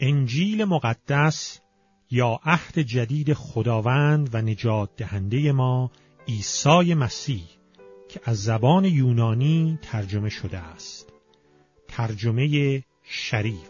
انجیل مقدس یا عهد جدید خداوند و نجات دهنده ما عیسی مسیح که از زبان یونانی ترجمه شده است. ترجمه شریف.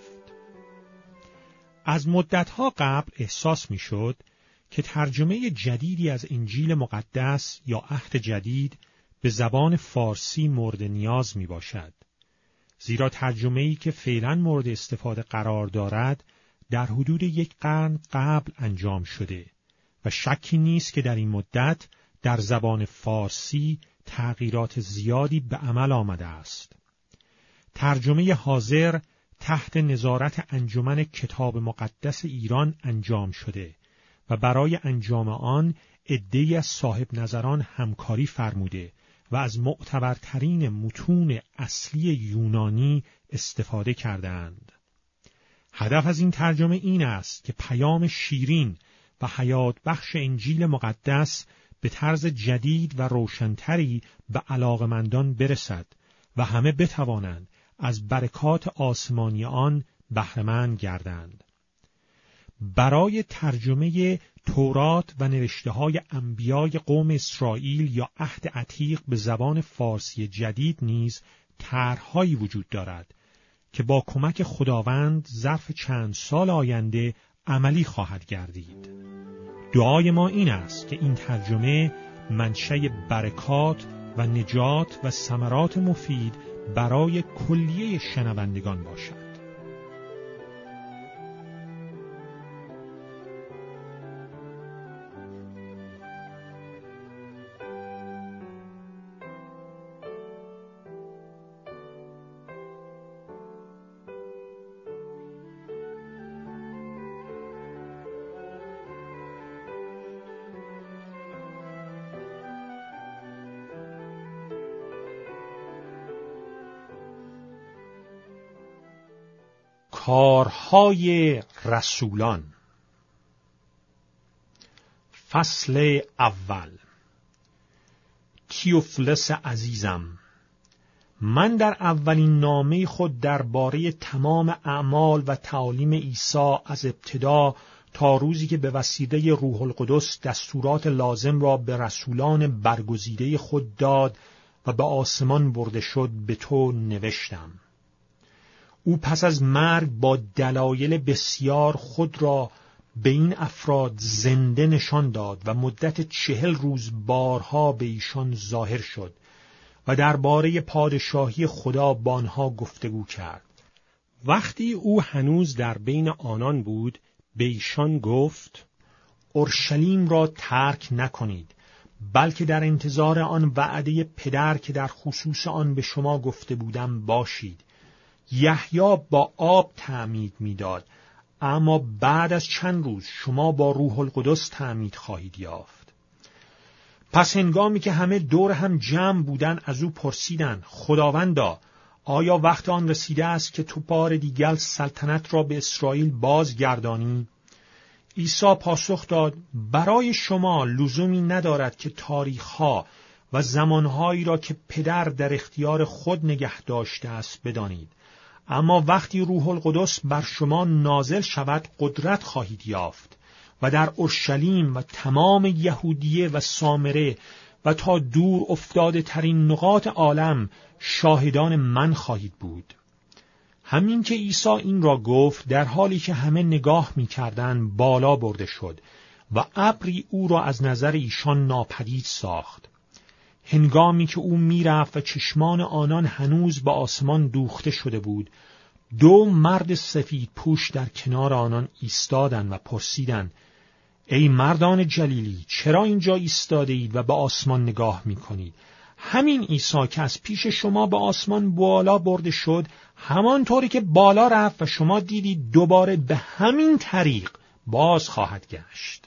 از مدتها قبل احساس می شد که ترجمه جدیدی از انجیل مقدس یا عهد جدید به زبان فارسی مورد نیاز می باشد. زیرا ترجمه‌ای که فعلا مورد استفاده قرار دارد در حدود 1 قرن قبل انجام شده و شکی نیست که در این مدت در زبان فارسی تغییرات زیادی به عمل آمده است. ترجمه حاضر تحت نظارت انجمن کتاب مقدس ایران انجام شده و برای انجام آن عده‌ای از صاحب نظران همکاری فرموده و از معتبرترین متون اصلی یونانی استفاده کردند. هدف از این ترجمه این است که پیام شیرین و حیات بخش انجیل مقدس به طرز جدید و روشنتری به علاقمندان برسد و همه بتوانند از برکات آسمانی آن بهره‌مند گردند. برای ترجمه تورات و نوشته‌های انبیای قوم اسرائیل یا عهد عتیق به زبان فارسی جدید نیز طرح‌هایی وجود دارد که با کمک خداوند ظرف چند سال آینده عملی خواهد گردید. دعای ما این است که این ترجمه منشأ برکات و نجات و ثمرات مفید برای کلیه شنوندگان باشد. کارهای رسولان. فصل اول. تیوفیلوس عزیزم، من در اولین نامه خود درباره تمام اعمال و تعالیم عیسی از ابتدا تا روزی که به وسیله روح القدس دستورات لازم را به رسولان برگزیده خود داد و به آسمان برده شد به تو نوشتم. او پس از مرگ با دلایل بسیار خود را به این افراد زنده نشان داد و مدت 40 روز بارها به ایشان ظاهر شد و درباره پادشاهی خدا با آنها گفتگو کرد. وقتی او هنوز در بین آنان بود به ایشان گفت: اورشلیم را ترک نکنید، بلکه در انتظار آن وعده پدر که در خصوص آن به شما گفته بودم باشید. یحیی با آب تعمید می‌داد، اما بعد از چند روز شما با روح القدس تعمید خواهید یافت. پس هنگامی که همه دور هم جمع بودند از او پرسیدند: خداوندا، آیا وقت آن رسیده است که تو بار دیگر سلطنت را به اسرائیل بازگردانی؟ عیسی پاسخ داد: برای شما لزومی ندارد که تاریخ‌ها و زمانهایی را که پدر در اختیار خود نگه داشته است بدانید. اما وقتی روح القدس بر شما نازل شود قدرت خواهید یافت و در اورشلیم و تمام یهودیه و سامره و تا دور افتاده ترین نقاط عالم شاهدان من خواهید بود. همین که عیسی این را گفت در حالی که همه نگاه می‌کردند بالا برده شد و ابری او را از نظر ایشان ناپدید ساخت. هنگامی که او میرفت و چشمان آنان هنوز به آسمان دوخته شده بود، 2 مرد سفید پوش در کنار آنان ایستادند و پرسیدند: ای مردان جلیلی، چرا اینجا ایستاده اید و به آسمان نگاه می کنید؟ همین عیسی که از پیش شما به آسمان بالا برده شد، همانطوری که بالا رفت و شما دیدید دوباره به همین طریق باز خواهد گشت.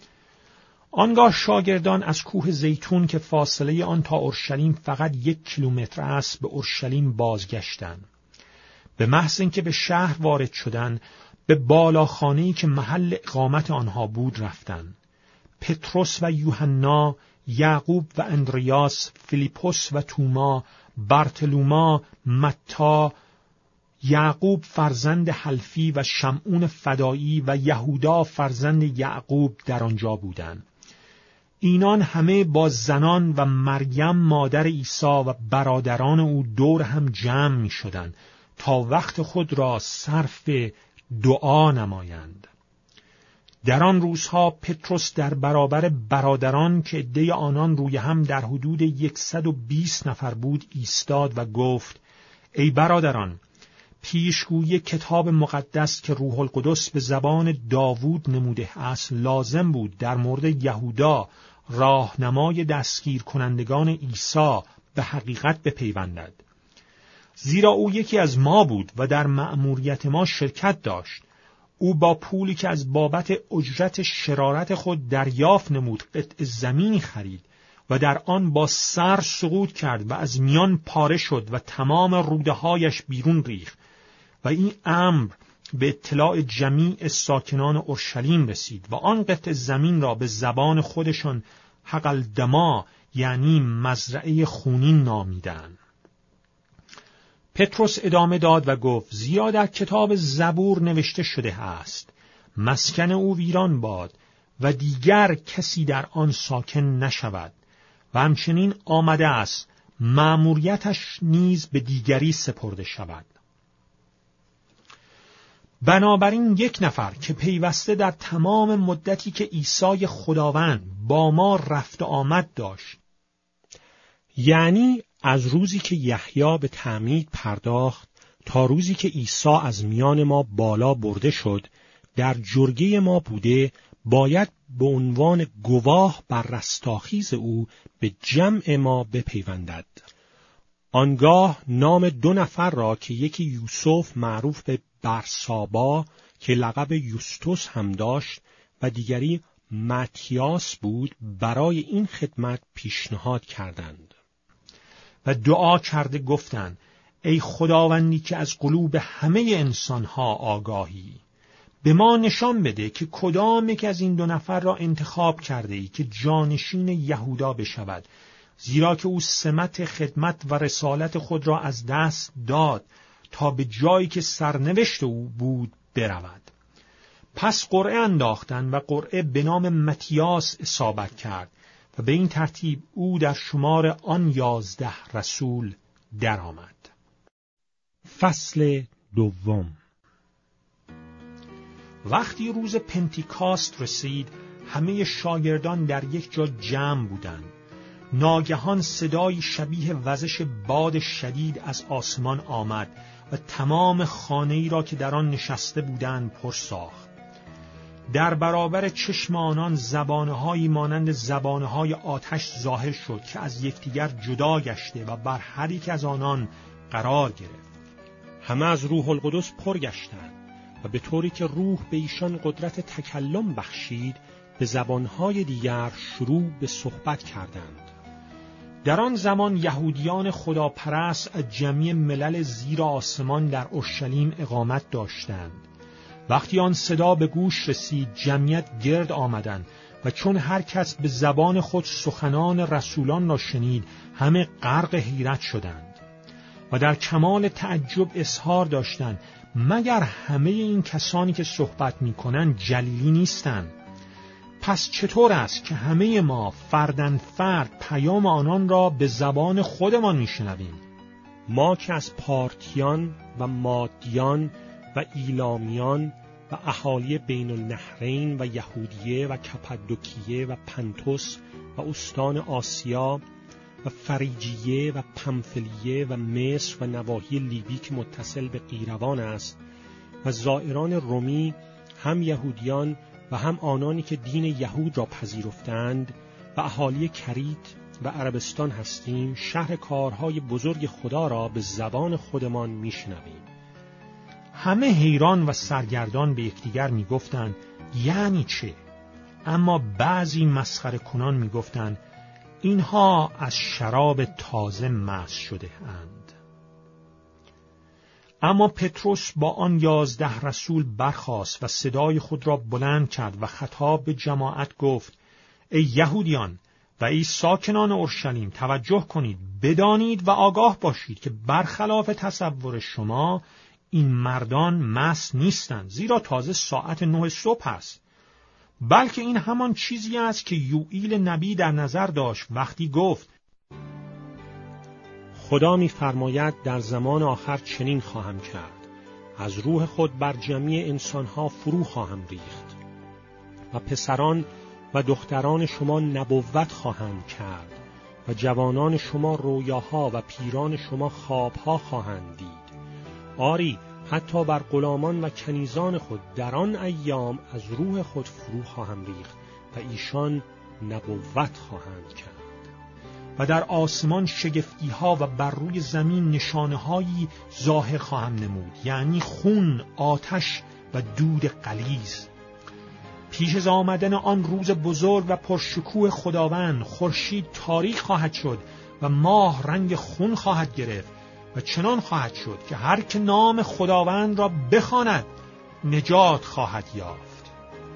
آنگاه شاگردان از کوه زیتون که فاصله آن تا اورشلیم فقط 1 کیلومتر است به اورشلیم بازگشتند. به محض اینکه به شهر وارد شدند به بالاخانه‌ای که محل اقامت آنها بود رفتند. پتروس و یوحنا، یعقوب و اندریاس، فیلیپوس و توما، بارتلوما، متی، یعقوب فرزند حلفی و شمعون فدایی و یهودا فرزند یعقوب در آنجا بودند. اینان همه با زنان و مریم مادر عیسی و برادران او دور هم جمع می شدند تا وقت خود را صرف دعا نمایند. در آن روزها پتروس در برابر برادران که عده آنان روی هم در حدود 120 نفر بود ایستاد و گفت: ای برادران، پیشگویی کتاب مقدس که روح القدس به زبان داوود نموده است لازم بود در مورد یهودا راهنمای دستگیر کنندگان عیسی به حقیقت بپیوندد. زیرا او یکی از ما بود و در مأموریت ما شرکت داشت. او با پولی که از بابت اجرت شرارت خود دریافت نمود قطع زمینی خرید و در آن با سر سقوط کرد و از میان پاره شد و تمام روده‌هایش بیرون ریخت و این امر به اطلاع جمیع ساکنان اورشلیم رسید و آن قطع زمین را به زبان خودشان حقلدما یعنی مزرعه خونین نامیدند. پتروس ادامه داد و گفت: زیرا در کتاب زبور نوشته شده است مسکن او ویران باد و دیگر کسی در آن ساکن نشود و همچنین آمده است مأموریتش نیز به دیگری سپرده شود. بنابراین یک نفر که پیوسته در تمام مدتی که عیسی خداوند با ما رفت و آمد داشت، یعنی از روزی که یحیی به تعمید پرداخت تا روزی که عیسی از میان ما بالا برده شد، در جرگه ما بوده، باید به عنوان گواه بر رستاخیز او به جمع ما بپیوندد. آنگاه نام 2 نفر را که یکی یوسف معروف به برسابا که لقب یوستوس هم داشت و دیگری متیاس بود برای این خدمت پیشنهاد کردند و دعا کرده گفتند: ای خداوندی که از قلوب همه انسانها آگاهی، به ما نشان بده که کدام یک از این 2 نفر را انتخاب کرده ای که جانشین یهودا بشود، زیرا که او سمت خدمت و رسالت خود را از دست داد تا به جایی که سرنوشت او بود برود. پس قرعه انداختند و قرعه به نام متیاس اصابت کرد و به این ترتیب او در شمار آن 11 رسول درآمد. فصل دوم. وقتی روز پنتیکاست رسید، همه شاگردان در یک جا جمع بودند. ناگهان صدایی شبیه وزش باد شدید از آسمان آمد و تمام خانه‌ای را که در آن نشسته بودند پر ساخت. در برابر چشم آنان زبانهایی مانند زبانهای آتش ظاهر شد که از یکدیگر جدا گشته و بر هر یک از آنان قرار گرفت. همه از روح القدس پر گشتند و به طوری که روح به ایشان قدرت تکلم بخشید به زبانهای دیگر شروع به صحبت کردند. در آن زمان یهودیان خداپرست از جمیع ملل زیر آسمان در اورشلیم اقامت داشتند. وقتی آن صدا به گوش رسید، جمعیت گرد آمدند و چون هر کس به زبان خود سخنان رسولان را شنید، همه غرق حیرت شدند و در کمال تعجب اظهار داشتند: مگر همه این کسانی که صحبت می‌کنند جلیلی نیستند؟ پس چطور است که همه ما فرداً فرد پیام آنان را به زبان خودمان میشنویم؟ ما که از پارتیان و مادیان و ایلامیان و اهالی بین النهرین و یهودیه و کپادوکیه و پنتوس و استان آسیا و فریجیه و پمفلیه و مصر و نواحی لیبی که متصل به قیروان است و زائران رومی، هم یهودیان و هم آنانی که دین یهود را پذیرفتند و اهالی کریت و عربستان هستیم، شرح کارهای بزرگ خدا را به زبان خودمان میشنویم. همه حیران و سرگردان به یکدیگر میگفتند: یعنی چه؟ اما بعضی مسخره کنان میگفتند: اینها از شراب تازه مست شده اند. اما پتروس با آن 11 رسول برخاست و صدای خود را بلند کرد و خطاب به جماعت گفت: ای یهودیان و ای ساکنان اورشلیم، توجه کنید، بدانید و آگاه باشید که برخلاف تصور شما این مردان مست نیستند، زیرا تازه ساعت 9 صبح است. بلکه این همان چیزی است که یوئیل نبی در نظر داشت وقتی گفت: خدا می‌فرماید در زمان آخر چنین خواهم کرد، از روح خود بر جمیع انسانها فرو خواهم ریخت و پسران و دختران شما نبوت خواهند کرد و جوانان شما رویاها و پیران شما خوابها خواهند دید. آری، حتی بر غلامان و کنیزان خود در آن ایام از روح خود فرو خواهم ریخت و ایشان نبوت خواهند کرد. و در آسمان شگفتی‌ها و بر روی زمین نشانه‌هایی ظاهر خواهم نمود، یعنی خون، آتش و دود غلیظ. پیش از آمدن آن روز بزرگ و پرشکوه خداوند، خورشید تاریک خواهد شد و ماه رنگ خون خواهد گرفت و چنان خواهد شد که هر که نام خداوند را بخواند نجات خواهد یافت.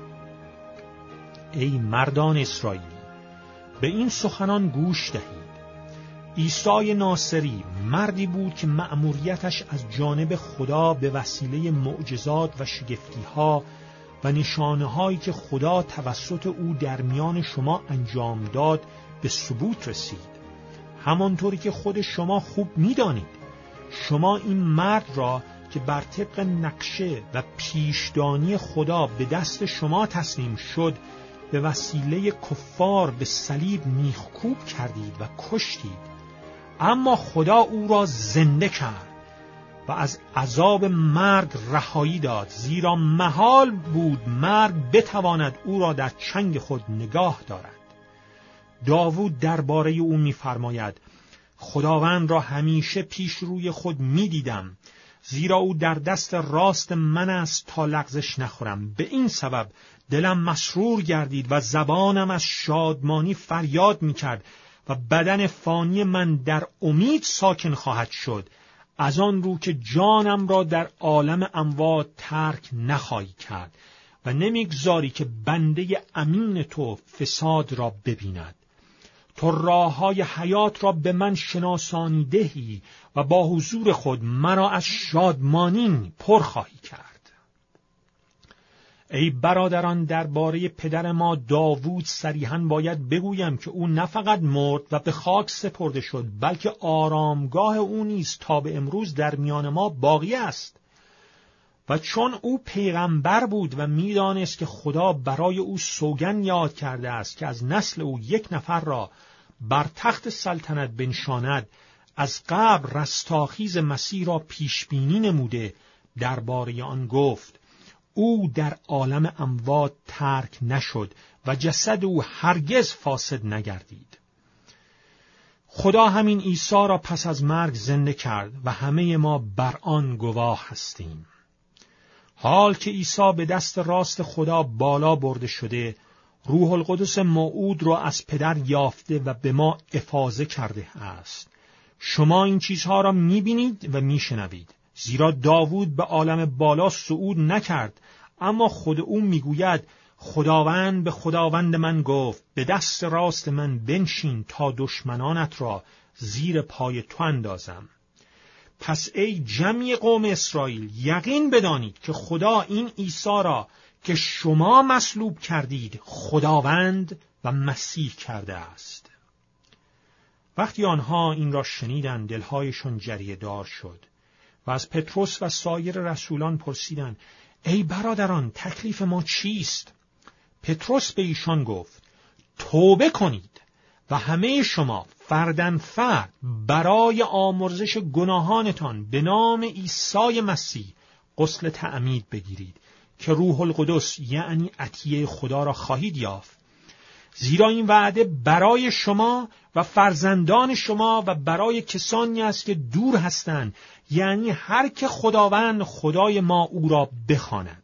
ای مردان اسرائیلی، به این سخنان گوش دهید. عیسی ناصری مردی بود که مأموریتش از جانب خدا به وسیله معجزات و شگفتی‌ها و نشانه‌هایی که خدا توسط او در میان شما انجام داد به ثبوت رسید. همانطوری که خود شما خوب می‌دانید، شما این مرد را که بر طبق نقشه و پیشدانی خدا به دست شما تسلیم شد، به وسیله کفار به صلیب میخکوب کردید و کشتید. اما خدا او را زنده کرد و از عذاب مرگ رهایی داد، زیرا محال بود مرگ بتواند او را در چنگ خود نگاه دارد. داوود درباره او می‌فرماید: خداوند را همیشه پیش روی خود می‌دیدم، زیرا او در دست راست من است تا لغزش نخورم. به این سبب دلم مسرور گردید و زبانم از شادمانی فریاد می‌کرد و بدن فانی من در امید ساکن خواهد شد، از آن رو که جانم را در عالم اموات ترک نخواهی کرد و نمیگذاری که بنده امین تو فساد را ببیند. تو راه‌های حیات را به من شناسانی دهی و با حضور خود مرا از شادمانی پر خواهی کرد. ای برادران، درباره پدر ما داوود صریحاً باید بگویم که او نه فقط مرد و به خاک سپرده شد، بلکه آرامگاه او نیز تا به امروز در میان ما باقی است. و چون او پیغمبر بود و میدانست که خدا برای او سوگند یاد کرده است که از نسل او یک نفر را بر تخت سلطنت بنشاند، از قبل رستاخیز مسیح را پیش بینی نموده، درباره آن گفت: او در عالم اموات ترک نشد و جسد او هرگز فاسد نگردید. خدا همین عیسی را پس از مرگ زنده کرد و همه ما بر آن گواه هستیم. حال که عیسی به دست راست خدا بالا برده شده، روح القدس موعود را از پدر یافته و به ما افاضه کرده است. شما این چیزها را می‌بینید و می‌شنوید، زیرا داوود به عالم بالا صعود نکرد، اما خود او میگوید: خداوند به خداوند من گفت، به دست راست من بنشین تا دشمنانت را زیر پای تو اندازم. پس ای جمعی قوم اسرائیل، یقین بدانید که خدا این عیسی را که شما مصلوب کردید خداوند و مسیح کرده است. وقتی آنها این را شنیدند، دلهایشان جریه دار شد و از پتروس و سایر رسولان پرسیدند: ای برادران، تکلیف ما چیست؟ پتروس به ایشان گفت: توبه کنید و همه شما فرداً فرد برای آمرزش گناهانتان به نام عیسی مسیح غسل تعمید بگیرید که روح القدس یعنی عطیه خدا را خواهید یافت. زیرا این وعده برای شما و فرزندان شما و برای کسانی است که دور هستند، یعنی هر که خداوند خدای ما او را بخواند.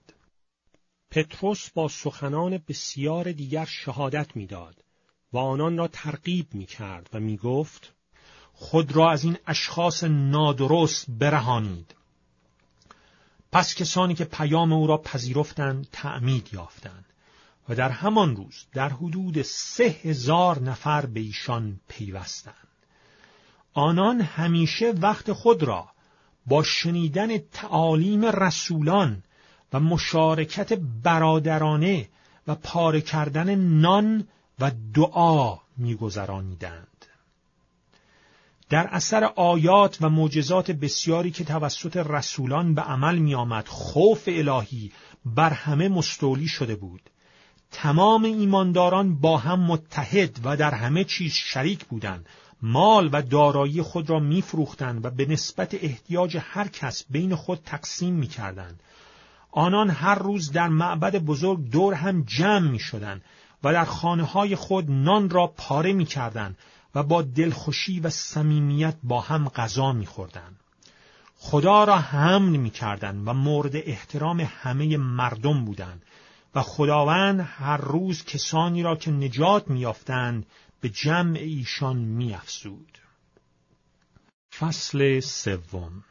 پتروس با سخنان بسیار دیگر شهادت می‌داد و آنان را ترغیب می‌کرد و می‌گفت: خود را از این اشخاص نادرست برهانید. پس کسانی که پیام او را پذیرفتند تعمید یافتند و در همان روز در حدود 3000 نفر به ایشان پیوستند. آنان همیشه وقت خود را با شنیدن تعالیم رسولان و مشارکت برادرانه و پاره کردن نان و دعا می‌گذرانیدند. در اثر آیات و معجزات بسیاری که توسط رسولان به عمل می‌آمد، خوف الهی بر همه مستولی شده بود. تمام ایمانداران با هم متحد و در همه چیز شریک بودند. مال و دارایی خود را می‌فروختند و به نسبت احتیاج هر کس بین خود تقسیم می‌کردند. آنان هر روز در معبد بزرگ دور هم جمع می‌شدند و در خانه‌های خود نان را پاره می‌کردند و با دلخوشی و صمیمیت با هم غذا می‌خوردند. خدا را حمد می‌کردند و مورد احترام همه مردم بودند و خداوند هر روز کسانی را که نجات می‌یافتند به جمع ایشان می‌افزود. فصل سوم.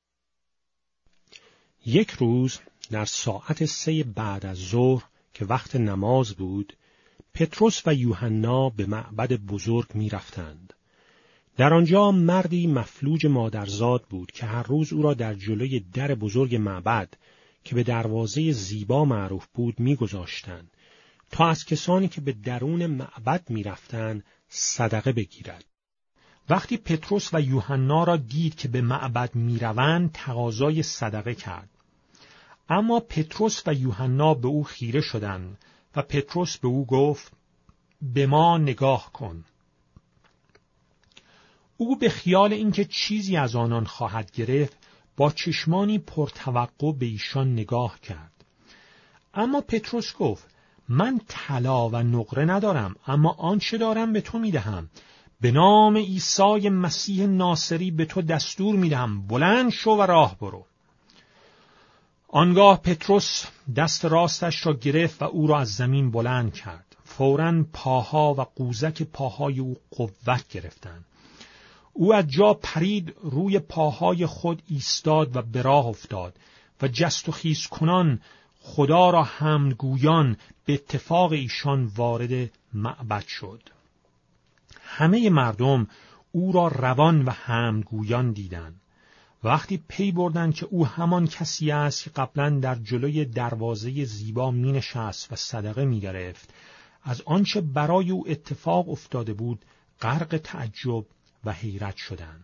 یک روز در ساعت 3 بعد از ظهر که وقت نماز بود، پتروس و یوحنا به معبد بزرگ می رفتند. در آنجا مردی مفلوج مادرزاد بود که هر روز او را در جلوی در بزرگ معبد که به دروازه زیبا معروف بود می گذاشتند تا از کسانی که به درون معبد می رفتند صدقه بگیرد. وقتی پتروس و یوحنا را دید که به معبد می روند، تقاضای صدقه کرد. اما پتروس و یوحنا به او خیره شدند و پتروس به او گفت: به ما نگاه کن. او به خیال اینکه چیزی از آنان خواهد گرفت با چشمانی پرتوقع به ایشان نگاه کرد. اما پتروس گفت: من طلا و نقره ندارم، اما آنچه دارم به تو میدهم. به نام عیسی مسیح ناصری به تو دستور میدهم، بلند شو و راه برو. آنگاه پتروس دست راستش را گرفت و او را از زمین بلند کرد. فوراً پاها و قوزک پاهای او قوت گرفتند. او از جا پرید، روی پاهای خود ایستاد و به راه افتاد و جست و خیز کنان خدا را حمد گویان به اتفاق ایشان وارد معبد شد. همه مردم او را روان و حمد گویان دیدند. وقتی پی بردند که او همان کسی است که قبلا در جلوی دروازه زیبا می نشست و صدقه می گرفت، از آنچه برای او اتفاق افتاده بود غرق تعجب و حیرت شدند.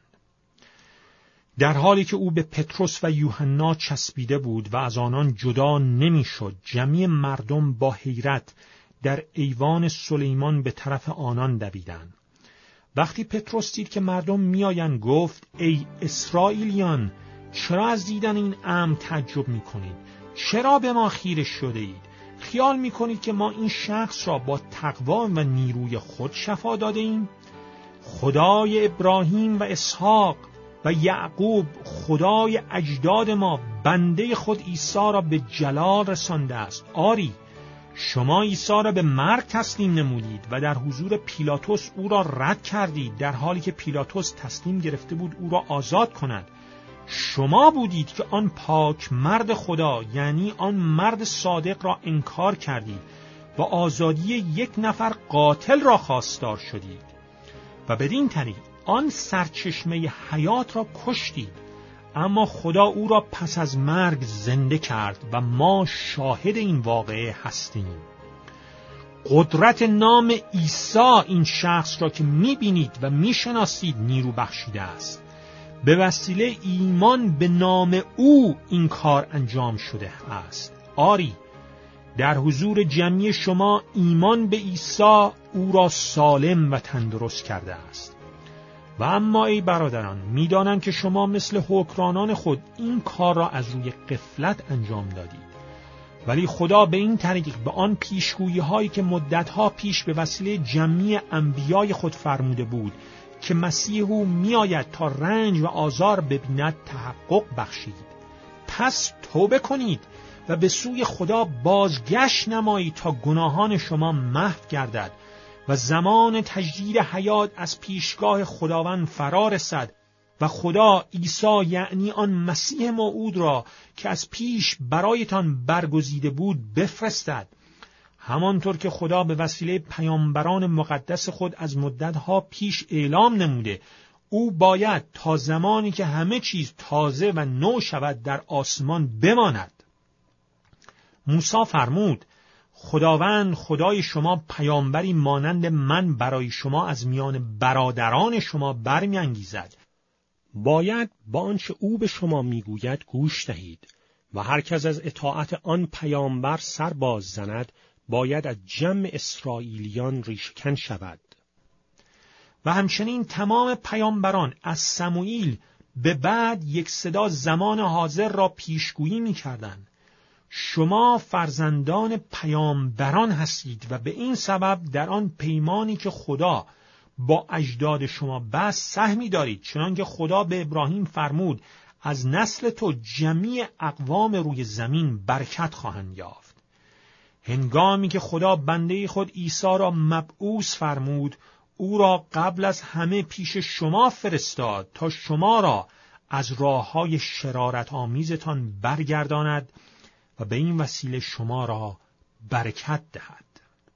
در حالی که او به پتروس و یوحنا چسبیده بود و از آنان جدا نمی شد، جمعی مردم با حیرت در ایوان سلیمان به طرف آنان دویدند. وقتی پتروس دید که مردم میآیند گفت: ای اسرائیلیان، چرا از دیدن این امر تعجب میکنید؟ چرا به ما خیره شده اید؟ خیال میکنید که ما این شخص را با تقوا و نیروی خود شفا داده ایم؟ خدای ابراهیم و اسحاق و یعقوب، خدای اجداد ما، بنده خود عیسی را به جلال رسانده است. آری، شما عیسی را به مرگ تسلیم نمودید و در حضور پیلاتوس او را رد کردید، در حالی که پیلاتوس تصمیم گرفته بود او را آزاد کند. شما بودید که آن پاک مرد خدا، یعنی آن مرد صادق را انکار کردید و آزادی یک نفر قاتل را خواستار شدید و بدین طریق آن سرچشمه حیات را کشتید. اما خدا او را پس از مرگ زنده کرد و ما شاهد این واقعه هستیم. قدرت نام عیسی این شخص را که می‌بینید و می‌شناسید نیرو بخشیده است. به وسیله ایمان به نام او این کار انجام شده است. آری، در حضور جمعی شما ایمان به عیسی او را سالم و تندرست کرده است. و اما ای برادران، می‌دانم که شما مثل حکرانان خود این کار را از روی غفلت انجام دادید. ولی خدا به این طریق به آن پیشگویی‌هایی که مدت‌ها پیش به وسیله جمعی انبیای خود فرموده بود که مسیح او می‌آید تا رنج و آزار ببیند تحقق بخشید. پس توبه کنید و به سوی خدا بازگشت نمایید تا گناهان شما محو گردد و زمان تجدید حیات از پیشگاه خداوند فرا رسد و خدا عیسی، یعنی آن مسیح موعود را که از پیش برایتان برگزیده بود بفرستد. همانطور که خدا به وسیله پیامبران مقدس خود از مدتها پیش اعلام نموده، او باید تا زمانی که همه چیز تازه و نو شود در آسمان بماند. موسی فرمود: خداوند خدای شما پیامبری مانند من برای شما از میان برادران شما برمی‌انگیزد. باید با آنچه او به شما میگوید گوش دهید و هر کس از اطاعت آن پیامبر سر باز زند باید از جمع اسرائیلیان ریشه‌کن شود. و همچنین تمام پیامبران از سموئیل به بعد یک صدا زمان حاضر را پیشگویی می‌کردند: شما فرزندان پیامبران هستید و به این سبب در آن پیمانی که خدا با اجداد شما بست سهمی دارید، چنانکه خدا به ابراهیم فرمود: از نسل تو جمیع اقوام روی زمین برکت خواهند یافت. هنگامی که خدا بنده خود عیسی را مبعوث فرمود، او را قبل از همه پیش شما فرستاد تا شما را از راه‌های شرارت آمیزتان برگرداند و به این وسیله شما را برکت دهد.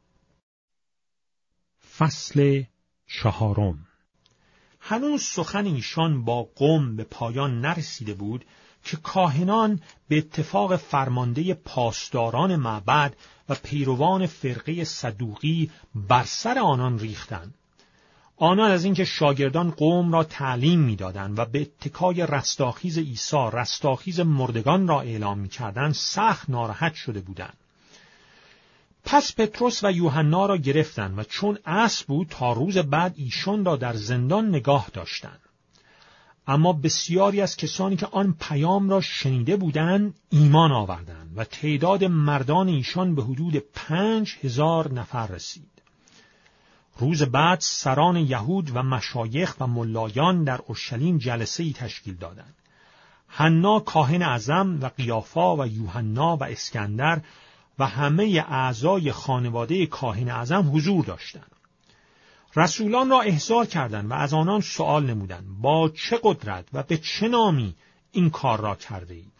فصل 4. هنوز سخن ایشان با قوم به پایان نرسیده بود که کاهنان به اتفاق فرمانده پاسداران معبد و پیروان فرقه صدوقی بر سر آنان ریختند. آنان از اینکه شاگردان قوم را تعلیم می‌دادند و به اتکای رستاخیز عیسی رستاخیز مردگان را اعلام می‌کردند سخت ناراحت شده بودند. پس پتروس و یوحنا را گرفتند و چون عصر بود تا روز بعد ایشان را در زندان نگاه داشتند. اما بسیاری از کسانی که آن پیام را شنیده بودند ایمان آوردند و تعداد مردان ایشان به حدود 5000 نفر رسید. روز بعد سران یهود و مشایخ و ملایان در اورشلیم جلسه‌ای تشکیل دادند. حنا کاهن اعظم و قیافا و یوحنا و اسکندر و همه اعضای خانواده کاهن اعظم حضور داشتند. رسولان را احضار کردند و از آنان سؤال نمودند: با چه قدرت و به چه نامی این کار را کرده اید؟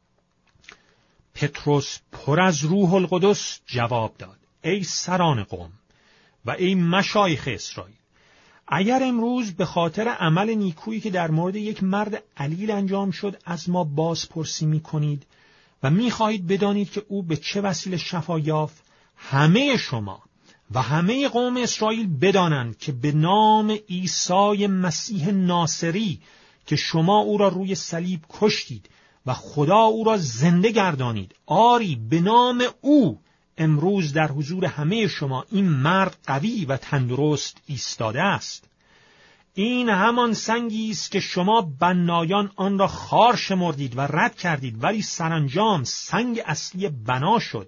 پتروس پر از روح القدس جواب داد: ای سران قوم و ای مشایخ اسرائیل، اگر امروز به خاطر عمل نیکویی که در مورد یک مرد علیل انجام شد از ما بازپرسی می‌کنید و می‌خواهید بدانید که او به چه وسیله شفا یافت، همه شما و همه قوم اسرائیل بدانند که به نام عیسی مسیح ناصری که شما او را روی صلیب کشتید و خدا او را زنده گردانید، آری به نام او امروز در حضور همه شما این مرد قوی و تندرست ایستاده است. این همان سنگی است که شما بنایان آن را خار شمردید و رد کردید، ولی سرانجام سنگ اصلی بنا شد.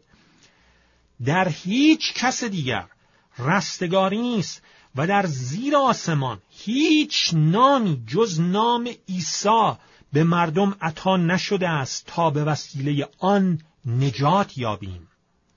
در هیچ کس دیگر رستگاری نیست و در زیر آسمان هیچ نامی جز نام عیسی به مردم عطا نشده است تا به وسیله آن نجات یابیم.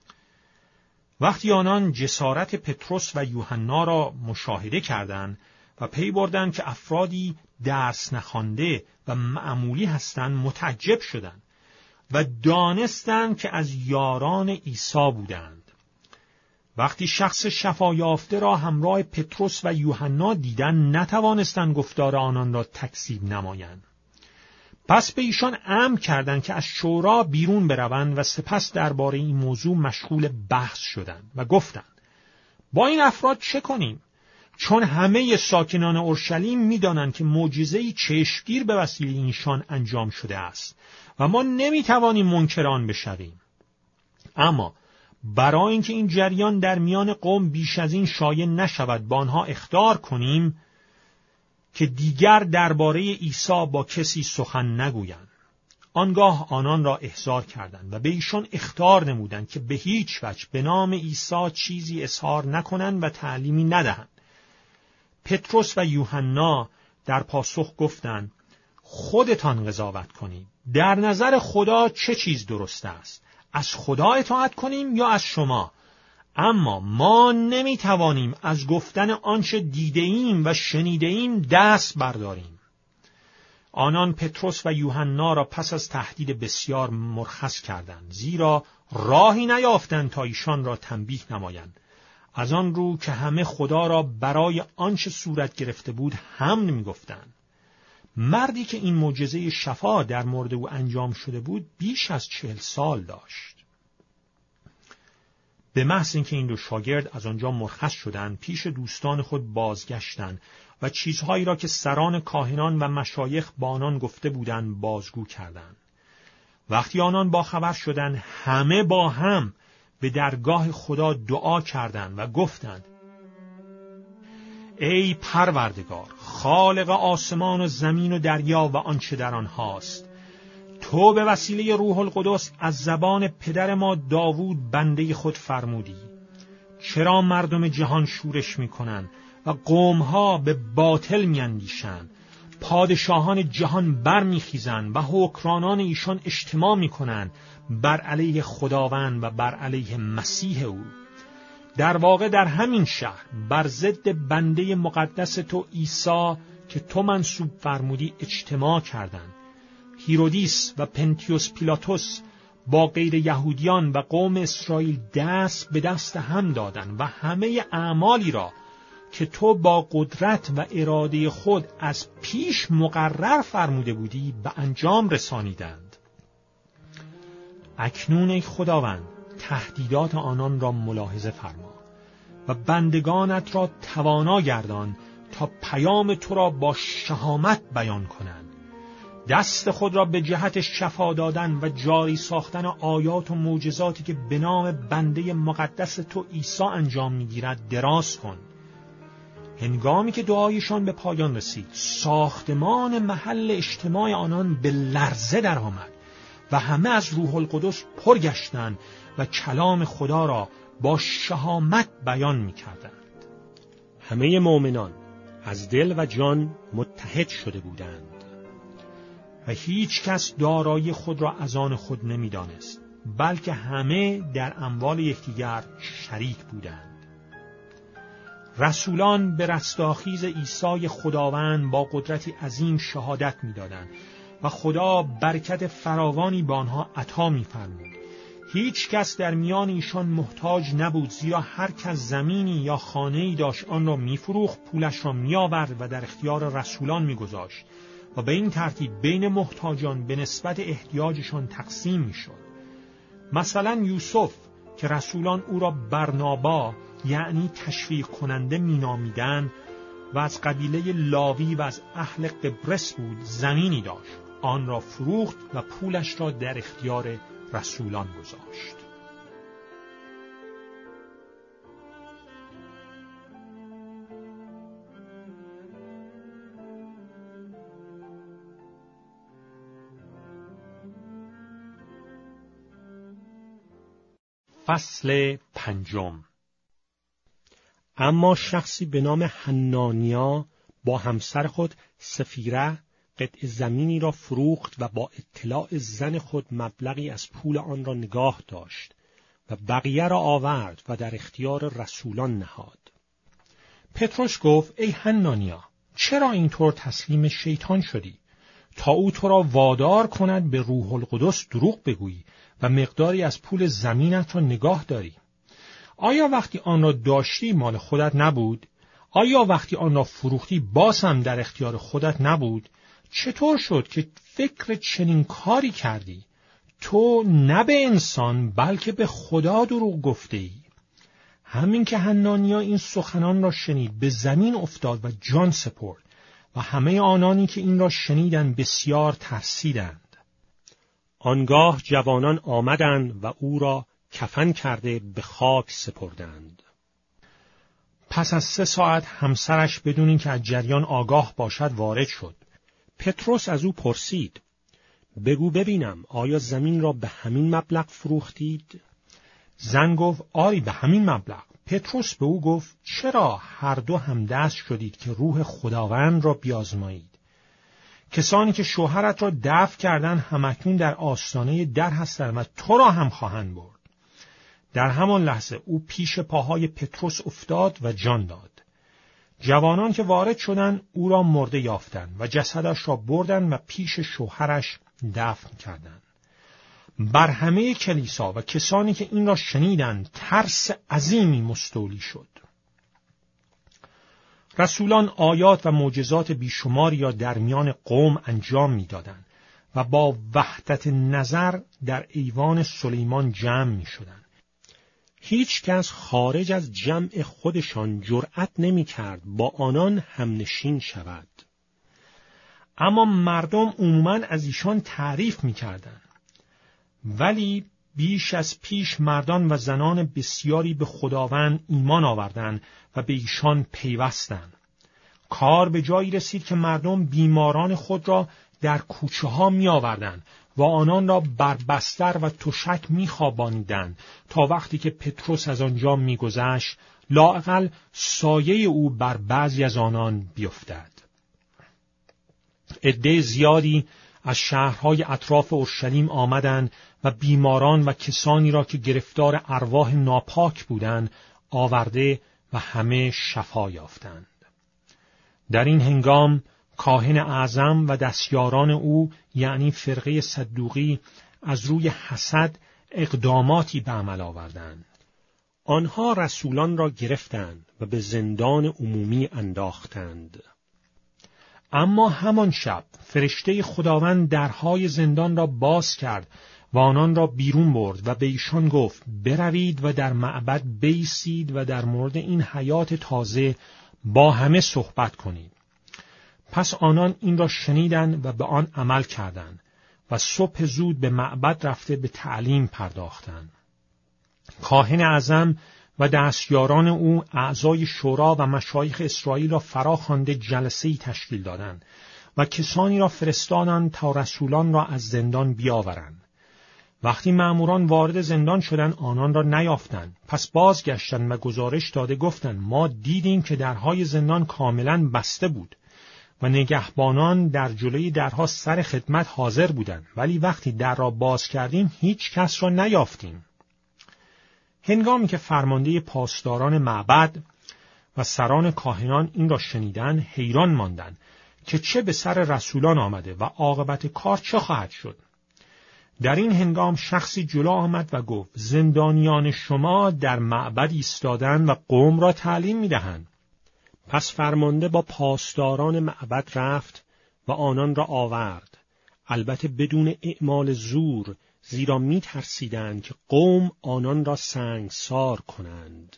وقتی آنان جسارت پتروس و یوحنا را مشاهده کردند و پی بردند که افرادی درس نخوانده و معمولی هستند، متعجب شدند و دانستند که از یاران عیسی بودند. وقتی شخص شفا یافته را همراه پتروس و یوحنا دیدند، نتوانستند گفتار آنان را تکذیب نمایند. پس به ایشان امر کردند که از شورا بیرون بروند و سپس درباره این موضوع مشغول بحث شدند و گفتند: با این افراد چه کنیم؟ چون همه ساکنان اورشلیم می‌دانند که معجزه‌ای چشمگیر به وسیله اینشان انجام شده است و ما نمی‌توانیم منکر آن بشویم. اما برای اینکه این جریان در میان قوم بیش از این شایع نشود، با آنها اخطار کنیم که دیگر درباره عیسی با کسی سخن نگویند. آنگاه آنان را احضار کردند و به ایشان اخطار نمودند که به هیچ وجه به نام عیسی چیزی اظهار نکنند و تعلیمی ندهند. پتروس و یوحنا در پاسخ گفتند: خودتان قضاوت کنید. در نظر خدا چه چیز درست است؟ از خدا اطاعت کنیم یا از شما؟ اما ما نمیتوانیم از گفتن آنچه دیده ایم و شنیده ایم دست برداریم. آنان پتروس و یوحنا را پس از تهدید بسیار مرخص کردند، زیرا راهی نیافتند تا ایشان را تنبیه نمایند. از آن رو که همه خدا را برای آنچه صورت گرفته بود حمد می‌گفتند. مردی که این معجزه شفا در مورد او انجام شده بود بیش از 40 سال داشت. به محض اینکه این دو شاگرد از آنجا مرخص شدند، پیش دوستان خود بازگشتند و چیزهایی را که سران کاهنان و مشایخ با آنان گفته بودند بازگو کردند. وقتی آنان باخبر شدند، همه با هم به درگاه خدا دعا کردند و گفتند: ای پروردگار، خالق آسمان و زمین و دریا و آنچه در آنهاست، تو به وسیله روح القدس از زبان پدر ما داوود بنده خود فرمودی: چرا مردم جهان شورش می‌کنند و قوم‌ها به باطل می‌اندیشند؟ پادشاهان جهان برمیخیزند و حکمرانان ایشان اجتماع می‌کنند بر علیه خداوند و بر علیه مسیح او. در واقع در همین شهر بر ضد بنده مقدس تو عیسی که تو منصوب فرمودی اجتماع کردند. هیرودیس و پنتیوس پیلاتوس با غیر یهودیان و قوم اسرائیل دست به دست هم دادند و همه اعمالی را که تو با قدرت و اراده خود از پیش مقرر فرموده بودی به انجام رسانیدند. اکنون ای خداوند، تهدیدات آنان را ملاحظه فرما و بندگانت را توانا گردان تا پیام تو را با شهامت بیان کنند. دست خود را به جهت شفا دادن و جاری ساختن آیات و معجزاتی که به نام بنده مقدس تو عیسی انجام می‌گیرد دراز کن. هنگامی که دعایشان به پایان رسید، ساختمان محل اجتماع آنان به لرزه درآمد و همه از روح القدس پر گشتند و کلام خدا را با شهامت بیان می‌کردند. همه مؤمنان از دل و جان متحد شده بودند و هیچ کس دارایی خود را از آن خود نمی‌دانست، بلکه همه در اموال یکدیگر شریک بودند. رسولان به رستاخیز عیسی خداوند با قدرتی عظیم شهادت می‌دادند و خدا برکت فراوانی به آنها عطا می‌فرمود. هیچ کس در میان ایشان محتاج نبود، زیرا هر کس زمینی یا خانه‌ای داشت آن را می‌فروخت، پولش را می‌آورد و در اختیار رسولان می‌گذاشت و به این ترتیب بین محتاجان به نسبت احتیاجشان تقسیم می‌شد. مثلا یوسف که رسولان او را برنابا یعنی تشویق کننده مینامیدند و از قبیله لاوی و از اهل قبرس بود، زمینی داشت، آن را فروخت و پولش را در اختیار رسولان گذاشت. فصل 5. اما شخصی به نام حنانیا با همسر خود سفیره قطع زمینی را فروخت و با اطلاع زن خود مبلغی از پول آن را نگاه داشت و بقیه را آورد و در اختیار رسولان نهاد. پتروس گفت: ای حنانیا، چرا اینطور تسلیم شیطان شدی تا او تو را وادار کند به روح القدس دروغ بگویی و مقداری از پول زمینت را نگاه داری؟ آیا وقتی آن را داشتی مال خودت نبود؟ آیا وقتی آن را فروختی باز هم در اختیار خودت نبود؟ چطور شد که فکر چنین کاری کردی؟ تو نه به انسان بلکه به خدا دروغ گفته ای. همین که حنانیا این سخنان را شنید، به زمین افتاد و جان سپرد و همه آنانی که این را شنیدند بسیار ترسیدند. آنگاه جوانان آمدند و او را کفن کرده به خاک سپردند. پس از 3 ساعت همسرش بدون اینکه از جریان آگاه باشد وارد شد. پتروس از او پرسید: بگو ببینم، آیا زمین را به همین مبلغ فروختید؟ زن گفت: آری، به همین مبلغ. پتروس به او گفت: چرا هر دو هم دست شدید که روح خداوند را بیازمایید؟ کسانی که شوهرت را دفن کردند همکنون در آستانه در هستند و تو را هم خواهند برد. در همان لحظه او پیش پاهای پتروس افتاد و جان داد. جوانان که وارد شدند او را مرده یافتند و جسدش را بردند و پیش شوهرش دفن کردند. بر همه کلیسا و کسانی که این را شنیدند ترس عظیمی مستولی شد. رسولان آیات و معجزات بیشماری را در میان قوم انجام می‌دادند و با وحدت نظر در ایوان سلیمان جمع می‌شدند. هیچ کس خارج از جمع خودشان جرأت نمی‌کرد با آنان همنشین شود. اما مردم عموماً از ایشان تعریف می‌کردند. ولی بیش از پیش مردان و زنان بسیاری به خداوند ایمان آوردند و به ایشان پیوستند. کار به جایی رسید که مردم بیماران خود را در کوچه ها می آوردند و آنان را بر بستر و تشک می خوابانیدند تا وقتی که پتروس از آنجا می گذشت لااقل سایه او بر بعضی از آنان بیفتد. عده زیادی از شهرهای اطراف اورشلیم آمدند و بیماران و کسانی را که گرفتار ارواح ناپاک بودند آورده و همه شفا یافتند. در این هنگام کاهن اعظم و دستیاران او یعنی فرقه صدوقی از روی حسد اقداماتی به عمل آوردند. آنها رسولان را گرفتند و به زندان عمومی انداختند. اما همان شب فرشته خداوند درهای زندان را باز کرد و آنان را بیرون برد و به ایشان گفت بروید و در معبد بایستید و در مورد این حیات تازه با همه صحبت کنید. پس آنان این را شنیدند و به آن عمل کردند و صبح زود به معبد رفته به تعلیم پرداختند. کاهن اعظم و دستیاران او اعضای شورا و مشایخ اسرائیل را فرا خوانده جلسه‌ای تشکیل دادند و کسانی را فرستادند تا رسولان را از زندان بیاورند. وقتی مأموران وارد زندان شدند آنان را نیافتند. پس بازگشتند و گزارش داده گفتند ما دیدیم که درهای زندان کاملا بسته بود و نگهبانان در جلوی درها سر خدمت حاضر بودند، ولی وقتی در را باز کردیم هیچ کس را نیافتیم. هنگامی که فرمانده پاسداران معبد و سران کاهنان این را شنیدند حیران ماندند که چه به سر رسولان آمده و عاقبت کار چه خواهد شد. در این هنگام شخصی جلو آمد و گفت زندانیان شما در معبد ایستادند و قوم را تعلیم می‌دهند. پس فرمانده با پاسداران معبد رفت و آنان را آورد، البته بدون اعمال زور، زیرا می ترسیدند که قوم آنان را سنگسار کنند.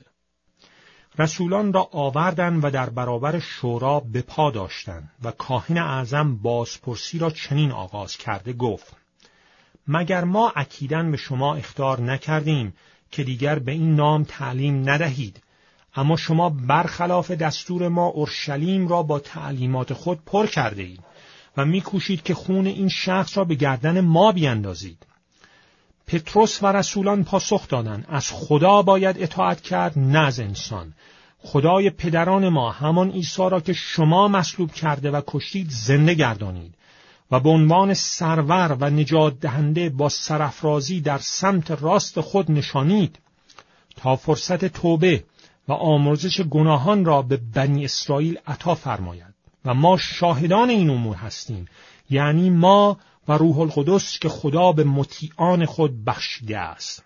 رسولان را آوردند و در برابر شورا به پا داشتند و کاهن اعظم بازپرسی را چنین آغاز کرده گفت مگر ما اکیداً به شما اخطار نکردیم که دیگر به این نام تعلیم ندهید، اما شما برخلاف دستور ما اورشلیم را با تعلیمات خود پر کرده اید و می‌کوشید که خون این شخص را به گردن ما بیندازید. پتروس و رسولان پاسخ دادند از خدا باید اطاعت کرد نه از انسان. خدای پدران ما همان عیسی را که شما مصلوب کرده و کشتید زنده گردانید و به عنوان سرور و نجات دهنده با سرافرازی در سمت راست خود نشانید تا فرصت توبه و آمرزش گناهان را به بنی اسرائیل عطا فرماید و ما شاهدان این امور هستیم، یعنی ما و روح القدس که خدا به مطیعان خود بخشیده است.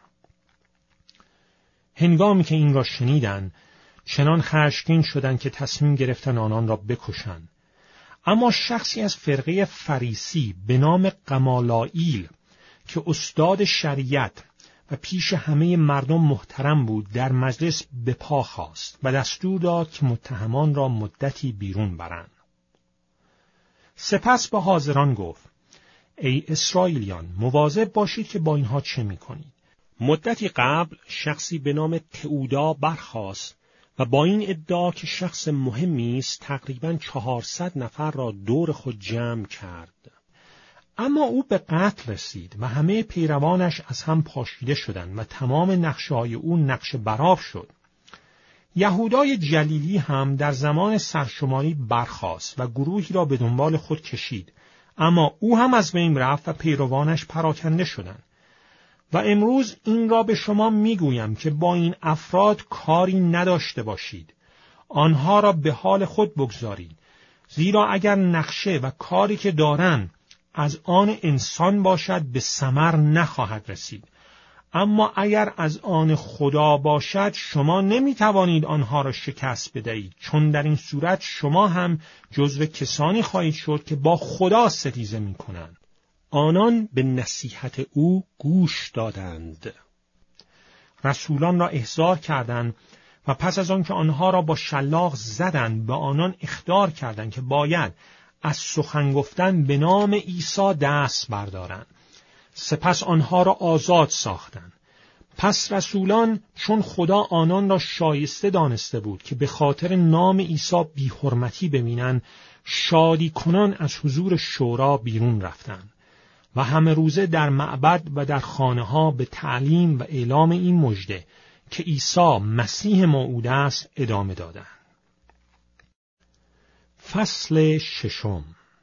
هنگامی که این را شنیدند چنان خشمگین شدند که تصمیم گرفتند آنان را بکشند. اما شخصی از فرقه فریسی به نام غمالائیل که استاد شریعت و پیش همه مردم محترم بود در مجلس به پا خاست و دستور داد که متهمان را مدتی بیرون برند. سپس به حاضران گفت ای اسرائیلیان مواظب باشید که با اینها چه می‌کنید. مدتی قبل شخصی به نام تئودا برخاست و با این ادعا که شخص مهمی است تقریباً 400 نفر را دور خود جمع کرد. اما او به قتل رسید و همه پیروانش از هم پاشیده شدند و تمام نقشه‌های او نقش براب شد. یهودای جلیلی هم در زمان سرشماری برخاست و گروهی را به دنبال خود کشید، اما او هم از بین رفت و پیروانش پراکنده شدند. و امروز این را به شما میگویم که با این افراد کاری نداشته باشید، آنها را به حال خود بگذارید، زیرا اگر نقشه و کاری که دارند از آن انسان باشد به ثمر نخواهد رسید، اما اگر از آن خدا باشد شما نمیتوانید آنها را شکست بدهید، چون در این صورت شما هم جزو کسانی خواهید شد که با خدا ستیزه میکنند. آنان به نصیحت او گوش دادند. رسولان را احضار کردند و پس از آنکه آنها را با شلاق زدند به آنان اخطار کردند که باید از سخن گفتن به نام عیسی دست بردارند. سپس آنها را آزاد ساختند. پس رسولان چون خدا آنان را شایسته دانسته بود که به خاطر نام عیسی بی‌حرمتی ببینند، شادی کنان از حضور شورا بیرون رفتند و همه روزه در معبد و در خانه‌ها به تعلیم و اعلام این مژده که عیسی مسیح موعود است ادامه دادند. فصل ششم.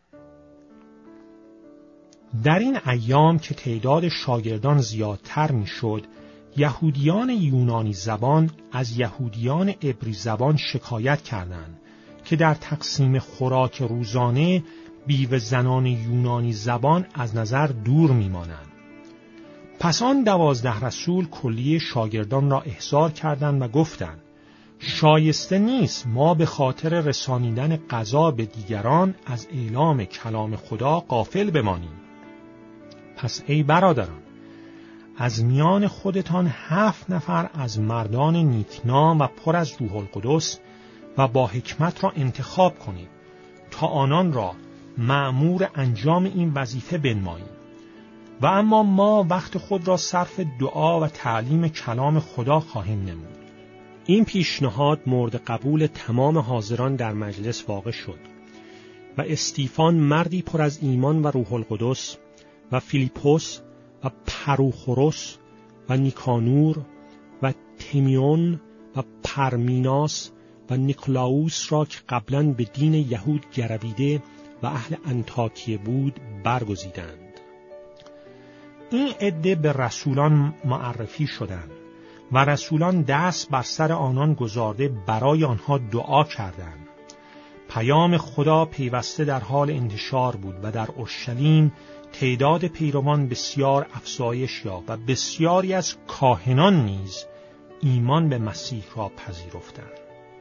در این ایام که تعداد شاگردان زیادتر میشد، یهودیان یونانی زبان از یهودیان عبری زبان شکایت کردند که در تقسیم خوراک روزانه بیوه زنان یونانی زبان از نظر دور میمانند. پس آن 12 رسول کلیه شاگردان را احضار کردند و گفتند: شایسته نیست ما به خاطر رسانیدن غذا به دیگران از اعلام کلام خدا غافل بمانیم. پس ای برادران، از میان خودتان 7 نفر از مردان نیکنام و پر از روح القدس و با حکمت را انتخاب کنید تا آنان را مأمور انجام این وظیفه بنماییم. و اما ما وقت خود را صرف دعا و تعلیم کلام خدا خواهیم نمود. این پیشنهاد مورد قبول تمام حاضران در مجلس واقع شد و استیفان مردی پر از ایمان و روح القدس و فیلیپوس و پروخوروس و نیکانور و تیمیون و پرمیناس و نیکلاوس را که قبلاً به دین یهود گرویده و اهل انطاکیه بود برگزیدند. این عده به رسولان معرفی شدند و رسولان دست بر سر آنان گذارده برای آنها دعا کردند. پیام خدا پیوسته در حال انتشار بود و در اورشلیم تعداد پیروان بسیار افزایش یافت و بسیاری از کاهنان نیز ایمان به مسیح را پذیرفتند.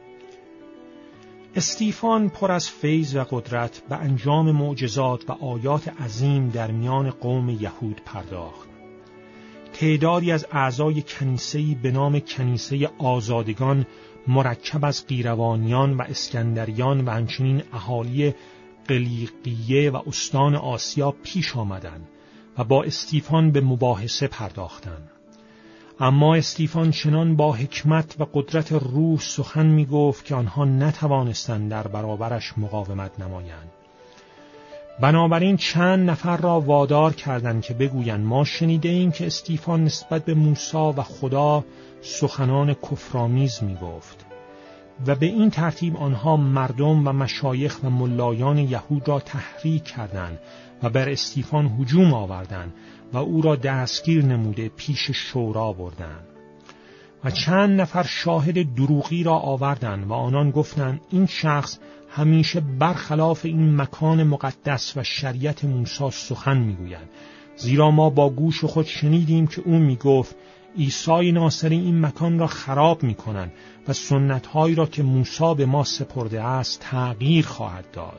استیفان پر از فیض و قدرت به انجام معجزات و آیات عظیم در میان قوم یهود پرداخت. تعدادی از اعضای کنیسه‌ای به نام کنیسه آزادگان مرکب از قیروانیان و اسکندریان و همچنین اهالی قلیقیه و استان آسیا پیش آمدند و با استیفان به مباحثه پرداختند. اما استیفان چنان با حکمت و قدرت روح سخن می گفت که آنها نتوانستند در برابرش مقاومت نمایند. بنابراین چند نفر را وادار کردند که بگویند ما شنیده ایم که استیفان نسبت به موسی و خدا سخنان کفرآمیز می گفت و به این ترتیب آنها مردم و مشایخ و ملایان یهود را تحریک کردند و بر استیفان هجوم آوردند و او را دستگیر نموده پیش شورا بردند. و چند نفر شاهد دروغی را آوردند و آنان گفتند این شخص همیشه برخلاف این مکان مقدس و شریعت موسی سخن میگوید، زیرا ما با گوش خود شنیدیم که او میگفت عیسی ناصری این مکان را خراب میکنند و سنتهایی را که موسی به ما سپرده است تغییر خواهد داد.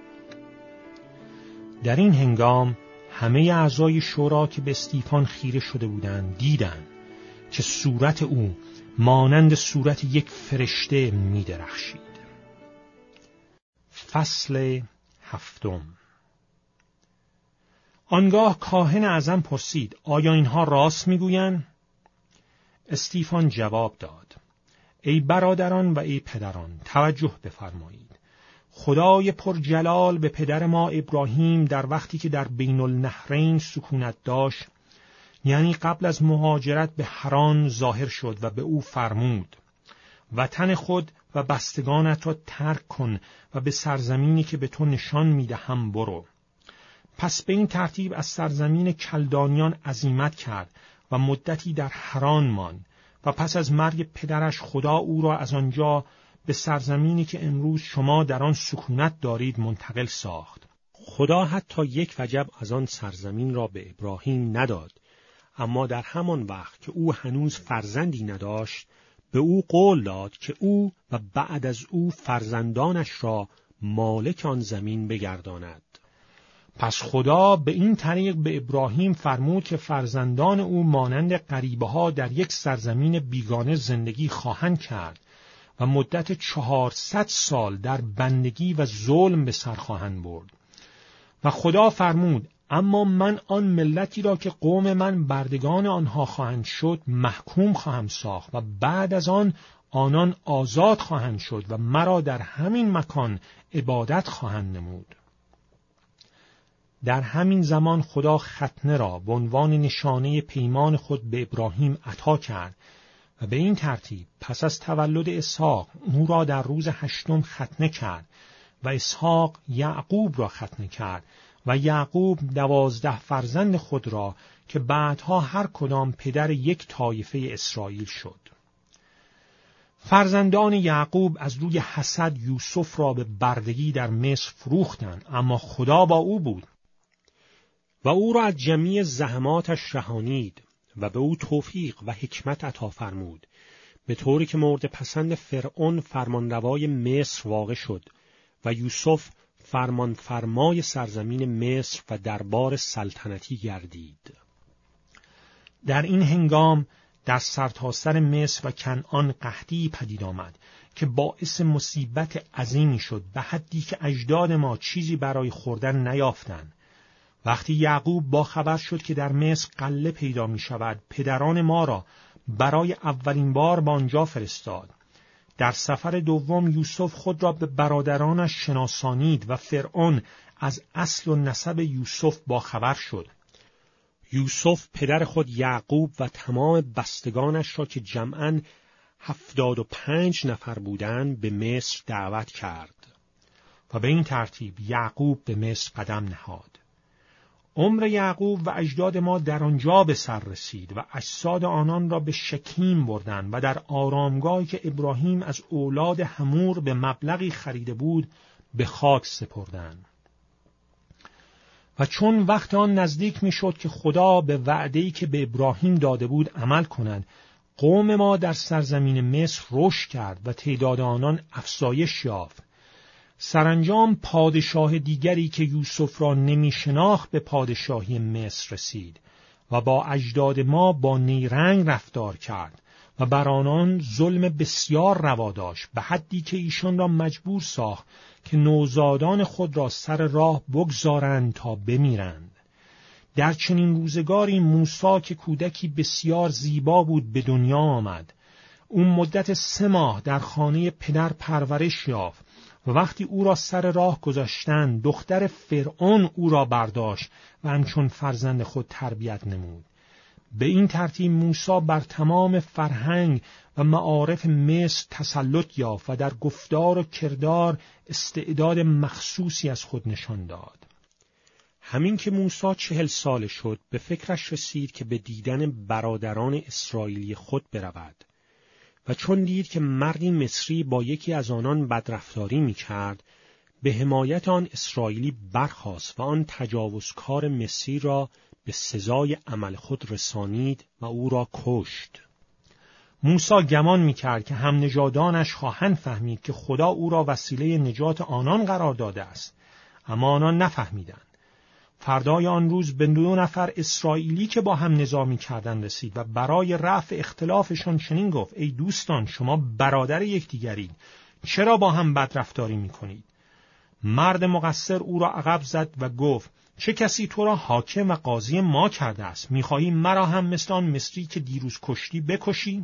در این هنگام همه اعضای شورا که به استیفان خیره شده بودند دیدند که صورت او مانند صورت یک فرشته می درخشید. فصل 7. آنگاه کاهن اعظم پرسید آیا اینها راست می گویند؟ استیفان جواب داد ای برادران و ای پدران توجه بفرمایید. خدای پرجلال به پدر ما ابراهیم در وقتی که در بین النهرین سکونت داشت، یعنی قبل از مهاجرت به حران ظاهر شد و به او فرمود وطن خود و بستگانت را ترک کن و به سرزمینی که به تو نشان میدهم برو. پس به این ترتیب از سرزمین کلدانیان عزیمت کرد و مدتی در حران ماند و پس از مرگ پدرش خدا او را از آنجا به سرزمینی که امروز شما در آن سکونت دارید منتقل ساخت. خدا حتی یک وجب از آن سرزمین را به ابراهیم نداد، اما در همان وقت که او هنوز فرزندی نداشت، به او قول داد که او و بعد از او فرزندانش را مالک آن زمین بگرداند. پس خدا به این طریق به ابراهیم فرمود که فرزندان او مانند غریبه‌ها در یک سرزمین بیگانه زندگی خواهند کرد و مدت 400 سال در بندگی و ظلم به سر خواهند برد. و خدا فرمود اما من آن ملتی را که قوم من بردگان آنها خواهند شد محکوم خواهم ساخت و بعد از آنان آزاد خواهند شد و مرا در همین مکان عبادت خواهند نمود. در همین زمان خدا ختنه را به عنوان نشانه پیمان خود به ابراهیم عطا کرد و به این ترتیب پس از تولد اسحاق او را در روز 8 ختنه کرد و اسحاق یعقوب را ختنه کرد و یعقوب 12 فرزند خود را که بعدها هر کدام پدر یک طایفه اسرائیل شد. فرزندان یعقوب از روی حسد یوسف را به بردگی در مصر فروختند، اما خدا با او بود و او را از جمیع زحماتش رهانید و به او توفیق و حکمت عطا فرمود، به طوری که مورد پسند فرعون فرمانروای مصر واقع شد و یوسف فرمانفرمای سرزمین مصر و دربار سلطنتی گردید. در این هنگام در سرتاسر مصر و کنعان قحطی پدید آمد که باعث مصیبت عظیمی شد، به حدی که اجداد ما چیزی برای خوردن نیافتند. وقتی یعقوب با خبر شد که در مصر غله پیدا می شود، پدران ما را برای اولین بار به آنجا فرستاد. در سفر دوم یوسف خود را به برادرانش شناسانید و فرعون از اصل و نسب یوسف با خبر شد. یوسف پدر خود یعقوب و تمام بستگانش را که جمعاً 75 نفر بودند به مصر دعوت کرد و به این ترتیب یعقوب به مصر قدم نهاد. عمر یعقوب و اجداد ما در آنجا به سر رسید و اجساد آنان را به شکیم بردند و در آرامگاهی که ابراهیم از اولاد حمور به مبلغی خریده بود به خاک سپردند. و چون وقت آن نزدیک می شد که خدا به وعده‌ای که به ابراهیم داده بود عمل کند، قوم ما در سرزمین مصر رشد کرد و تعداد آنان افزایش یافت. سرانجام پادشاه دیگری که یوسف را نمی شناخت به پادشاهی مصر رسید و با اجداد ما با نیرنگ رفتار کرد و بر آنان ظلم بسیار روا داشت، به حدی که ایشان را مجبور ساخت که نوزادان خود را سر راه بگذارند تا بمیرند. در چنین روزگاری موسی که کودکی بسیار زیبا بود به دنیا آمد. او مدت 3 ماه در خانه پدر پرورش یافت و وقتی او را سر راه گذاشتند، دختر فرعون او را برداشت و همچون فرزند خود تربیت نمود. به این ترتیب موسی بر تمام فرهنگ و معارف مصر تسلط یافت و در گفتار و کردار استعداد مخصوصی از خود نشان داد. همین که موسی 40 ساله شد، به فکرش رسید که به دیدن برادران اسرائیلی خود برود و چون دید که مردی مصری با یکی از آنان بدرفتاری می‌کرد، به حمایت آن اسرائیلی برخاست و آن تجاوزکار مصری را به سزای عمل خود رسانید و او را کشت. موسی گمان می‌کرد که هم نژادانش خواهند فهمید که خدا او را وسیله نجات آنان قرار داده است، اما آنان نفهمیدند. فردای آن روز به 2 نفر اسرائیلی که با هم نزاع می‌کردند رسید و برای رفع اختلافشان چنین گفت: ای دوستان، شما برادر یکدیگرید، چرا با هم بدرفتاری می‌کنید؟ مرد مقصر او را عقب زد و گفت: چه کسی تو را حاکم و قاضی ما کرده است؟ می‌خواهی مرا هم مثل آن مصری که دیروز کشتی بکشی؟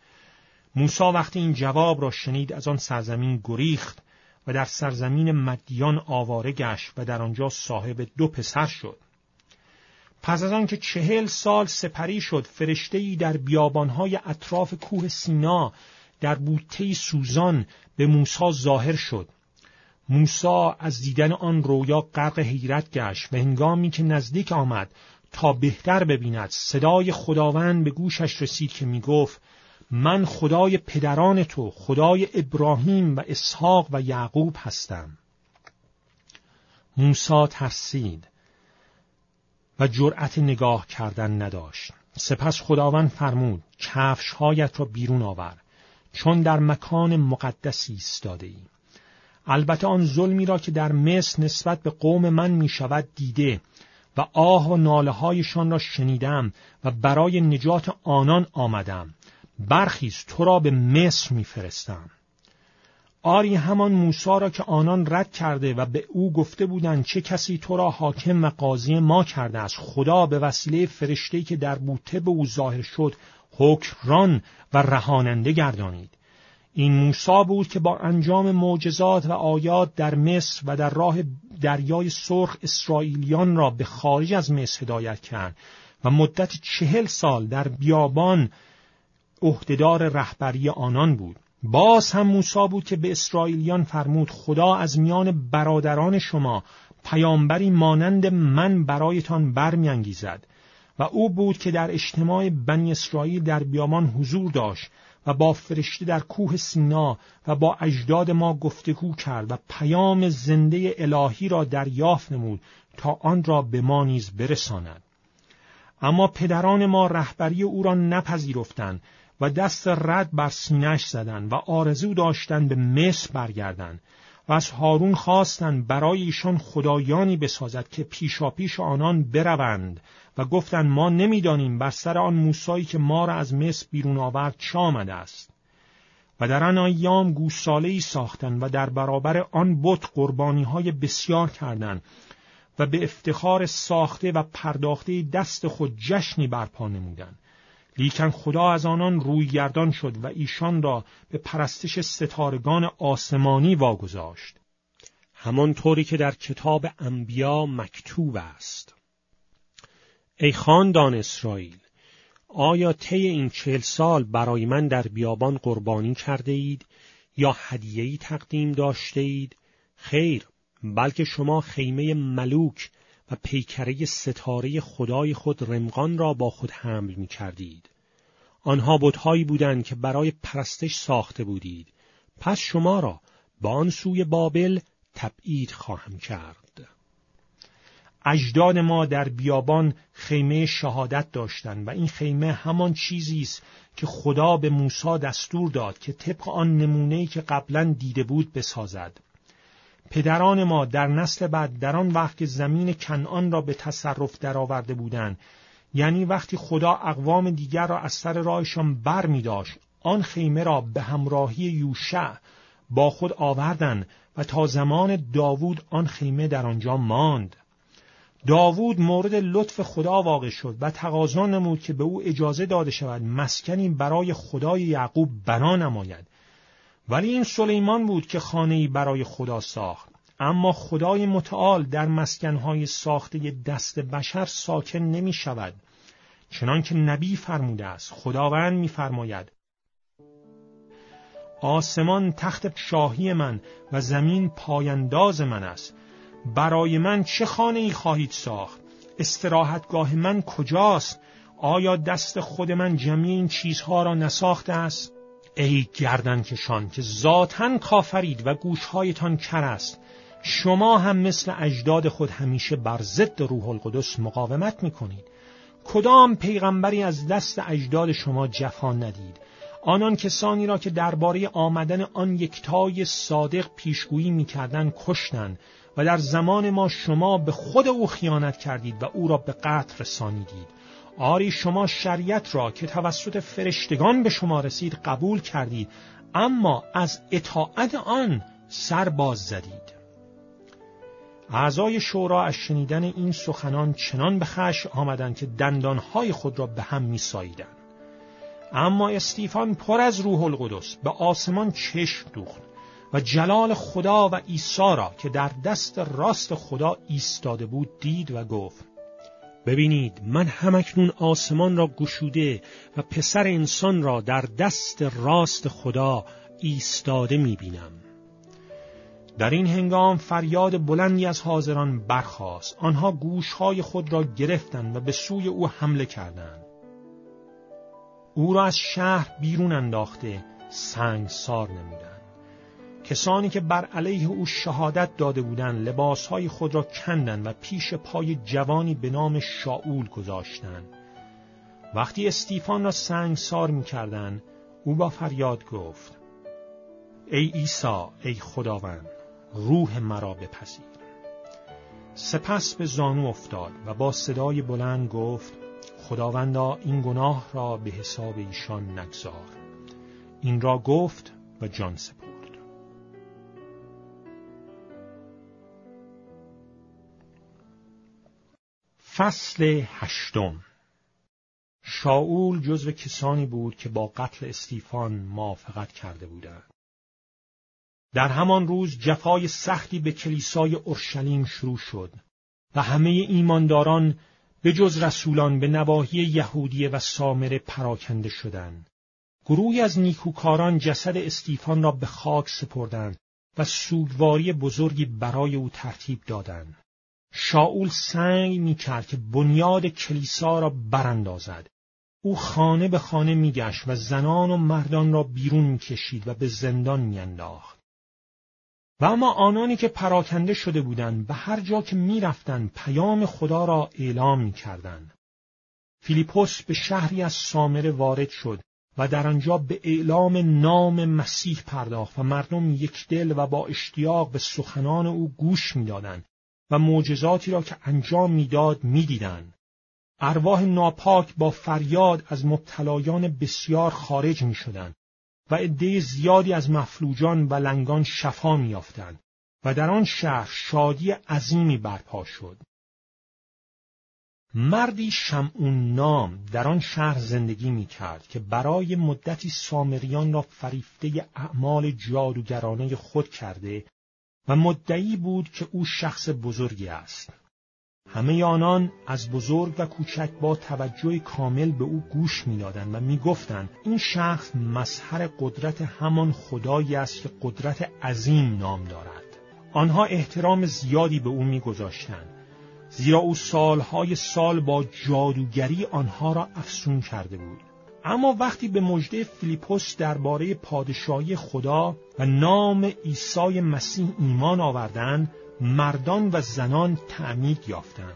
موسی وقتی این جواب را شنید از آن سرزمین گریخت و در سرزمین مدیان آواره گشت و در آنجا صاحب 2 پسر شد. پس از آن که 40 سال سپری شد، فرشته‌ای در بیابانهای اطراف کوه سینا در بوته سوزان به موسی ظاهر شد. موسی از دیدن آن رویا غرق حیرت گشت و هنگامی که نزدیک آمد تا بهتر ببیند، صدای خداوند به گوشش رسید که میگفت: من خدای پدران تو، خدای ابراهیم و اسحاق و یعقوب هستم. موسی ترسید و جرأت نگاه کردن نداشت. سپس خداوند فرمود کفش‌هایت را بیرون آور، چون در مکان مقدسی ایستاده‌ای. البته آن ظلمی را که در مصر نسبت به قوم من می شود دیده و آه و ناله هایشان را شنیدم و برای نجات آنان آمدم. برخیز، تو را به مصر می فرستم. آری همان موسی را که آنان رد کرده و به او گفته بودند چه کسی تو را حاکم و قاضی ما کرده است، خدا به وسیله فرشته‌ای که در بوته به او ظاهر شد حکمران و رهاننده گردانید. این موسی بود که با انجام معجزات و آیات در مصر و در راه دریای سرخ اسرائیلیان را به خارج از مصر هدایت کرد و مدت 40 سال در بیابان عهدهدار رهبری آنان بود. باز هم موسی بود که به اسرائیلیان فرمود خدا از میان برادران شما پیامبری مانند من برایتان برمی‌انگیزد. و او بود که در اجتماع بنی اسرائیل در بیابان حضور داشت و با فرشته در کوه سینا و با اجداد ما گفتگو کرد و پیام زنده الهی را دریافت نمود تا آن را به ما نیز برساند. اما پدران ما رهبری او را نپذیرفتند و دست رد بر سینه‌اش زدند و آرزو داشتند به مصر برگردند و از هارون خواستند برای ایشان خدایانی بسازد که پیشاپیش آنان بروند و گفتند ما نمی‌دانیم بر سر آن موسی که ما را از مصر بیرون آورد چه آمده است. و در آن ایام گوساله‌ای ساختند و در برابر آن بت قربانی‌های بسیار کردند و به افتخار ساخته و پرداخته دست خود جشنی برپا نمودند. لیکن خدا از آنان روی گردان شد و ایشان را به پرستش ستارگان آسمانی واگذاشت، همانطوری که در کتاب انبیا مکتوب است. ای خاندان اسرائیل، آیا طی این 40 سال برای من در بیابان قربانی کرده اید یا هدیه‌ای تقدیم داشته اید؟ خیر، بلکه شما خیمه ملوک و پیکره ستاره خدای خود رمقان را با خود حمل می کردید. آنها بت‌هایی بودند که برای پرستش ساخته بودید. پس شما را با آن سوی بابل تبعید خواهم کرد. اجداد ما در بیابان خیمه شهادت داشتند و این خیمه همان چیزی است که خدا به موسی دستور داد که طبق آن نمونه‌ای که قبلا دیده بود بسازد. پدران ما در نسل بعد در آن وقت که زمین کنعان را به تصرف درآورده بودند، یعنی وقتی خدا اقوام دیگر را از سر راهشان بر می داشت، آن خیمه را به همراهی یوشع با خود آوردند و تا زمان داوود آن خیمه در آنجا ماند. داوود مورد لطف خدا واقع شد و تقاضا نمود که به او اجازه داده شود مسکنی برای خدای یعقوب بنا نماید. ولی این سلیمان بود که خانه‌ای برای خدا ساخت. اما خدای متعال در مسکنهای ساخته دست بشر ساکن نمی شود. چنان که نبی فرموده است، خداوند می فرماید آسمان تخت شاهی من و زمین پاینداز من است. برای من چه خانه‌ای خواهید ساخت؟ استراحتگاه من کجاست؟ آیا دست خود من جمعی این چیزها را نساخته است؟ ای گردنکشان که ذاتاً کافرید و گوشهایتان کر است، شما هم مثل اجداد خود همیشه بر ضد روح القدس مقاومت می‌کنید. کدام پیغمبری از دست اجداد شما جفا ندید؟ آنان کسانی را که درباره آمدن آن یکتای صادق پیشگویی می‌کردند کشتند و در زمان ما شما به خود او خیانت کردید و او را به قتل رسانیدید. آری شما شریعت را که توسط فرشتگان به شما رسید قبول کردید، اما از اطاعت آن سر باز زدید. اعضای شورا از شنیدن این سخنان چنان به خشم آمدند که دندانهای خود را به هم می‌ساییدند. اما استیفان پر از روح القدس به آسمان چشم دوخت و جلال خدا و عیسی را که در دست راست خدا ایستاده بود دید و گفت: ببینید، من همکنون آسمان را گشوده و پسر انسان را در دست راست خدا ایستاده می‌بینم. در این هنگام فریاد بلندی از حاضران برخاست. آنها گوشهای خود را گرفتند و به سوی او حمله کردند. او را از شهر بیرون انداخته سنگسار نمودند. کسانی که بر علیه او شهادت داده بودند لباسهای خود را کندند و پیش پای جوانی به نام شاول گذاشتند. وقتی استیفان را سنگسار می‌کردند، او با فریاد گفت: ای عیسی، ای خداوند، روح مرا بپذیر. سپس به زانو افتاد و با صدای بلند گفت: خداوندا، این گناه را به حساب ایشان نگذار. این را گفت و جان سپرد. فصل 8. شاول جزو کسانی بود که با قتل استیفان موافقت کرده بودند. در همان روز جفای سختی به کلیسای اورشلیم شروع شد و همه ایمانداران به جز رسولان به نواحی یهودیه و سامره پراکنده شدند. گروهی از نیکوکاران جسد استیفان را به خاک سپردند و سوگواری بزرگی برای او ترتیب دادند. شاول سعی می‌کرد که بنیاد کلیسا را براندازد. او خانه به خانه می‌گشت و زنان و مردان را بیرون می‌کشید و به زندان می‌انداخت. و اما آنانی که پراکنده شده بودند به هر جا که می‌رفتند پیام خدا را اعلام می‌کردند. فیلیپوس به شهری از سامره وارد شد و در آنجا به اعلام نام مسیح پرداخت و مردم یکدل و با اشتیاق به سخنان او گوش می‌دادند و معجزاتی را که انجام می‌داد می‌دیدند. ارواح ناپاک با فریاد از مبتلایان بسیار خارج می‌شدند و عده زیادی از مفلوجان و لنگان شفا می‌یافتند و در آن شهر شادی عظیمی برپا شد. مردی شمعون نام در آن شهر زندگی می‌کرد که برای مدتی سامریان را فریفته اعمال جادوگرانه خود کرده و مدعی بود که او شخص بزرگی است. همه آنان از بزرگ و کوچک با توجه کامل به او گوش می‌دادند و می‌گفتند این شخص مظهر قدرت همان خدایی است که قدرت عظیم نام دارد. آنها احترام زیادی به او می‌گذاشتند، زیرا او سالهای سال با جادوگری آنها را افسون کرده بود. اما وقتی به مژده فیلیپوس درباره پادشاهی خدا و نام عیسی مسیح ایمان آوردند، مردان و زنان تعمید یافتند.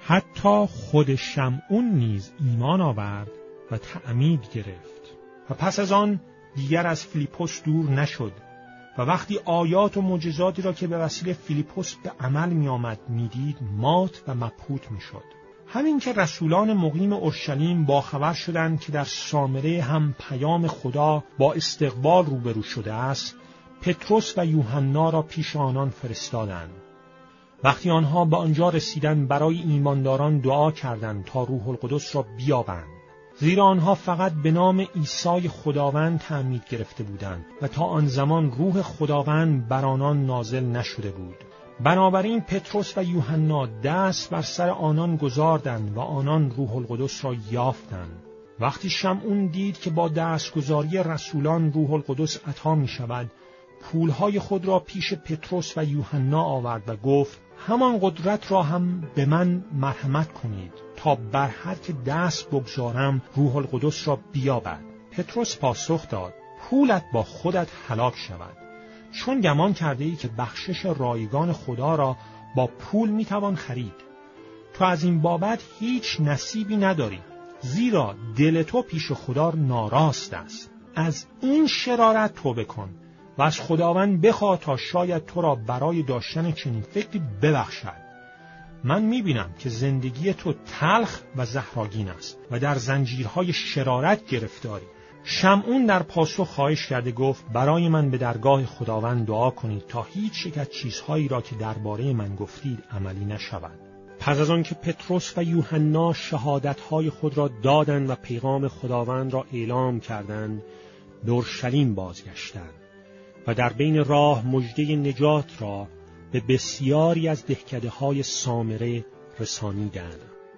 حتی خود شمعون نیز ایمان آورد و تعمید گرفت. و پس از آن دیگر از فیلیپوس دور نشد و وقتی آیات و معجزاتی را که به وسیله فیلیپوس به عمل می آمد می دید، مات و مبهوت می شد. همین که رسولان مقیم اورشلیم باخبر شدند که در سامره هم پیام خدا با استقبال روبرو شده است، پتروس و یوحنا را پیش آنان فرستادند. وقتی آنها به آنجا رسیدند برای ایمانداران دعا کردند تا روح القدس را بیابند، زیرا آنها فقط به نام عیسی خداوند تعمید گرفته بودند و تا آن زمان روح خداوند بر آنان نازل نشده بود. بنابراین پتروس و یوحنا دست بر سر آنان گذاردند و آنان روح القدس را یافتند. وقتی شمعون دید که با دستگذاری رسولان روح القدس عطا می شود، پولهای خود را پیش پتروس و یوحنا آورد و گفت: همان قدرت را هم به من مرحمت کنید تا بر هر که دست بگذارم روح القدس را بیابد. پتروس پاسخ داد: پولت با خودت هلاک شود، چون گمان کرده ای که بخشش رایگان خدا را با پول میتوان خرید. تو از این بابت هیچ نصیبی نداری، زیرا دل تو پیش خدا ناراست است. از این شرارت توبه کن و از خداوند بخواه تا شاید تو را برای داشتن چنین فکری ببخشد. من میبینم که زندگی تو تلخ و زهراگین است و در زنجیرهای شرارت گرفتاری. شمعون در پاسخ خواهش کرده گفت: برای من به درگاه خداوند دعا کنید تا هیچ یک از چیزهایی را که درباره من گفتید عملی نشود. پس از آن که پتروس و یوحنا شهادتهای خود را دادند و پیغام خداوند را اعلام کردند، به اورشلیم بازگشتند و در بین راه مژده نجات را به بسیاری از دهکده‌های سامره رسانیدند.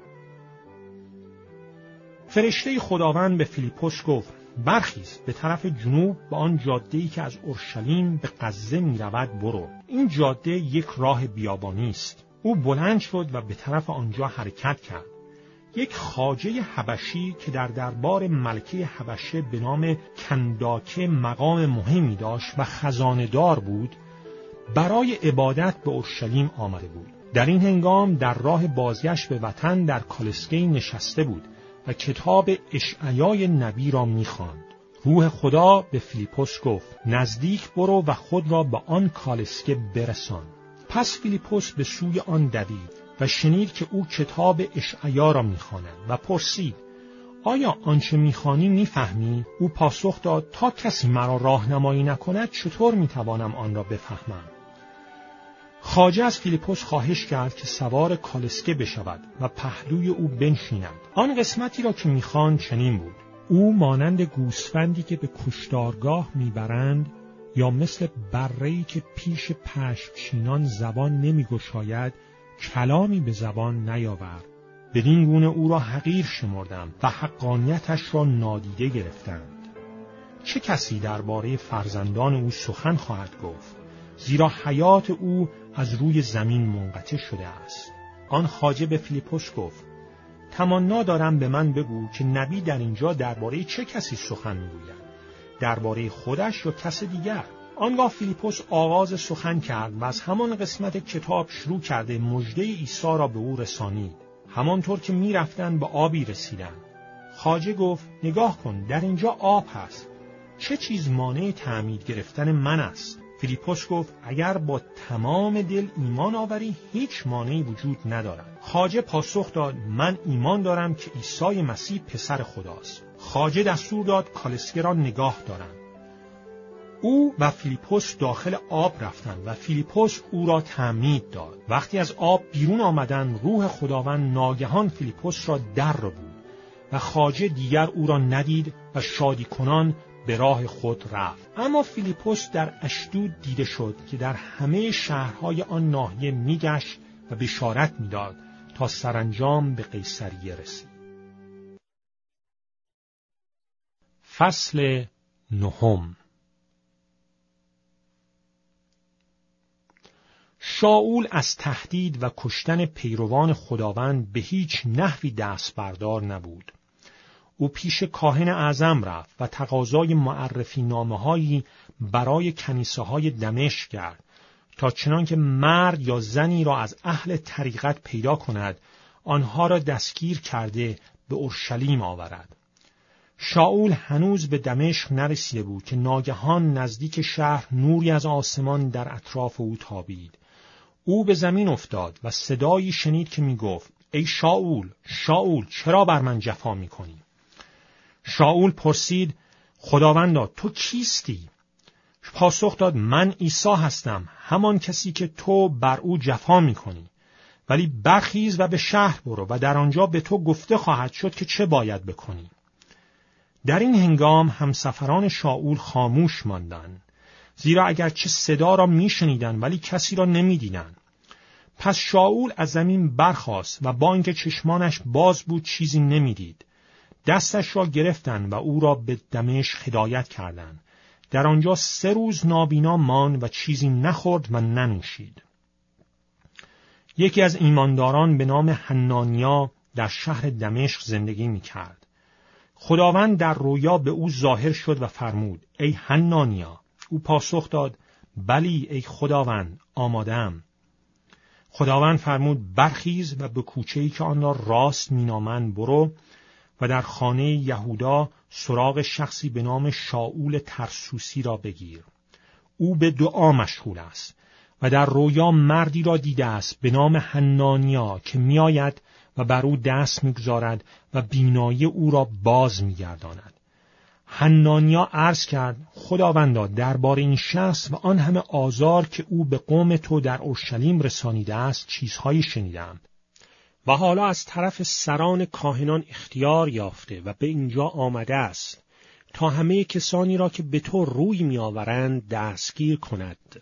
فرشته خداوند به فیلیپوس گفت: برخیز به طرف جنوب به آن جاده‌ای که از اورشلیم به غزه می‌رود برو. این جاده یک راه بیابانی است. او بلند شد و به طرف آنجا حرکت کرد. یک خواجه حبشی که در دربار ملکه حبشه به نام کنداکه مقام مهمی داشت و خزانه‌دار بود، برای عبادت به اورشلیم آمده بود. در این هنگام در راه بازگشت به وطن در کالسکه نشسته بود و کتاب اشعیای نبی را می‌خواند. روح خدا به فیلیپوس گفت: نزدیک برو و خود را به آن کالسکه برسان. پس فیلیپوس به سوی آن دوید و شنید که او کتاب اشعیا را می‌خواند و پرسید: آیا آنچه می‌خوانی می‌فهمی؟ او پاسخ داد: تا کسی مرا راهنمایی نکند چطور می‌توانم آن را بفهمم؟ خواجه از فیلیپوس خواهش کرد که سوار کالسکه بشود و پهلوی او بنشیند. آن قسمتی را که می‌خواند چنین بود: او مانند گوسفندی که به کشتارگاه میبرند یا مثل بره‌ای که پیش پشمچینان زبان نمیگشاید کلامی به زبان نیاورد. بدین گونه او را حقیر شمردم و حقانیتش را نادیده گرفتند. چه کسی درباره فرزندان او سخن خواهد گفت؟ زیرا حیات او از روی زمین منقطع شده است. آن خواجه به فیلیپوس گفت: تمنا دارم به من بگو که نبی در اینجا درباره چه کسی سخن میگوید؟ درباره خودش یا کس دیگر؟ آنگاه فیلیپوس آغاز سخن کرد و از همان قسمت کتاب شروع کرده مژده عیسی را به او رسانید. همانطور که میرفتند به آبی رسیدند. خواجه گفت: نگاه کن، در اینجا آب هست. چه چیز مانع تعمید گرفتن من است؟ فیلیپوس گفت: اگر با تمام دل ایمان آوری هیچ مانعی وجود ندارد. خواجه پاسخ داد: من ایمان دارم که عیسی مسیح پسر خداست. خواجه دستور داد کالسکه را نگاه دارند. او و فیلیپوس داخل آب رفتند و فیلیپوس او را تعمید داد. وقتی از آب بیرون آمدند روح خداوند ناگهان فیلیپوس را در بود و خواجه دیگر او را ندید و شادی کنان به راه خود رفت. اما فیلیپوس در اشدود دیده شد که در همه شهرهای آن ناحیه میگشت و بشارت میداد تا سرانجام به قیصریه رسید. فصل 9. شاول از تهدید و کشتن پیروان خداوند به هیچ نحوی دست بردار نبود. او پیش کاهن اعظم رفت و تقاضای معرفی نامه‌هایی برای کنیسه‌های دمشق کرد تا چنانکه مرد یا زنی را از اهل طریقت پیدا کند آنها را دستگیر کرده به اورشلیم آورد. شاول هنوز به دمشق نرسیده بود که ناگهان نزدیک شهر نوری از آسمان در اطراف او تابید. او به زمین افتاد و صدایی شنید که می گفت: ای شاول، شاول، چرا بر من جفا می کنی؟ شاول پرسید: خداوندا تو کیستی؟ پاسخ داد: من عیسی هستم، همان کسی که تو بر او جفا می کنی. ولی برخیز و به شهر برو و در آنجا به تو گفته خواهد شد که چه باید بکنی. در این هنگام همسفران شاول خاموش ماندند، زیرا اگرچه صدا را می شنیدند ولی کسی را نمی دیدند. پس شاول از زمین برخاست و با اینکه چشمانش باز بود چیزی نمی دید. دستش را گرفتند و او را به دمشق هدایت کردند. در آنجا 3 روز نابینا ماند و چیزی نخورد و ننوشید. یکی از ایمانداران به نام حنانیا در شهر دمشق زندگی می کرد. خداوند در رویا به او ظاهر شد و فرمود: ای حنانیا. او پاسخ داد: بلی ای خداوند، آماده‌ام. خداوند فرمود: برخیز و به کوچه‌ای که آن را راست مینامند برو و در خانه یهودا سراغ شخصی به نام شاول ترسوسی را بگیر. او به دعا مشغول است و در رویا مردی را دیده است به نام حنانیا که میآید و بر او دست میگذارد و بینایی او را باز میگرداند. حنانیا عرض کرد: خداوندا درباره این شخص و آن همه آزار که او به قوم تو در اورشلیم رسانیده است چیزهایی شنیدم و حالا از طرف سران کاهنان اختیار یافته و به اینجا آمده است تا همه کسانی را که به تو روی میآورند دستگیر کند.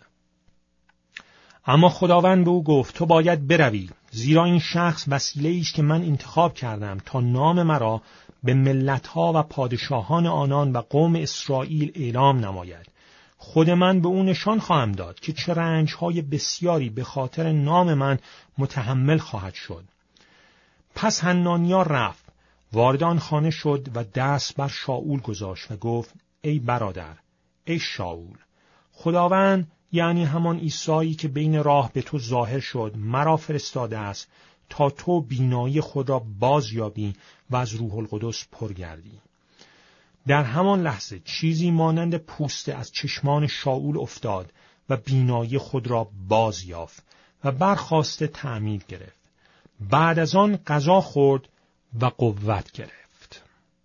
اما خداوند به او گفت: تو باید بروی، زیرا این شخص وسیله‌ای است که من انتخاب کردم تا نام مرا به ملت‌ها و پادشاهان آنان و قوم اسرائیل اعلام نماید. خود من به او نشان خواهم داد که چه رنج‌های بسیاری به خاطر نام من متحمل خواهد شد. پس حنانیا رفت، وارد آن خانه شد و دست بر شاول گذاشت و گفت: ای برادر، ای شاول، خداوند، یعنی همان عیسایی که بین راه به تو ظاهر شد، مرا فرستاده است تا تو بینایی خود را باز یابی و از روح القدس پر گردی. در همان لحظه چیزی مانند پوسته از چشمان شاول افتاد و بینایی خود را باز یافت و برخاسته تعمید گرفت. بعد از آن غذا خورد و قوت گرفت.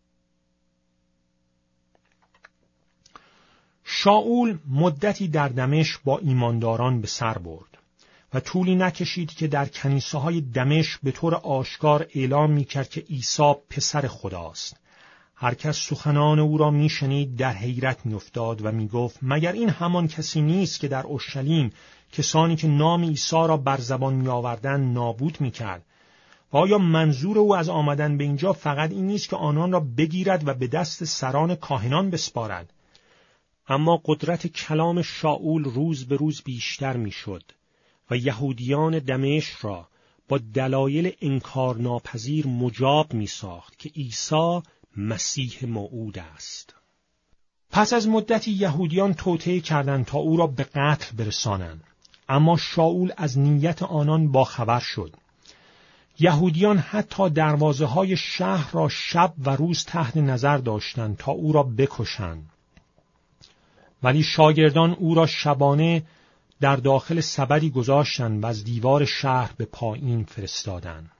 شاول مدتی در دمشق با ایمانداران به سر برد و طولی نکشید که در کنیسه‌های دمشق به طور آشکار اعلام می‌کرد که عیسی پسر خداست. هر کس سخنان او را می‌شنید در حیرت می‌افتاد و می‌گفت مگر این همان کسی نیست که در اورشلیم کسانی که نام عیسی را بر زبان می‌آوردند نابود می‌کرد؟ و آیا منظور او از آمدن به اینجا فقط این نیست که آنان را بگیرد و به دست سران کاهنان بسپارد؟ اما قدرت کلام شاول روز به روز بیشتر می‌شد و یهودیان دمشق را با دلایل انکارناپذیر مجاب می‌ساخت که عیسی مسیح موعود است. پس از مدتی یهودیان توطئه کردند تا او را به قتل برسانند، اما شاول از نیت آنان باخبر شد. یهودیان حتی دروازه‌های شهر را شب و روز تحت نظر داشتند تا او را بکشند. ولی شاگردان او را شبانه در داخل سبدی گذاشتند و از دیوار شهر به پایین فرستادند.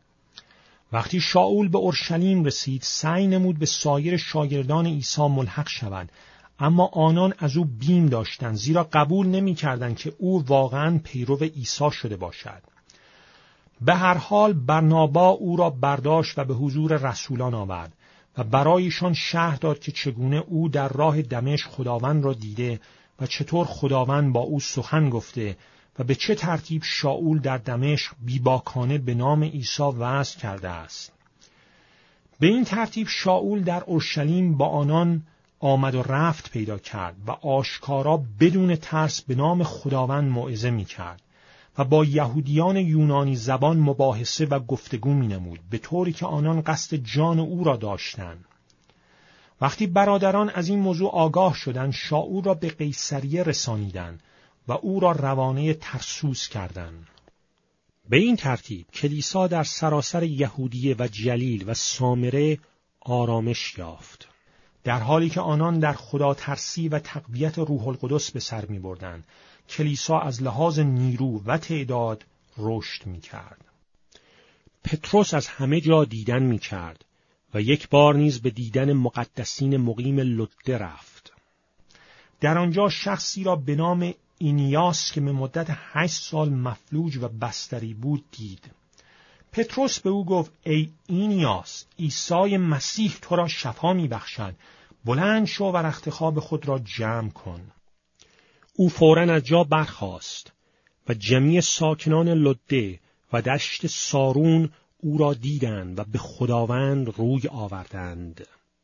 وقتی شاول به اورشلیم رسید، سعی نمود به سایر شاگردان عیسی ملحق شود، اما آنان از او بیم داشتند، زیرا قبول نمی‌کردند که او واقعاً پیرو عیسی شده باشد. به هر حال برنابا او را برداشت و به حضور رسولان آورد و برایشان شرح داد که چگونه او در راه دمشق خداوند را دیده و چطور خداوند با او سخن گفته و به چه ترتیب شاول در دمشق بیباکانه به نام عیسی وعظ کرده است. به این ترتیب شاول در اورشلیم با آنان آمد و رفت پیدا کرد و آشکارا بدون ترس به نام خداوند موعظه می کرد و با یهودیان یونانی زبان مباحثه و گفتگو می نمود، به طوری که آنان قصد جان او را داشتند. وقتی برادران از این موضوع آگاه شدند، شاول را به قیصریه رسانیدند و او را روانه ترسوس کردند. به این ترتیب کلیسا در سراسر یهودیه و جلیل و سامره آرامش یافت، در حالی که آنان در خدا ترسی و تقویت روح القدس به سر می بردند. کلیسا از لحاظ نیرو و تعداد رشد می کرد. پتروس از همه جا دیدن می کرد و یک بار نیز به دیدن مقدسین مقیم لده رفت. در آنجا شخصی را به نام اینیاس که به مدت 8 سال مفلوج و بستری بود دید. پتروس به او گفت ای اینیاس، عیسی مسیح تو را شفا می بخشد. بلند شو و رخت خواب خود را جمع کن. او فوراً از جا برخاست و جمیع ساکنان لده و دشت سارون او را دیدند و به خداوند روی آوردند.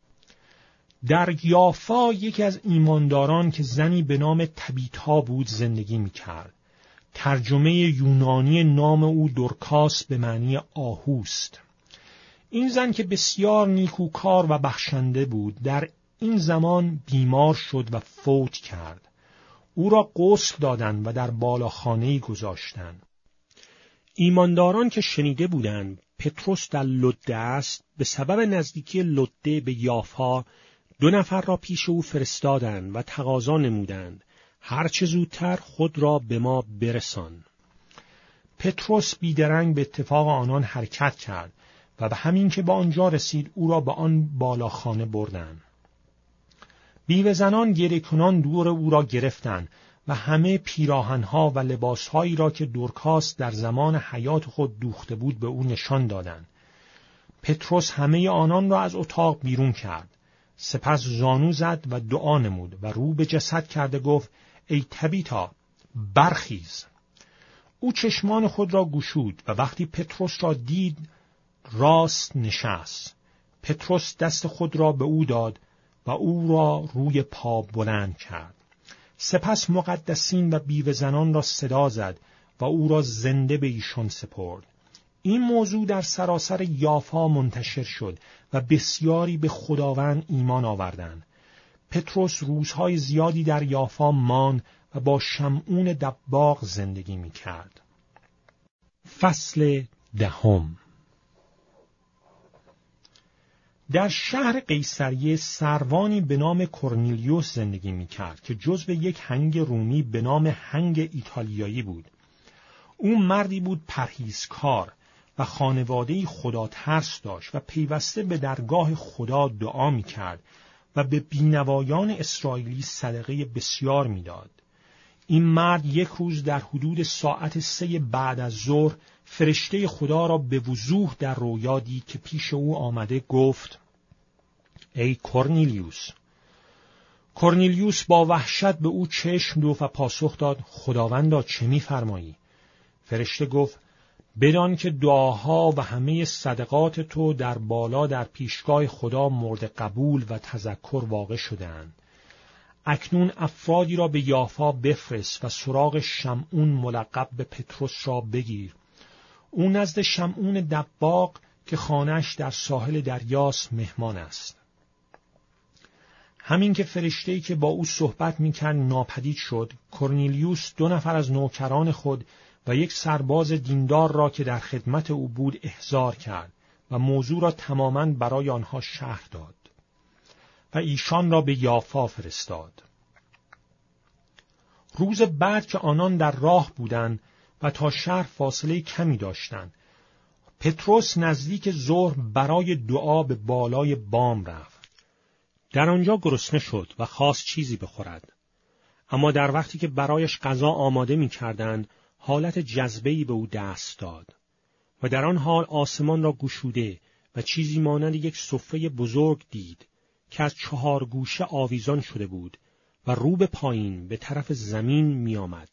در یافا یکی از ایمانداران که زنی به نام تبیتا بود زندگی می کرد. ترجمه یونانی نام او دورکاس به معنی آهوست. این زن که بسیار نیکوکار و بخشنده بود، در این زمان بیمار شد و فوت کرد. او را غسل دادند و در بالاخانه‌ای گذاشتند. ایمانداران که شنیده بودند پتروس در لده است، به سبب نزدیکی لده به یافا 2 نفر را پیش او فرستادند و تقاضا نمودند هر چه زودتر خود را به ما برسان. پتروس بیدرنگ به اتفاق آنان حرکت کرد و به همین که به آنجا رسید او را به آن بالاخانه بردند. بیوه زنان گریه کنان دور او را گرفتند و همه پیراهنها و لباسهایی را که دورکاس در زمان حیات خود دوخته بود به او نشان دادند. پتروس همه آنان را از اتاق بیرون کرد. سپس زانو زد و دعا نمود و رو به جسد کرده گفت ای تبیتا برخیز. او چشمان خود را گشود و وقتی پتروس را دید راست نشست. پتروس دست خود را به او داد و او را روی پا بلند کرد. سپس مقدسین و بیوه زنان را صدا زد و او را زنده به ایشان سپرد. این موضوع در سراسر یافا منتشر شد و بسیاری به خداوند ایمان آوردند. پتروس روزهای زیادی در یافا ماند و با شمعون دباغ زندگی می کرد. فصل 10. در شهر قیصریه سروانی به نام کرنیلیوس زندگی می‌کرد که جزو یک هنگ رومی به نام هنگ ایتالیایی بود. او مردی بود پرهیزکار و خانواده‌ای خداترس داشت و پیوسته به درگاه خدا دعا می‌کرد و به بینوایان اسرائیلی صدقه بسیار می‌داد. این مرد یک روز در حدود ساعت 3 بعد از ظهر فرشته خدا را به وضوح در رویا دید که پیش او آمده گفت: ای کرنیلیوس. کرنیلیوس با وحشت به او چشم دوخت و پاسخ داد: خداوندا چه می‌فرمایی؟ فرشته گفت: بدان که دعاها و همه صدقات تو در بالا در پیشگاه خدا مورد قبول و تذکر واقع شده‌اند. اکنون افرادی را به یافا بفرست و سراغ شمعون ملقب به پتروس را بگیر. او نزد شمعون دباغ که خانه‌اش در ساحل دریاست مهمان است. همین که فرشته‌ای که با او صحبت می‌کرد ناپدید شد، کرنیلیوس 2 نفر از نوکران خود و یک سرباز دیندار را که در خدمت او بود احضار کرد و موضوع را تماماً برای آنها شرح داد و ایشان را به یافا فرستاد. روز بعد که آنان در راه بودند و تا شهر فاصله کمی داشتند، پتروس نزدیک ظهر برای دعا به بالای بام رفت. در آنجا گرسنه شد و خواست چیزی بخورد. اما در وقتی که برایش غذا آماده می‌کردند، حالت جذبه‌ای به او دست داد و در آن حال آسمان را گشوده و چیزی مانند یک سفره بزرگ دید که از 4 گوشه آویزان شده بود و رو به پایین به طرف زمین می آمد.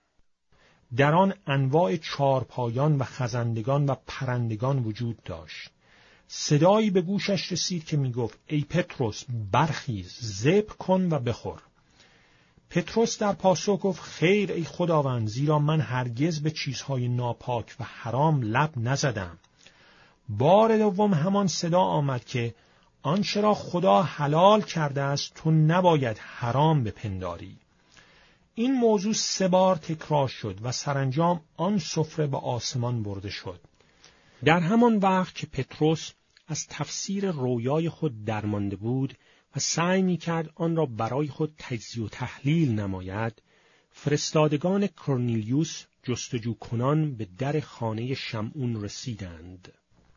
در آن انواع چارپایان و خزندگان و پرندگان وجود داشت. صدایی به گوشش رسید که می گفت: ای پتروس، برخیز، ذبح کن و بخور. پتروس در پاسخ گفت: خیر ای خداوند، زیرا من هرگز به چیزهای ناپاک و حرام لب نزدم. بار دوم همان صدا آمد که آنچه را خدا حلال کرده است تو نباید حرام بپنداری. این موضوع 3 بار تکرار شد و سرانجام آن سفره به آسمان برده شد. در همان وقت که پتروس از تفسیر رویای خود درمانده بود و سعی می‌کرد آن را برای خود تجزیه و تحلیل نماید، فرستادگان کرنیلیوس جستجو کنان به در خانه شمعون رسیدند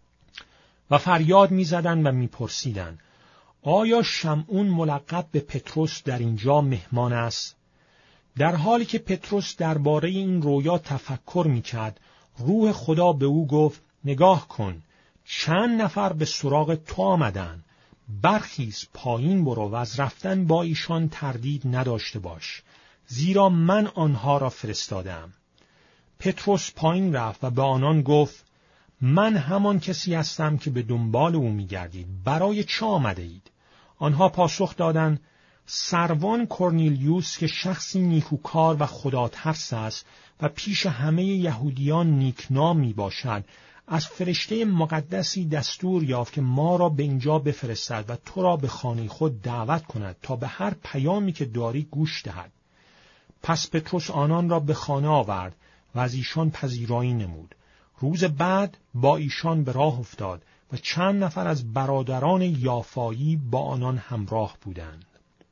و فریاد می‌زدند و می‌پرسیدند: آیا شمعون ملقب به پتروس در اینجا مهمان است؟ در حالی که پتروس درباره این رویا تفکر می‌کرد، روح خدا به او گفت: نگاه کن، چند نفر به سراغ تو آمدند. برخیز، پایین برو و از رفتن با ایشان تردید نداشته باش، زیرا من آنها را فرستادم. پتروس پایین رفت و به آنان گفت: من همان کسی هستم که به دنبال او می‌گردید. برای چه آمده اید؟ آنها پاسخ دادند: سروان کرنیلیوس که شخصی نیکوکار و خداترس است و پیش همه یهودیان نیکنام میباشد، از فرشته مقدسی دستور یافت که ما را به اینجا بفرستد و تو را به خانه خود دعوت کند تا به هر پیامی که داری گوش دهد. پس پتروس آنان را به خانه آورد و از ایشان پذیرایی نمود. روز بعد با ایشان به راه افتاد و چند نفر از برادران یافایی با آنان همراه بودند.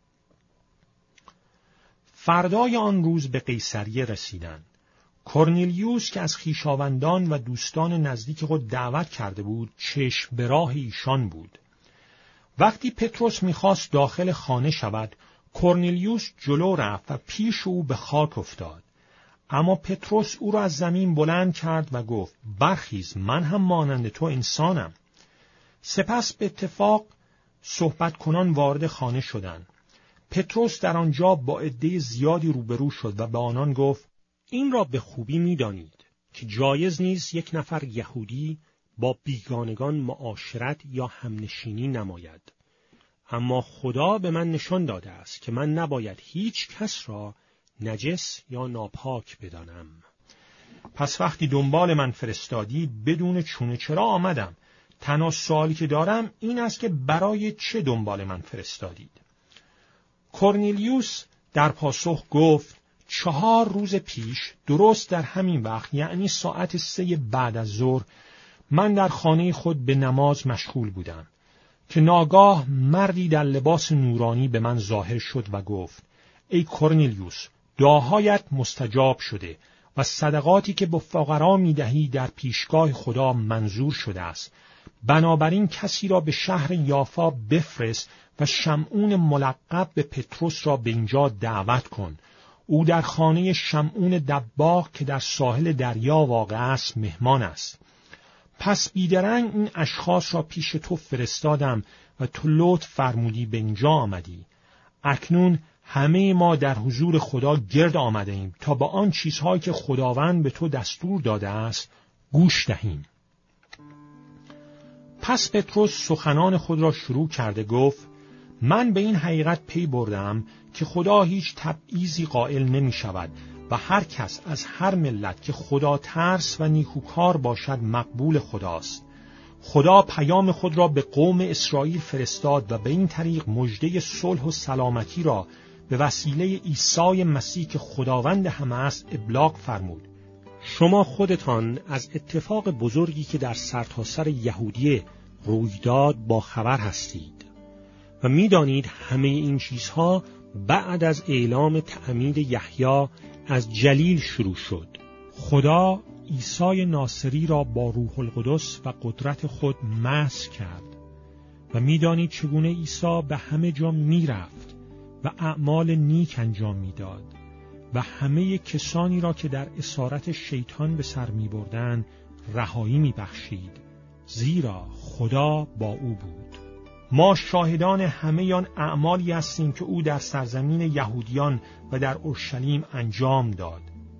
فردای آن روز به قیصریه رسیدند. کرنیلیوس که از خویشاوندان و دوستان نزدیک خود دعوت کرده بود، چشم به راه ایشان بود. وقتی پتروس می‌خواست داخل خانه شود، کرنیلیوس جلو رفت و پیش او به خاک افتاد. اما پتروس او را از زمین بلند کرد و گفت: برخیز، من هم مانند تو انسانم. سپس به اتفاق صحبت کنان وارد خانه شدند. پتروس در آنجا با عده زیادی روبرو شد و به آنان گفت: این را به خوبی می‌دانید که جایز نیست یک نفر یهودی با بیگانگان معاشرت یا همنشینی نماید. اما خدا به من نشان داده است که من نباید هیچ کس را نجس یا ناپاک بدانم. پس وقتی دنبال من فرستادی بدون چونه چرا آمدم. تنها سوالی که دارم این است که برای چه دنبال من فرستادید؟ کرنیلیوس در پاسخ گفت: 4 روز پیش درست در همین وقت، یعنی ساعت 3 بعد از ظهر، من در خانه خود به نماز مشغول بودم که ناگاه مردی در لباس نورانی به من ظاهر شد و گفت: ای کورنلیوس، دعاهایت مستجاب شده و صدقاتی که به فقرا می‌دهی در پیشگاه خدا منظور شده است. بنابراین کسی را به شهر یافا بفرست و شمعون ملقب به پتروس را به اینجا دعوت کن. او در خانه شمعون دباغ که در ساحل دریا واقع است مهمان است. پس بیدرنگ این اشخاص را پیش تو فرستادم و تو لطف فرمودی به اینجا آمدی. اکنون همه ما در حضور خدا گرد آمده ایم تا با آن چیزهایی که خداوند به تو دستور داده است گوش دهیم. پس پتروس سخنان خود را شروع کرده گفت: من به این حقیقت پی بردم که خدا هیچ تبعیضی قائل نمی شود و هر کس از هر ملت که خدا ترس و نیکوکار باشد مقبول خداست. خدا پیام خود را به قوم اسرائیل فرستاد و به این طریق مژده صلح و سلامتی را به وسیله عیسی مسیح که خداوند همه است ابلاغ فرمود. شما خودتان از اتفاق بزرگی که در سرتاسر یهودیه روی داد با خبر هستید و می‌دانید همه این چیزها بعد از اعلام تعمید یحیی از جلیل شروع شد. خدا عیسی ناصری را با روح القدس و قدرت خود مسح کرد و می‌دانید چگونه عیسی به همه جا می‌رفت و اعمال نیک انجام می‌داد و همه کسانی را که در اسارت شیطان به سر می‌بردند رهایی می‌بخشید، زیرا خدا با او بود. ما شاهدان همه آن اعمالی هستیم که او در سرزمین یهودیان و در اورشلیم انجام داد.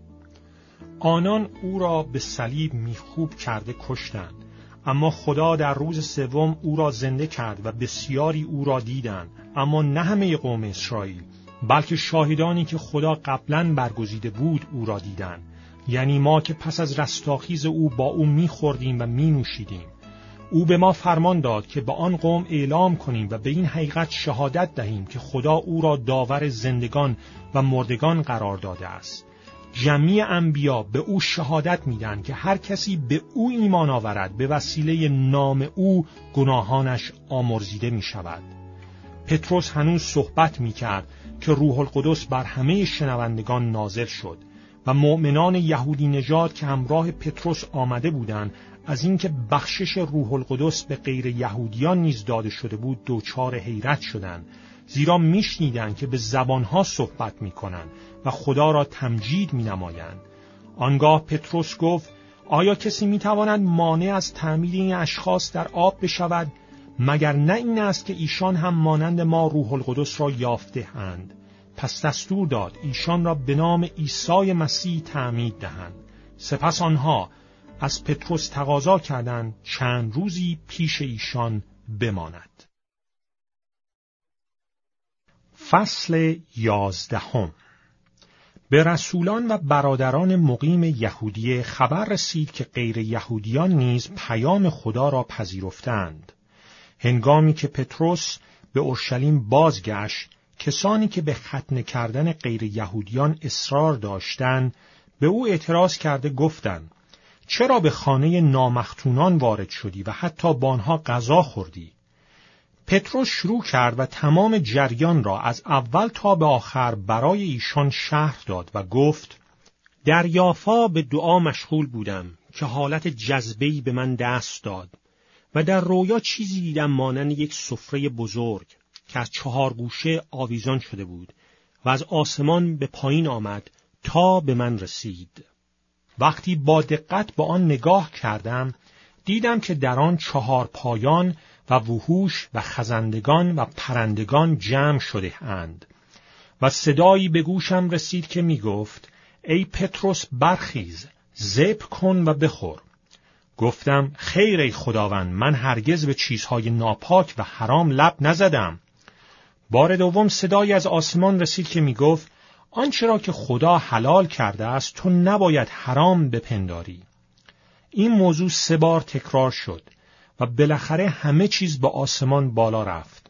آنان او را به صلیب میخوب کرده کشتند، اما خدا در روز سوم او را زنده کرد و بسیاری او را دیدند، اما نه همه قوم اسرائیل، بلکه شاهدانی که خدا قبلاً برگزیده بود او را دیدند، یعنی ما که پس از رستاخیز او با او میخوردیم و مینوشیدیم. او به ما فرمان داد که به آن قوم اعلام کنیم و به این حقیقت شهادت دهیم که خدا او را داور زندگان و مردگان قرار داده است. جمیع انبیا به او شهادت میدن که هر کسی به او ایمان آورد به وسیله نام او گناهانش آمرزیده می شود. پتروس هنوز صحبت می کرد که روح القدس بر همه شنوندگان نازل شد و مؤمنان یهودی نژاد که همراه پتروس آمده بودند از اینکه بخشش روح القدس به غیر یهودیان نیز داده شده بود دوچار حیرت شدند، زیرا میشنیدند که به زبانها صحبت میکنند و خدا را تمجید مینمایند. آنگاه پتروس گفت: آیا کسی میتواند مانع از تعمید این اشخاص در آب بشود؟ مگر نه این است که ایشان هم مانند ما روح القدس را یافته اند؟ پس دستور داد ایشان را به نام عیسی مسیح تعمید دهند. سپس آنها از پتروس تقاضا کردند چند روزی پیش ایشان بماند. فصل 11. به رسولان و برادران مقیم یهودیه خبر رسید که غیر یهودیان نیز پیام خدا را پذیرفتند. هنگامی که پتروس به اورشلیم بازگشت، کسانی که به ختنه کردن غیر یهودیان اصرار داشتند به او اعتراض کرده گفتند: چرا به خانه نامختونان وارد شدی و حتی با آنها غذا خوردی؟ پتروس شروع کرد و تمام جریان را از اول تا به آخر برای ایشان شرح داد و گفت: در یافا به دعا مشغول بودم که حالت جذبه‌ای به من دست داد و در رویا چیزی دیدم مانند یک سفره بزرگ که از 4 گوشه آویزان شده بود و از آسمان به پایین آمد تا به من رسید. وقتی با دقت به آن نگاه کردم، دیدم که در آن 4 پایان و وحوش و خزندگان و پرندگان جمع شده اند و صدایی به گوشم رسید که می گفت: ای پتروس برخیز، ذبح کن و بخور. گفتم: خیر ای خداوند، من هرگز به چیزهای ناپاک و حرام لب نزدم. بار دوم صدایی از آسمان رسید که می گفت: آنچه را که خدا حلال کرده است تو نباید حرام بپنداری. این موضوع 3 بار تکرار شد و بالاخره همه چیز به آسمان بالا رفت.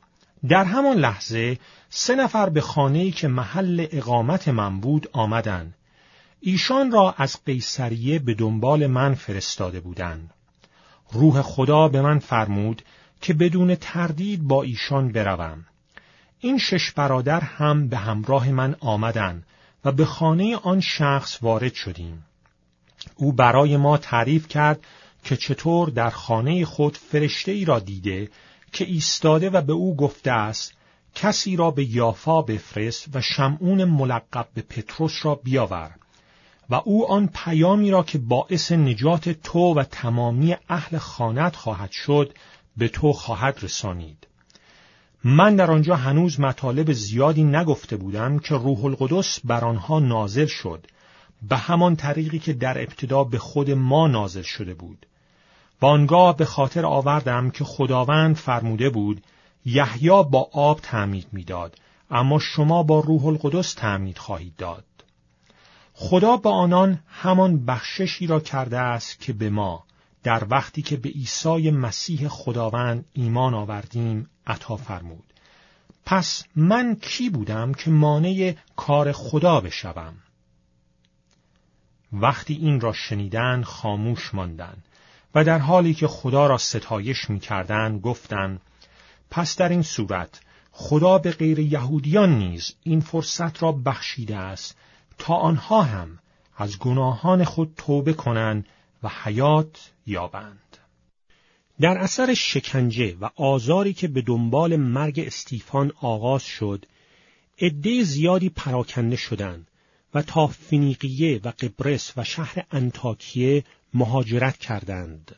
در همان لحظه 3 نفر به خانه‌ای که محل اقامت من بود آمدند. ایشان را از قیصریه به دنبال من فرستاده بودند. روح خدا به من فرمود که بدون تردید با ایشان بروم. این 6 برادر هم به همراه من آمدند و به خانه آن شخص وارد شدیم. او برای ما تعریف کرد که چطور در خانه خود فرشته‌ای را دیده که ایستاده و به او گفته است کسی را به یافا بفرست و شمعون ملقب به پتروس را بیاور و او آن پیامی را که باعث نجات تو و تمامی اهل خانه‌ات خواهد شد به تو خواهد رسانید. من در آنجا هنوز مطالب زیادی نگفته بودم که روح القدس بر آنها نازل شد، به همان طریقی که در ابتدا به خود ما نازل شده بود. و آنگاه به خاطر آوردم که خداوند فرموده بود یحیی با آب تعمید می‌داد، اما شما با روح القدس تعمید خواهید داد. خدا به آنان همان بخششی را کرده است که به ما در وقتی که به عیسی مسیح خداوند ایمان آوردیم عطا فرمود. پس من کی بودم که مانع کار خدا بشوم؟ وقتی این را شنیدند خاموش ماندند و در حالی که خدا را ستایش می‌کردند گفتند پس در این صورت خدا به غیر یهودیان نیز این فرصت را بخشیده است تا آنها هم از گناهان خود توبه کنند و حیات یابند. در اثر شکنجه و آزاری که به دنبال مرگ استیفان آغاز شد، عده زیادی پراکنده شدند و تا فینیقیه و قبرس و شهر انطاکیه مهاجرت کردند.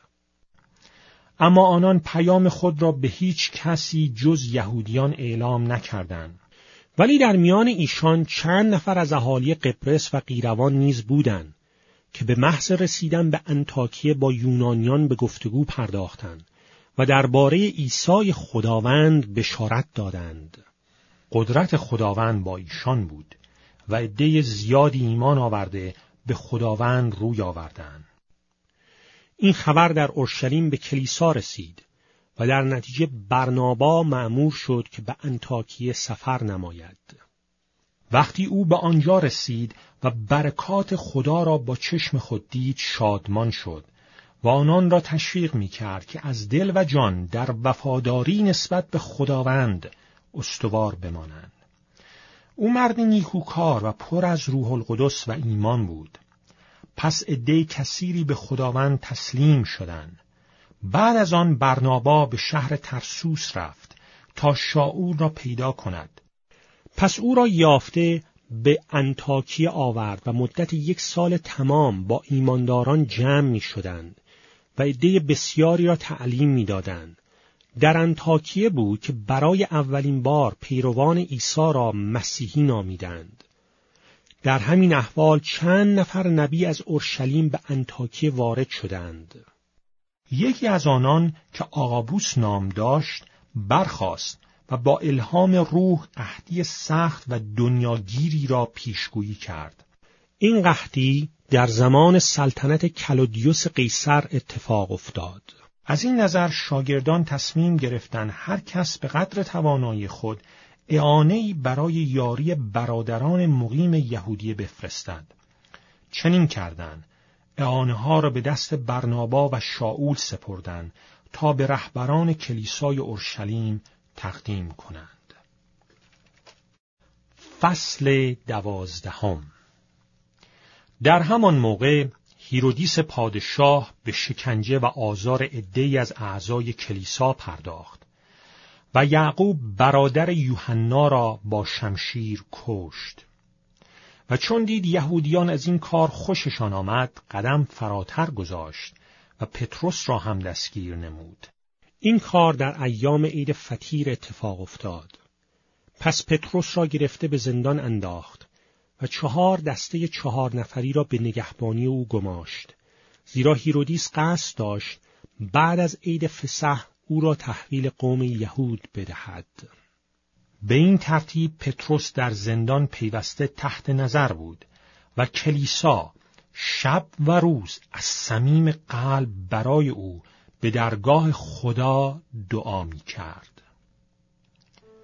اما آنان پیام خود را به هیچ کسی جز یهودیان اعلام نکردند. ولی در میان ایشان چند نفر از اهالی قبرس و قیروان نیز بودند که به محض رسیدن به انطاکیه با یونانیان به گفتگو پرداختند و درباره عیسی خداوند بشارت دادند. قدرت خداوند با ایشان بود و عده زیادی ایمان آورده به خداوند روی آوردند. این خبر در اورشلیم به کلیسا رسید و در نتیجه برنابا مأمور شد که به انطاکیه سفر نماید. وقتی او به آنجا رسید و برکات خدا را با چشم خود دید شادمان شد و آنان را تشویق می‌کرد که از دل و جان در وفاداری نسبت به خداوند استوار بمانند. او مرد نیکوکار و پر از روح القدس و ایمان بود. پس عده کثیری به خداوند تسلیم شدند. بعد از آن برنابا به شهر ترسوس رفت تا شاول را پیدا کند. پس او را یافته به انطاکیه آورد و مدت 1 سال تمام با ایمانداران جمع می شدند و عده بسیاری را تعلیم می دادند. در انطاکیه بود که برای اولین بار پیروان عیسی را مسیحی نامیدند. در همین احوال چند نفر نبی از اورشلیم به انطاکیه وارد شدند. یکی از آنان که آغابوس نام داشت برخاست و با الهام روح قحطی سخت و دنیاگیری را پیشگویی کرد. این قحطی در زمان سلطنت کلودیوس قیصر اتفاق افتاد. از این نظر شاگردان تصمیم گرفتند هر کس به قدر توانایی خود اعانه‌ای برای یاری برادران مقیم یهودیه بفرستد. چنین کردند. اعانه‌ها را به دست برنابا و شاول سپردند تا به رهبران کلیسای اورشلیم تقدیم کنند. فصل 12. در همان موقع هیرودیس پادشاه به شکنجه و آزار عده‌ای از اعضای کلیسا پرداخت و یعقوب برادر یوحنا را با شمشیر کشت. و چون دید یهودیان از این کار خوششان آمد، قدم فراتر گذاشت و پتروس را هم دستگیر نمود. این کار در ایام عید فطیر اتفاق افتاد. پس پتروس را گرفته به زندان انداخت و 4 دسته 4 نفری را به نگهبانی او گماشت، زیرا هیرودیس قصد داشت بعد از عید فسح او را تحویل قوم یهود بدهد. به این ترتیب پتروس در زندان پیوسته تحت نظر بود و کلیسا شب و روز از صمیم قلب برای او به درگاه خدا دعا می کرد.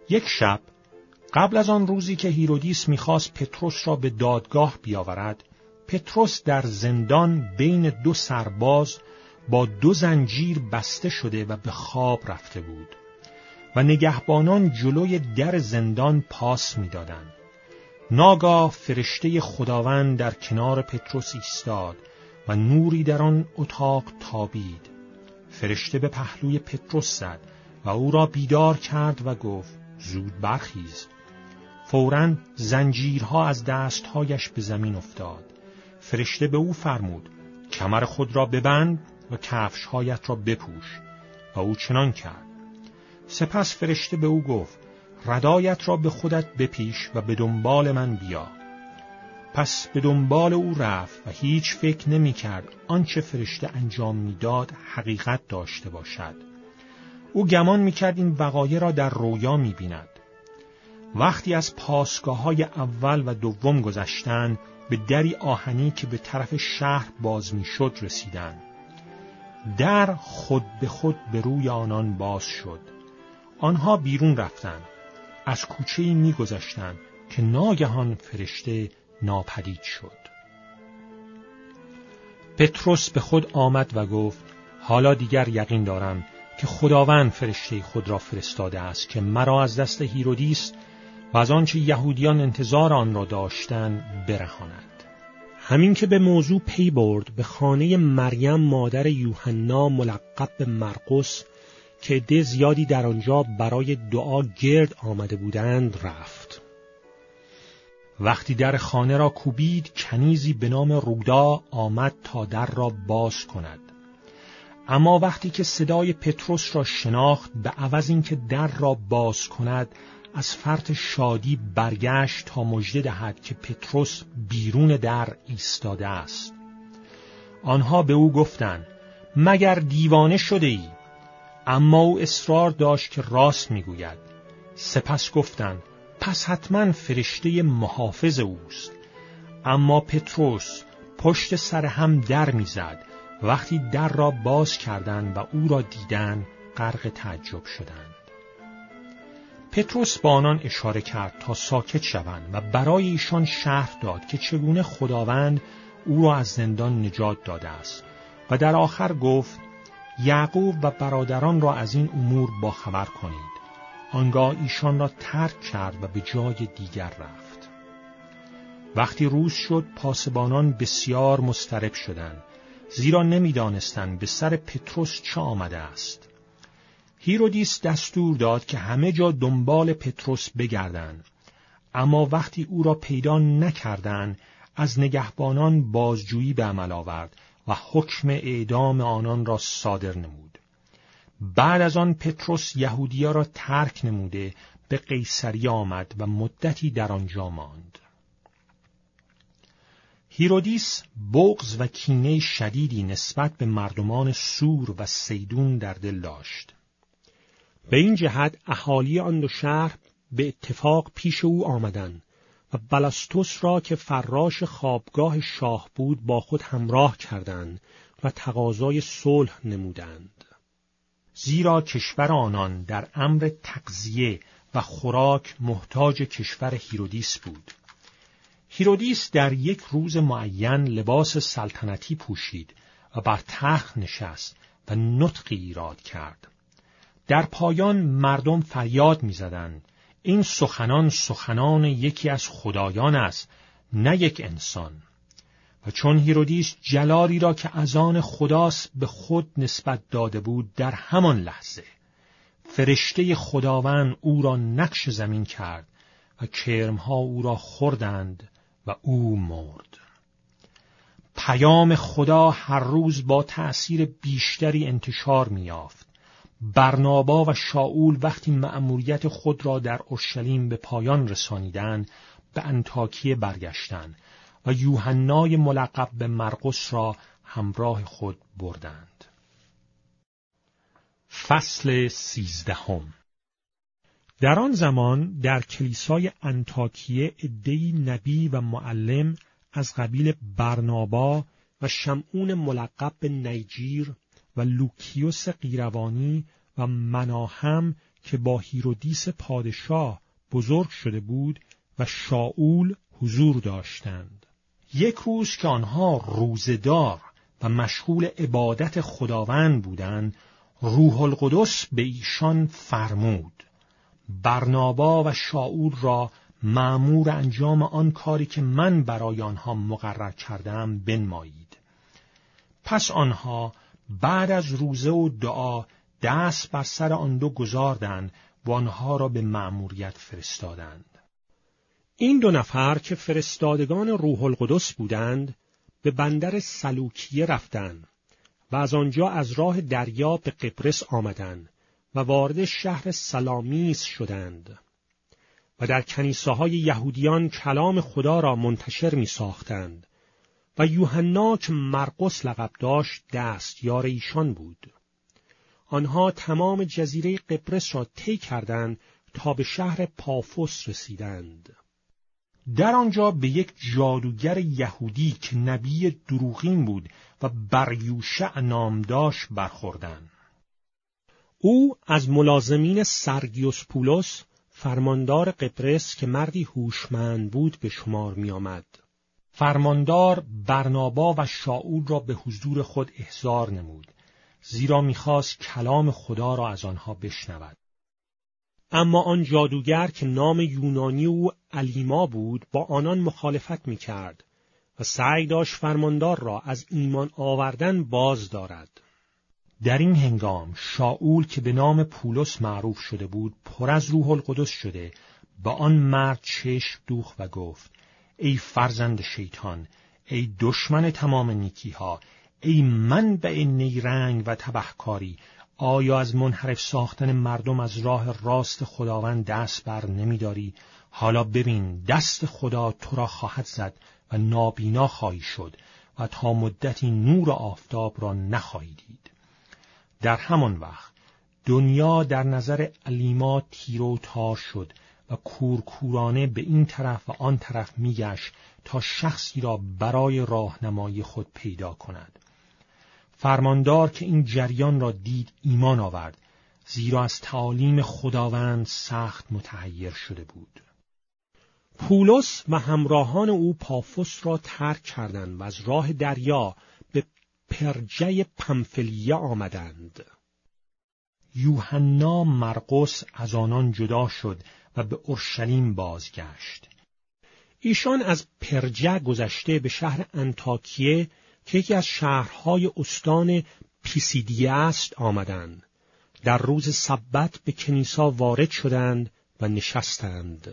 یک شب قبل از آن روزی که هیرودیس می‌خواست پتروس را به دادگاه بیاورد، پتروس در زندان بین دو سرباز با 2 زنجیر بسته شده و به خواب رفته بود و نگهبانان جلوی در زندان پاس می‌دادند. ناگاه فرشته خداوند در کنار پتروس ایستاد و نوری در آن اتاق تابید. فرشته به پهلوی پتروس زد و او را بیدار کرد و گفت: زود برخیز. فوراً زنجیرها از دستهایش به زمین افتاد. فرشته به او فرمود: کمر خود را ببند و کفشهایت را بپوش. و او چنان کرد. سپس فرشته به او گفت: ردایت را به خودت بپیش و به دنبال من بیا. پس به دنبال او رفت و هیچ فکر نمی کرد آنچه فرشته انجام میداد حقیقت داشته باشد. او گمان می کرد این وقایع را در رویا می بیند. وقتی از پاسگاه‌های اول و دوم گذشتند، به دری آهنی که به طرف شهر باز می شد رسیدند. در خود به خود به روی آنان باز شد. آنها بیرون رفتند. از کوچه‌ای می گذشتند که ناگهان فرشته ناپدید شد. پتروس به خود آمد و گفت: حالا دیگر یقین دارم که خداوند فرشته خود را فرستاده است که مرا از دست هیرودیس و از آنچه یهودیان انتظار آن را داشتند برهاند. همین که به موضوع پی برد، به خانه مریم مادر یوحنا ملقب به مرقس که عده زیادی در آنجا برای دعا گرد آمده بودند رفت. وقتی در خانه را کوبید، کنیزی به نام رودا آمد تا در را باز کند. اما وقتی که صدای پتروس را شناخت، به عوض اینکه در را باز کند، از فرط شادی برگشت تا مژده دهد که پتروس بیرون در ایستاده است. آنها به او گفتند: مگر دیوانه شده ای؟ اما او اصرار داشت که راست میگوید. سپس گفتند: پس حتما فرشته محافظ اوست. اما پتروس پشت سر هم در میزد. وقتی در را باز کردند و او را دیدند، غرق تعجب شدند. پتروس با آنان اشاره کرد تا ساکت شوند و برای ایشان شرح داد که چگونه خداوند او را از زندان نجات داده است و در آخر گفت: یعقوب و برادران را از این امور باخبر کنید. آنگاه ایشان را ترک کرد و به جای دیگر رفت. وقتی روز شد، پاسبانان بسیار مضطرب شدند، زیرا نمی‌دانستند به سر پتروس چه آمده است. هیرودیس دستور داد که همه جا دنبال پتروس بگردند، اما وقتی او را پیدا نکردند، از نگهبانان بازجویی به عمل آورد و حکم اعدام آنان را صادر نمود. بعد از آن پتروس یهودیا را ترک نموده به قیصریه آمد و مدتی در آنجا ماند. هیرودیس بغض و کینه شدیدی نسبت به مردمان سور و سیدون در دل داشت. به این جهت اهالی آن دو شهر به اتفاق پیش او آمدند و بلاستوس را که فراش خوابگاه شاه بود با خود همراه کردند و تقاضای صلح نمودند. زیرا کشور آنان در امر تغذیه و خوراک محتاج کشور هیرودیس بود. هیرودیس در یک روز معین لباس سلطنتی پوشید و بر تخت نشست و نطقی ایراد کرد. در پایان مردم فریاد می‌زدند: این سخنان یکی از خدایان است، نه یک انسان. و چون هیرودیس جلالی را که از آن خداست به خود نسبت داده بود، در همان لحظه فرشته خداوند او را نقش زمین کرد و کرمها او را خوردند و او مرد. پیام خدا هر روز با تأثیر بیشتری انتشار می‌یافت. برنابا و شاول وقتی مأموریت خود را در اورشلیم به پایان رسانیدند، به انطاکیه برگشتند و یوحنای ملقب به مرقس را همراه خود بردند. فصل 13. در آن زمان در کلیسای انطاکیه عده‌ای نبی و معلم از قبیل برنابا و شمعون ملقب به نیجیر و لوکیوس قیروانی و مناهم که با هیرودیس پادشاه بزرگ شده بود و شاول حضور داشتند. یک روز که آنها روزدار و مشغول عبادت خداوند بودند، روح القدس به ایشان فرمود برنابا و شاول را مأمور انجام آن کاری که من برای آنها مقرر کردم بنمایید. پس آنها بعد از روزه و دعا دست بر سر آن دو گذاردند و آنها را به مأموریت فرستادند. این دو نفر که فرستادگان روح القدس بودند به بندر سلوکیه رفتند و از آنجا از راه دریا به قبرس آمدند و وارد شهر سلامیس شدند و در کنیسه‌های یهودیان کلام خدا را منتشر می ساختند و یوحنا که مرقس لقب داشت دستیار ایشان بود. آنها تمام جزیره قبرس را طی کردند تا به شهر پافوس رسیدند. در آنجا به یک جادوگر یهودی که نبی دروغین بود و بریوشع نام داشت برخوردند. او از ملازمین سرگیوس پولس فرماندار قبرس که مردی هوشمند بود به شمار می آمد. فرماندار برنابا و شاول را به حضور خود احضار نمود، زیرا می‌خواست کلام خدا را از آنها بشنود. اما آن جادوگر که نام یونانی او الیما بود با آنان مخالفت می‌کرد و سعی داشت فرماندار را از ایمان آوردن باز دارد. در این هنگام شاول که به نام پولس معروف شده بود پر از روح القدس شده با آن مرد چشم دوخت و گفت: ای فرزند شیطان، ای دشمن تمام نیکی‌ها، ای منبع نیرنگ و تبهکاری، آیا از منحرف ساختن مردم از راه راست خداوند دست بر نمی‌داری؟ حالا ببین دست خدا تو را خواهد زد و نابینا خواهی شد و تا مدتی نور آفتاب را نخواهی دید. در همان وقت دنیا در نظر الیما تیر و تار شد و کورکورانه به این طرف و آن طرف میگشت تا شخصی را برای راهنمایی خود پیدا کند. فرماندار که این جریان را دید ایمان آورد، زیرا از تعالیم خداوند سخت متحیر شده بود. پولس و همراهان او پافوس را ترک کردند و از راه دریا به پرجه پمفلیه آمدند. یوحنا مرقس از آنان جدا شد و به اورشلیم بازگشت. ایشان از پرجه گذشته به شهر انطاکیه که یکی از شهرهای استان پیسیدیه است آمدند. در روز سبت به کنیسا وارد شدند و نشستند.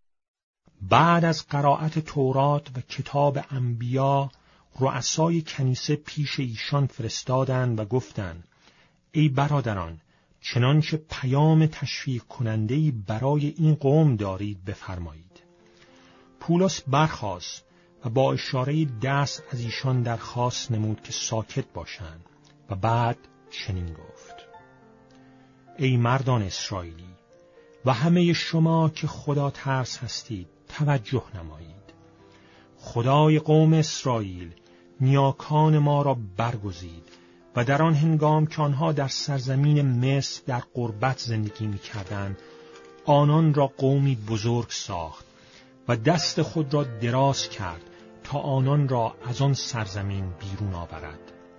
بعد از قرائت تورات و کتاب انبیا، رؤسای کنیسه پیش ایشان فرستادند و گفتند: ای برادران، چنانچه پیام تشویق کننده‌ای برای این قوم دارید بفرمایید. پولس برخاست و با اشاره دست از ایشان درخواست نمود که ساکت باشند و بعد چنین گفت: ای مردان اسرائیلی و همه شما که خدا ترس هستید توجه نمایید. خدای قوم اسرائیل نیاکان ما را برگزید و در آن هنگام که آنها در سرزمین مصر در غربت زندگی می‌کردند آنان را قومی بزرگ ساخت و دست خود را دراز کرد تا آنان را از آن سرزمین بیرون آورد.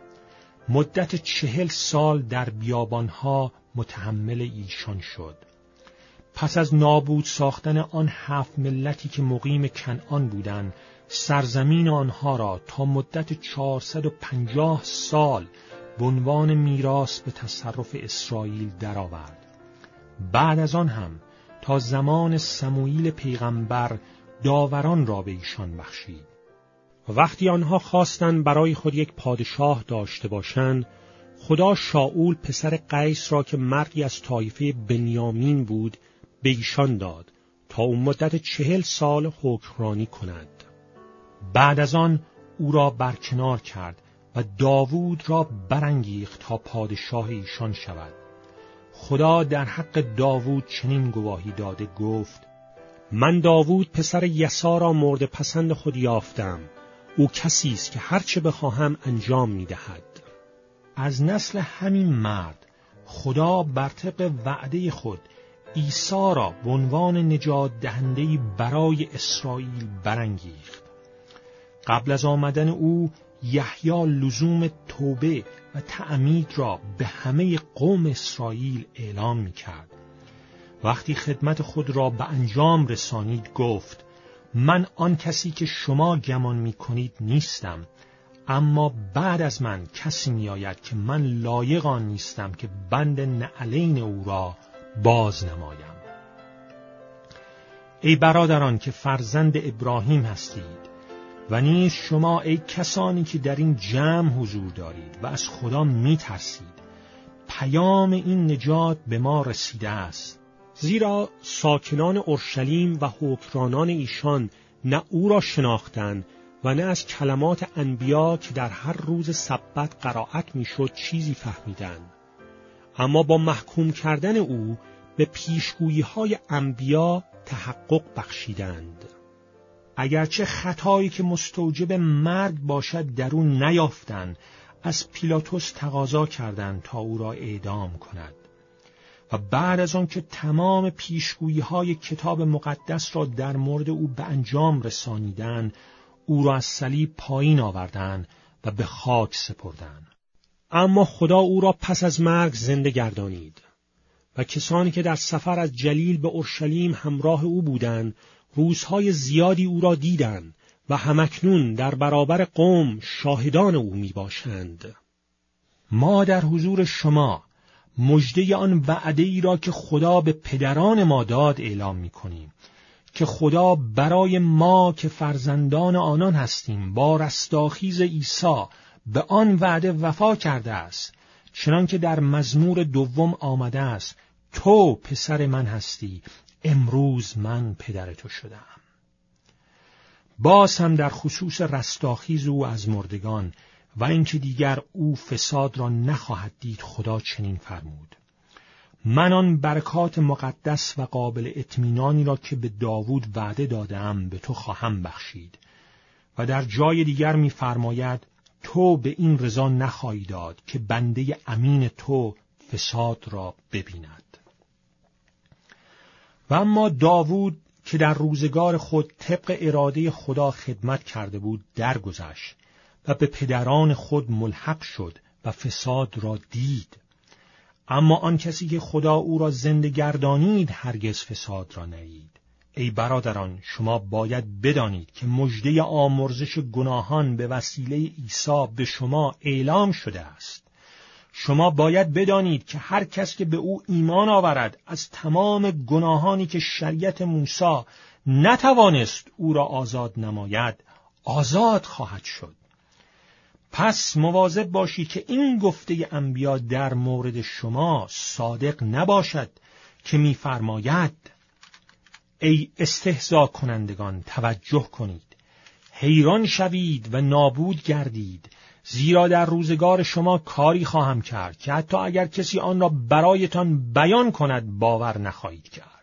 مدت 40 سال در بیابانها متحمل ایشان شد. پس از نابود ساختن آن 7 ملتی که مقیم کنعان بودند، سرزمین آنها را تا مدت 450 سال به عنوان میراث به تصرف اسرائیل درآورد. بعد از آن هم تا زمان سموئیل پیغمبر داوران را به ایشان بخشید. وقتی آنها خواستند برای خود یک پادشاه داشته باشند، خدا شاول پسر قیس را که مردی از طایفه بنیامین بود به ایشان داد تا اون مدت 40 سال حکمرانی کند. بعد از آن او را برکنار کرد و داوود را برانگیخت تا پادشاه ایشان شود. خدا در حق داوود چنین گواهی داده گفت: من داوود پسر یسا را مورد پسند خود یافتم. او کسی است که هرچه بخواهم انجام می‌دهد. از نسل همین مرد خدا بر طبق وعده خود عیسی را به عنوان نجات دهنده‌ای برای اسرائیل برانگیخت. قبل از آمدن او یحیی لزوم توبه و تعمید را به همه قوم اسرائیل اعلام می‌کرد. وقتی خدمت خود را به انجام رسانید گفت: من آن کسی که شما گمان می‌کنید نیستم، اما بعد از من کسی می‌آید که من لایق آن نیستم که بند نعلین او را باز نمایم. ای برادران که فرزند ابراهیم هستید و نیز شما ای کسانی که در این جمع حضور دارید و از خدا می‌ترسید، پیام این نجات به ما رسیده است. زیرا ساکنان اورشلیم و حکمرانان ایشان نه او را شناختند و نه از کلمات انبیا که در هر روز سبت قرائت میشد چیزی فهمیدند، اما با محکوم کردن او به پیشگویی‌های انبیا تحقق بخشیدند. اگرچه خطایی که مستوجب مرگ باشد در او نیافتند، از پیلاطس تقاضا کردند تا او را اعدام کند و بعد از آن که تمام پیشگویی‌های کتاب مقدس را در مورد او به انجام رسانیدند، او را از صلیب پایین آوردند و به خاک سپردند. اما خدا او را پس از مرگ زنده گردانید و کسانی که در سفر از جلیل به اورشلیم همراه او بودند روزهای زیادی او را دیدند و همکنون در برابر قوم شاهدان او می باشند. ما در حضور شما مژده آن وعده‌ای را که خدا به پدران ما داد اعلام می کنیم که خدا برای ما که فرزندان آنان هستیم با رستاخیز عیسی به آن وعده وفا کرده است، چنانکه در مزمور 2 آمده است: تو پسر من هستی، امروز من پدر تو شدم. باز هم در خصوص رستاخیز او از مردگان و اینکه دیگر او فساد را نخواهد دید، خدا چنین فرمود: من آن برکات مقدس و قابل اطمینانی را که به داوود وعده دادم به تو خواهم بخشید. و در جای دیگر می‌فرماید: تو به این رضا نخواهی داد که بنده امین تو فساد را ببیند. و اما داوود که در روزگار خود طبق اراده خدا خدمت کرده بود درگذشت و به پدران خود ملحق شد و فساد را دید. اما آن کسی که خدا او را زنده گردانید هرگز فساد را ندید. ای برادران، شما باید بدانید که مژده آمرزش گناهان به وسیله عیسی به شما اعلام شده است. شما باید بدانید که هر کس که به او ایمان آورد از تمام گناهانی که شریعت موسی نتوانست او را آزاد نماید، آزاد خواهد شد. پس مواظب باشید که این گفته انبیا در مورد شما صادق نباشد که می‌فرماید: ای استهزا کنندگان توجه کنید، حیران شوید و نابود گردید، زیرا در روزگار شما کاری خواهم کرد که حتی اگر کسی آن را برایتان بیان کند باور نخواهید کرد.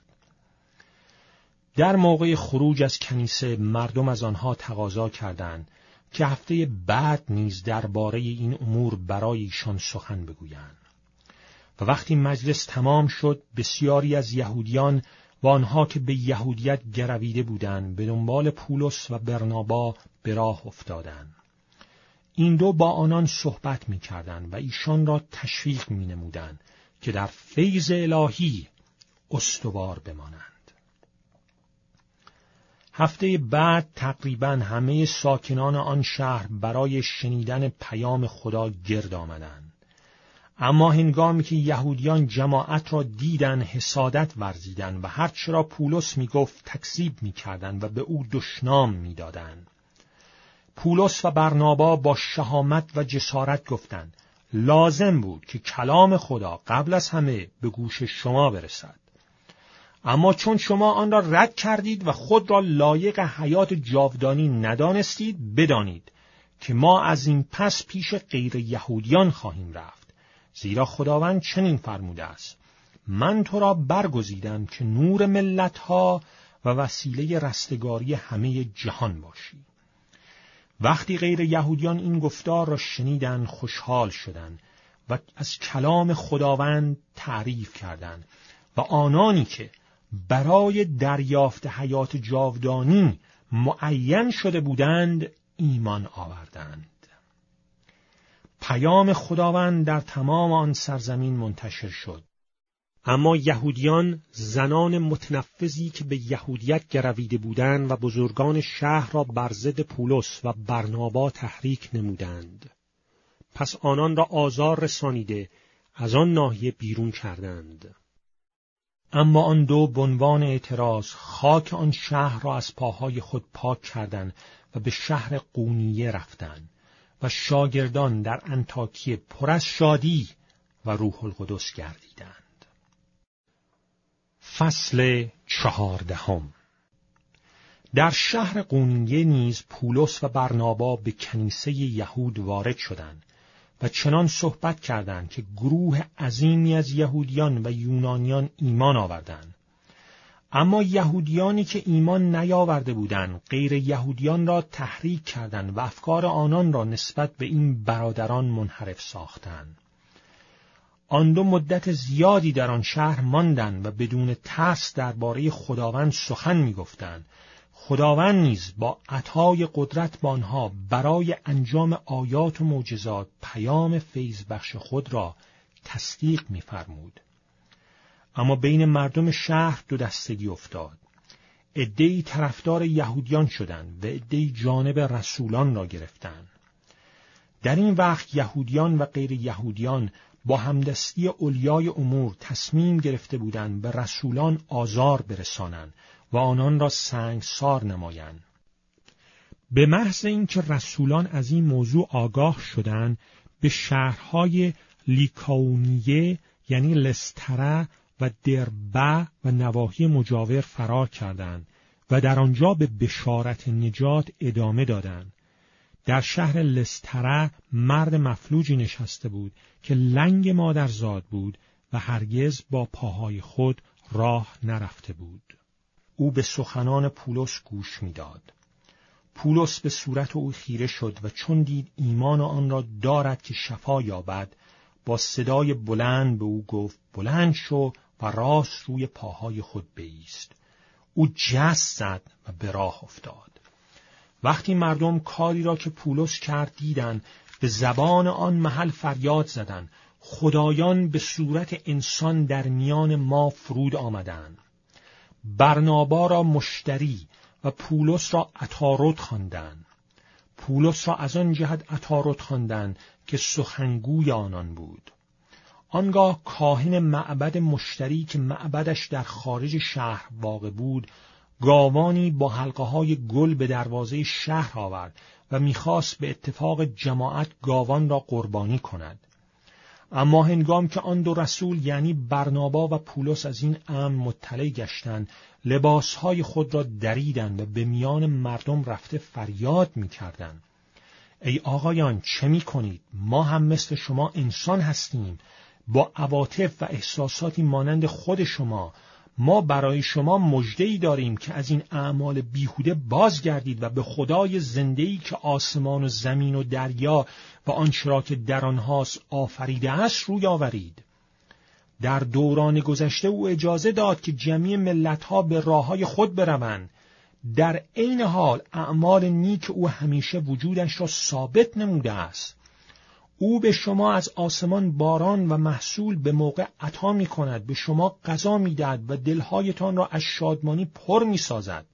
در موقع خروج از کنیسه مردم از آنها تقاضا کردند که هفته بعد نیز درباره این امور برای ایشان سخن بگویند. و وقتی مجلس تمام شد، بسیاری از یهودیان و آنها که به یهودیت گرویده بودند به دنبال پولس و برنابا به راه افتادند. این دو با آنان صحبت می‌کردند و ایشان را تشویق می‌نمودند که در فیض الهی استوار بمانند. هفته بعد تقریباً همه ساکنان آن شهر برای شنیدن پیام خدا گرد آمدند. اما هنگامی که یهودیان جماعت را دیدند حسادت ورزیدند و هرچه را پولس میگفت تکذیب میکردند و به او دشنام میدادند. پولس و برنابا با شهامت و جسارت گفتند: لازم بود که کلام خدا قبل از همه به گوش شما برسد. اما چون شما آن را رد کردید و خود را لایق حیات جاودانی ندانستید، بدانید که ما از این پس پیش غیر یهودیان خواهیم رفت، زیرا خداوند چنین فرموده است: من تو را برگزیدم که نور ملتها و وسیله رستگاری همه جهان باشی. وقتی غیر یهودیان این گفتار را شنیدند خوشحال شدند و از کلام خداوند تعریف کردند و آنانی که برای دریافت حیات جاودانی معین شده بودند ایمان آوردند. پیام خداوند در تمام آن سرزمین منتشر شد. اما یهودیان زنان متنفذی که به یهودیت گرویده بودند و بزرگان شهر را بر ضد پولس و برنابا تحریک نمودند. پس آنان را آزار رسانیده از آن ناحیه بیرون کردند. اما آن دو به عنوان اعتراض خاک آن شهر را از پاهای خود پاک کردند و به شهر قونیه رفتند و شاگردان در انطاکیه پر از شادی و روح القدس گردیدند. فصل 14. در شهر قونیه نیز پولس و برنابا به کنیسه یهود وارد شدند و چنان صحبت کردند که گروه عظیمی از یهودیان و یونانیان ایمان آوردند. اما یهودیانی که ایمان نیاورده بودند غیر یهودیان را تحریک کردند و افکار آنان را نسبت به این برادران منحرف ساختند. آن دو مدت زیادی در آن شهر ماندند و بدون ترس درباره خداوند سخن می‌گفتند. خداوند نیز با عطای قدرت به آنها برای انجام آیات و معجزات پیام فیض بخش خود را تصدیق می‌فرمود. اما بین مردم شهر دو دستگی افتاد. عده‌ای طرفدار یهودیان شدند و عده‌ای جانب رسولان را گرفتند. در این وقت یهودیان و غیر یهودیان با همدستی اولیای امور تصمیم گرفته بودند به رسولان آزار برسانند و آنان را سنگسار نمایند. به محض اینکه رسولان از این موضوع آگاه شدند، به شهرهای لیکاونیه یعنی لستره و دربه و نواحی مجاور فرار کردند و در آنجا به بشارت نجات ادامه دادند. در شهر لستره مرد مفلوجی نشسته بود که لنگ مادرزاد بود و هرگز با پاهای خود راه نرفته بود. او به سخنان پولس گوش می‌داد. پولس به صورت او خیره شد و چون دید ایمان آن را دارد که شفا یابد، با صدای بلند به او گفت: بلند شو و راست روی پاهای خود بایست. او جست زد و به راه افتاد. وقتی مردم کاری را که پولس کرد دیدند، به زبان آن محل فریاد زدند: خدایان به صورت انسان در میان ما فرود آمدند. برنابا را مشتری و پولس را عطارد خواندند. پولس را از آن جهت عطارد خواندند که سخنگوی آنان بود. آنگاه کاهن معبد مشتری که معبدش در خارج شهر واقع بود، گاوانی با حلقه‌های گل به دروازه شهر آورد و می‌خواست به اتفاق جماعت گاوان را قربانی کند. اما هنگام که آن دو رسول یعنی برنابا و پولس از این امر مطلع گشتند، لباسهای خود را دریدند و به میان مردم رفته فریاد می‌کردند: ای آقایان، چه می‌کنید؟ ما هم مثل شما انسان هستیم، با عواطف و احساساتی مانند خود شما. ما برای شما مژده‌ای داریم که از این اعمال بیهوده بازگردید و به خدای زنده‌ای که آسمان و زمین و دریا و آنچه را که در آنهاست آفریده است روی آورید. در دوران گذشته او اجازه داد که جمیع ملت‌ها به راه‌های خود بروند. در عین حال اعمال نیک او همیشه وجودش را ثابت نموده است. او به شما از آسمان باران و محصول به موقع عطا می کند، به شما غذا می دهد و دلهایتان را از شادمانی پر می سازد.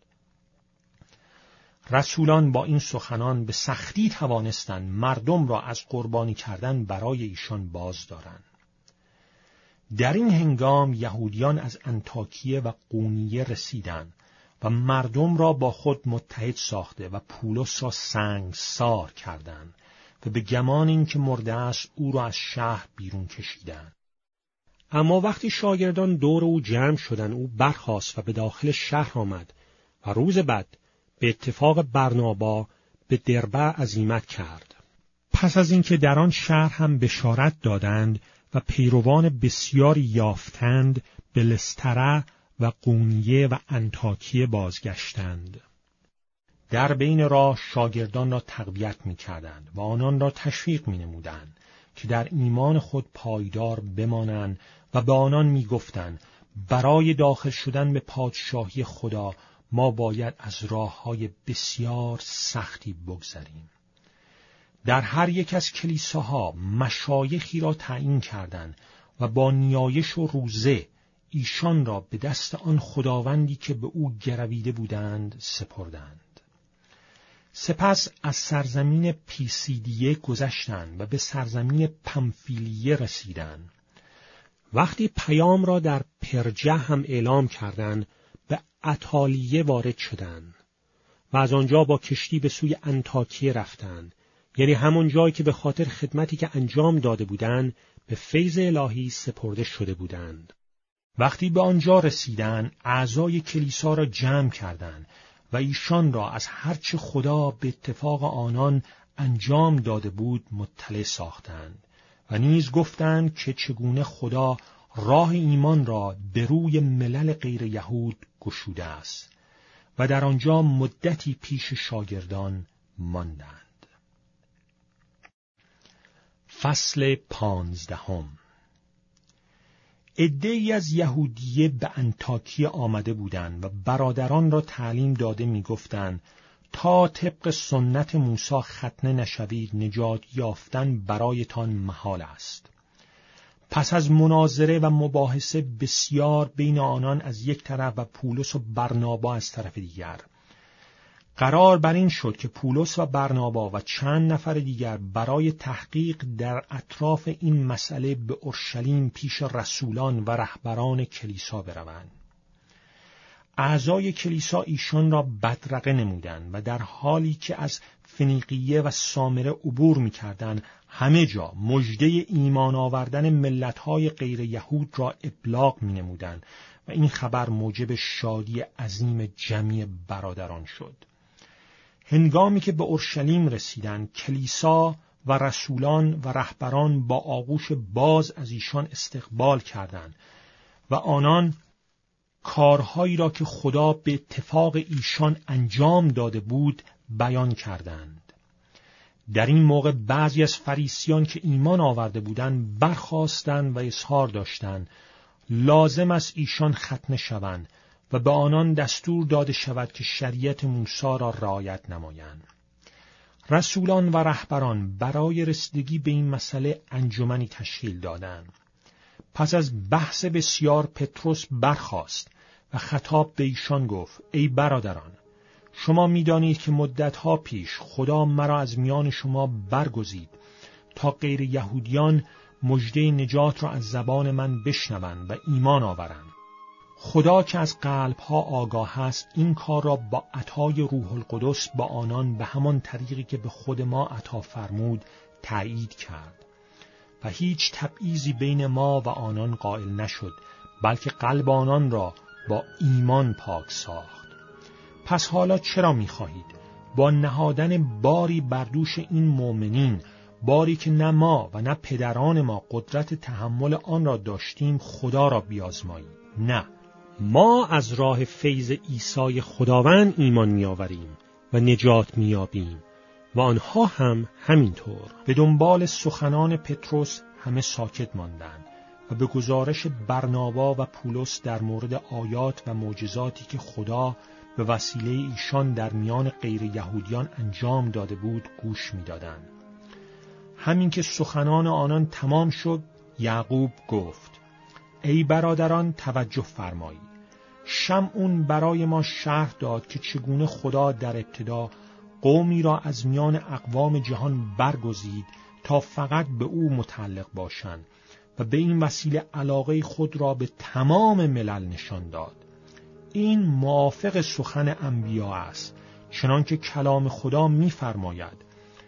رسولان با این سخنان به سختی توانستند مردم را از قربانی کردن برای ایشان باز دارند. در این هنگام یهودیان از انطاکیه و قونیه رسیدند و مردم را با خود متحد ساخته و پولس را سنگسار کردند و به گمان این که مرده است او را از شهر بیرون کشیدند. اما وقتی شاگردان دور او جمع شدند، او برخاست و به داخل شهر آمد و روز بعد به اتفاق برنابا به دربه عزیمت کرد. پس از اینکه در آن شهر هم بشارت دادند و پیروان بسیاری یافتند، به لستره و قونیه و انطاکیه بازگشتند. در بین راه شاگردان را تقویت می‌کردند و آنان را تشویق می‌نمودند که در ایمان خود پایدار بمانند و به آنان می‌گفتند برای داخل شدن به پادشاهی خدا ما باید از راه‌های بسیار سختی بگذریم. در هر یک از کلیساها مشایخی را تعیین کردند و با نیایش و روزه ایشان را به دست آن خداوندی که به او گرویده بودند سپردند. سپس از سرزمین پیسیدیه گذشتند و به سرزمین پمفیلیه رسیدند. وقتی پیام را در پرجه هم اعلام کردند، به اتالیه وارد شدند و از آنجا با کشتی به سوی انطاکیه رفتند، یعنی همون جایی که به خاطر خدمتی که انجام داده بودند به فیض الهی سپرده شده بودند. وقتی به آنجا رسیدند، اعضای کلیسا را جمع کردند و ایشان را از هرچه خدا به اتفاق آنان انجام داده بود مطلع ساختند و نیز گفتند که چگونه خدا راه ایمان را به روی ملل غیر یهود گشوده است و در آنجا مدتی پیش شاگردان ماندند. فصل 15. عده‌ای از یهودیه به انطاکیه آمده بودند و برادران را تعلیم داده می‌گفتند تا طبق سنت موسی ختنه نشوید نجات یافتن برایتان محال است. پس از مناظره و مباحثه بسیار بین آنان از یک طرف و پولس و برنابا از طرف دیگر، قرار بر این شد که پولس و برنابا و چند نفر دیگر برای تحقیق در اطراف این مسئله به اورشلیم پیش رسولان و رهبران کلیسا بروند. اعضای کلیسا ایشان را بدرقه نمودند و در حالی که از فنیقیه و سامره عبور می‌کردند همه جا مژده ایمان آوردن ملت‌های غیر یهود را ابلاغ می‌نمودند و این خبر موجب شادی عظیم جمعی برادران شد. هنگامی که به اورشلیم رسیدند، کلیسا و رسولان و رهبران با آغوش باز از ایشان استقبال کردند و آنان کارهایی را که خدا به اتفاق ایشان انجام داده بود بیان کردند. در این موقع بعضی از فریسیان که ایمان آورده بودند برخاستند و اظهار داشتند لازم است ایشان ختنه شوند و به آنان دستور داده شود که شریعت موسی را رعایت نمایند. رسولان و رهبران برای رسیدگی به این مسئله انجمنی تشکیل دادند. پس از بحث بسیار پتروس برخاست و خطاب به ایشان گفت: ای برادران، شما می‌دانید که مدت‌ها پیش خدا مرا از میان شما برگزید تا غیر یهودیان مژده نجات را از زبان من بشنوند و ایمان آورند. خدا که از قلب‌ها آگاه است این کار را با عطای روح القدس با آنان به همان طریقی که به خود ما عطا فرمود تأیید کرد و هیچ تبعیضی بین ما و آنان قائل نشد، بلکه قلب آنان را با ایمان پاک ساخت. پس حالا چرا می‌خواهید با نهادن باری بر دوش این مؤمنین، باری که نه ما و نه پدران ما قدرت تحمل آن را داشتیم، خدا را بیازمایید؟ نه، ما از راه فیض عیسی خداوند ایمان می‌آوریم و نجات می‌یابیم و آنها هم همینطور. به دنبال سخنان پتروس همه ساکت ماندند و به گزارش برنابا و پولس در مورد آیات و معجزاتی که خدا به وسیله ایشان در میان غیر یهودیان انجام داده بود گوش می‌دادند. همین که سخنان آنان تمام شد، یعقوب گفت: ای برادران، توجه فرمایید. شمعون برای ما شرح داد که چگونه خدا در ابتدا قومی را از میان اقوام جهان برگزید تا فقط به او متعلق باشند و به این وسیله علاقه خود را به تمام ملل نشان داد. این موافق سخن انبیا است، چنان که کلام خدا می‌فرماید: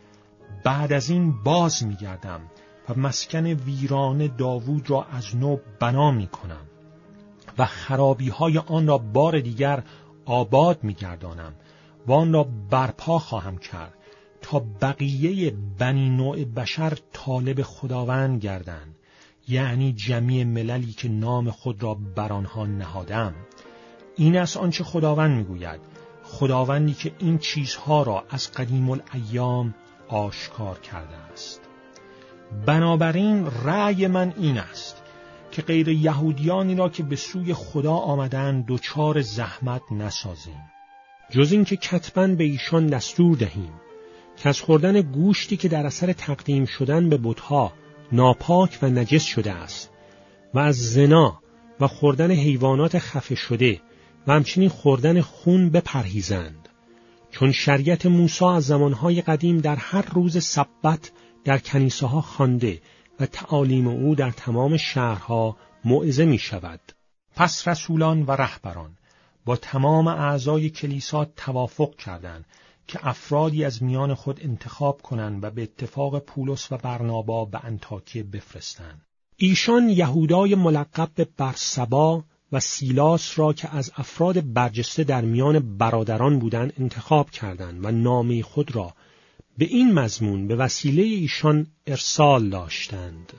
بعد از این باز می‌گردم و مسکن ویران داوود را از نو بنا می‌کنم و خرابی‌های آن را بار دیگر آباد می‌گردانم و آن را برپا خواهم کرد تا بقیه بنی نوع بشر طالب خداوند گردند، یعنی جمیع مللی که نام خود را بر آنها نهادم. این است آنچه خداوند می‌گوید، خداوندی که این چیزها را از قدیم الایام آشکار کرده است. بنابراین رأی من این است که غیر یهودیانی را که به سوی خدا آمدند دچار زحمت نسازیم، جز این که کتباً به ایشان دستور دهیم که از خوردن گوشتی که در اثر تقدیم شدن به بت‌ها ناپاک و نجس شده است و از زنا و خوردن حیوانات خفه شده و همچنین خوردن خون بپرهیزند، چون شریعت موسی از زمانهای قدیم در هر روز سبت در کنیسه ها خوانده و تعالیم او در تمام شهرها موعظه می شود. پس رسولان و رهبران با تمام اعضای کلیسا توافق کردند که افرادی از میان خود انتخاب کنند و به اتفاق پولس و برنابا به انطاکیه بفرستند. ایشان یهودای ملقب به برسبا و سیلاس را که از افراد برجسته در میان برادران بودند انتخاب کردند و نامه خود را به این مضمون به وسیله ایشان ارسال داشتند: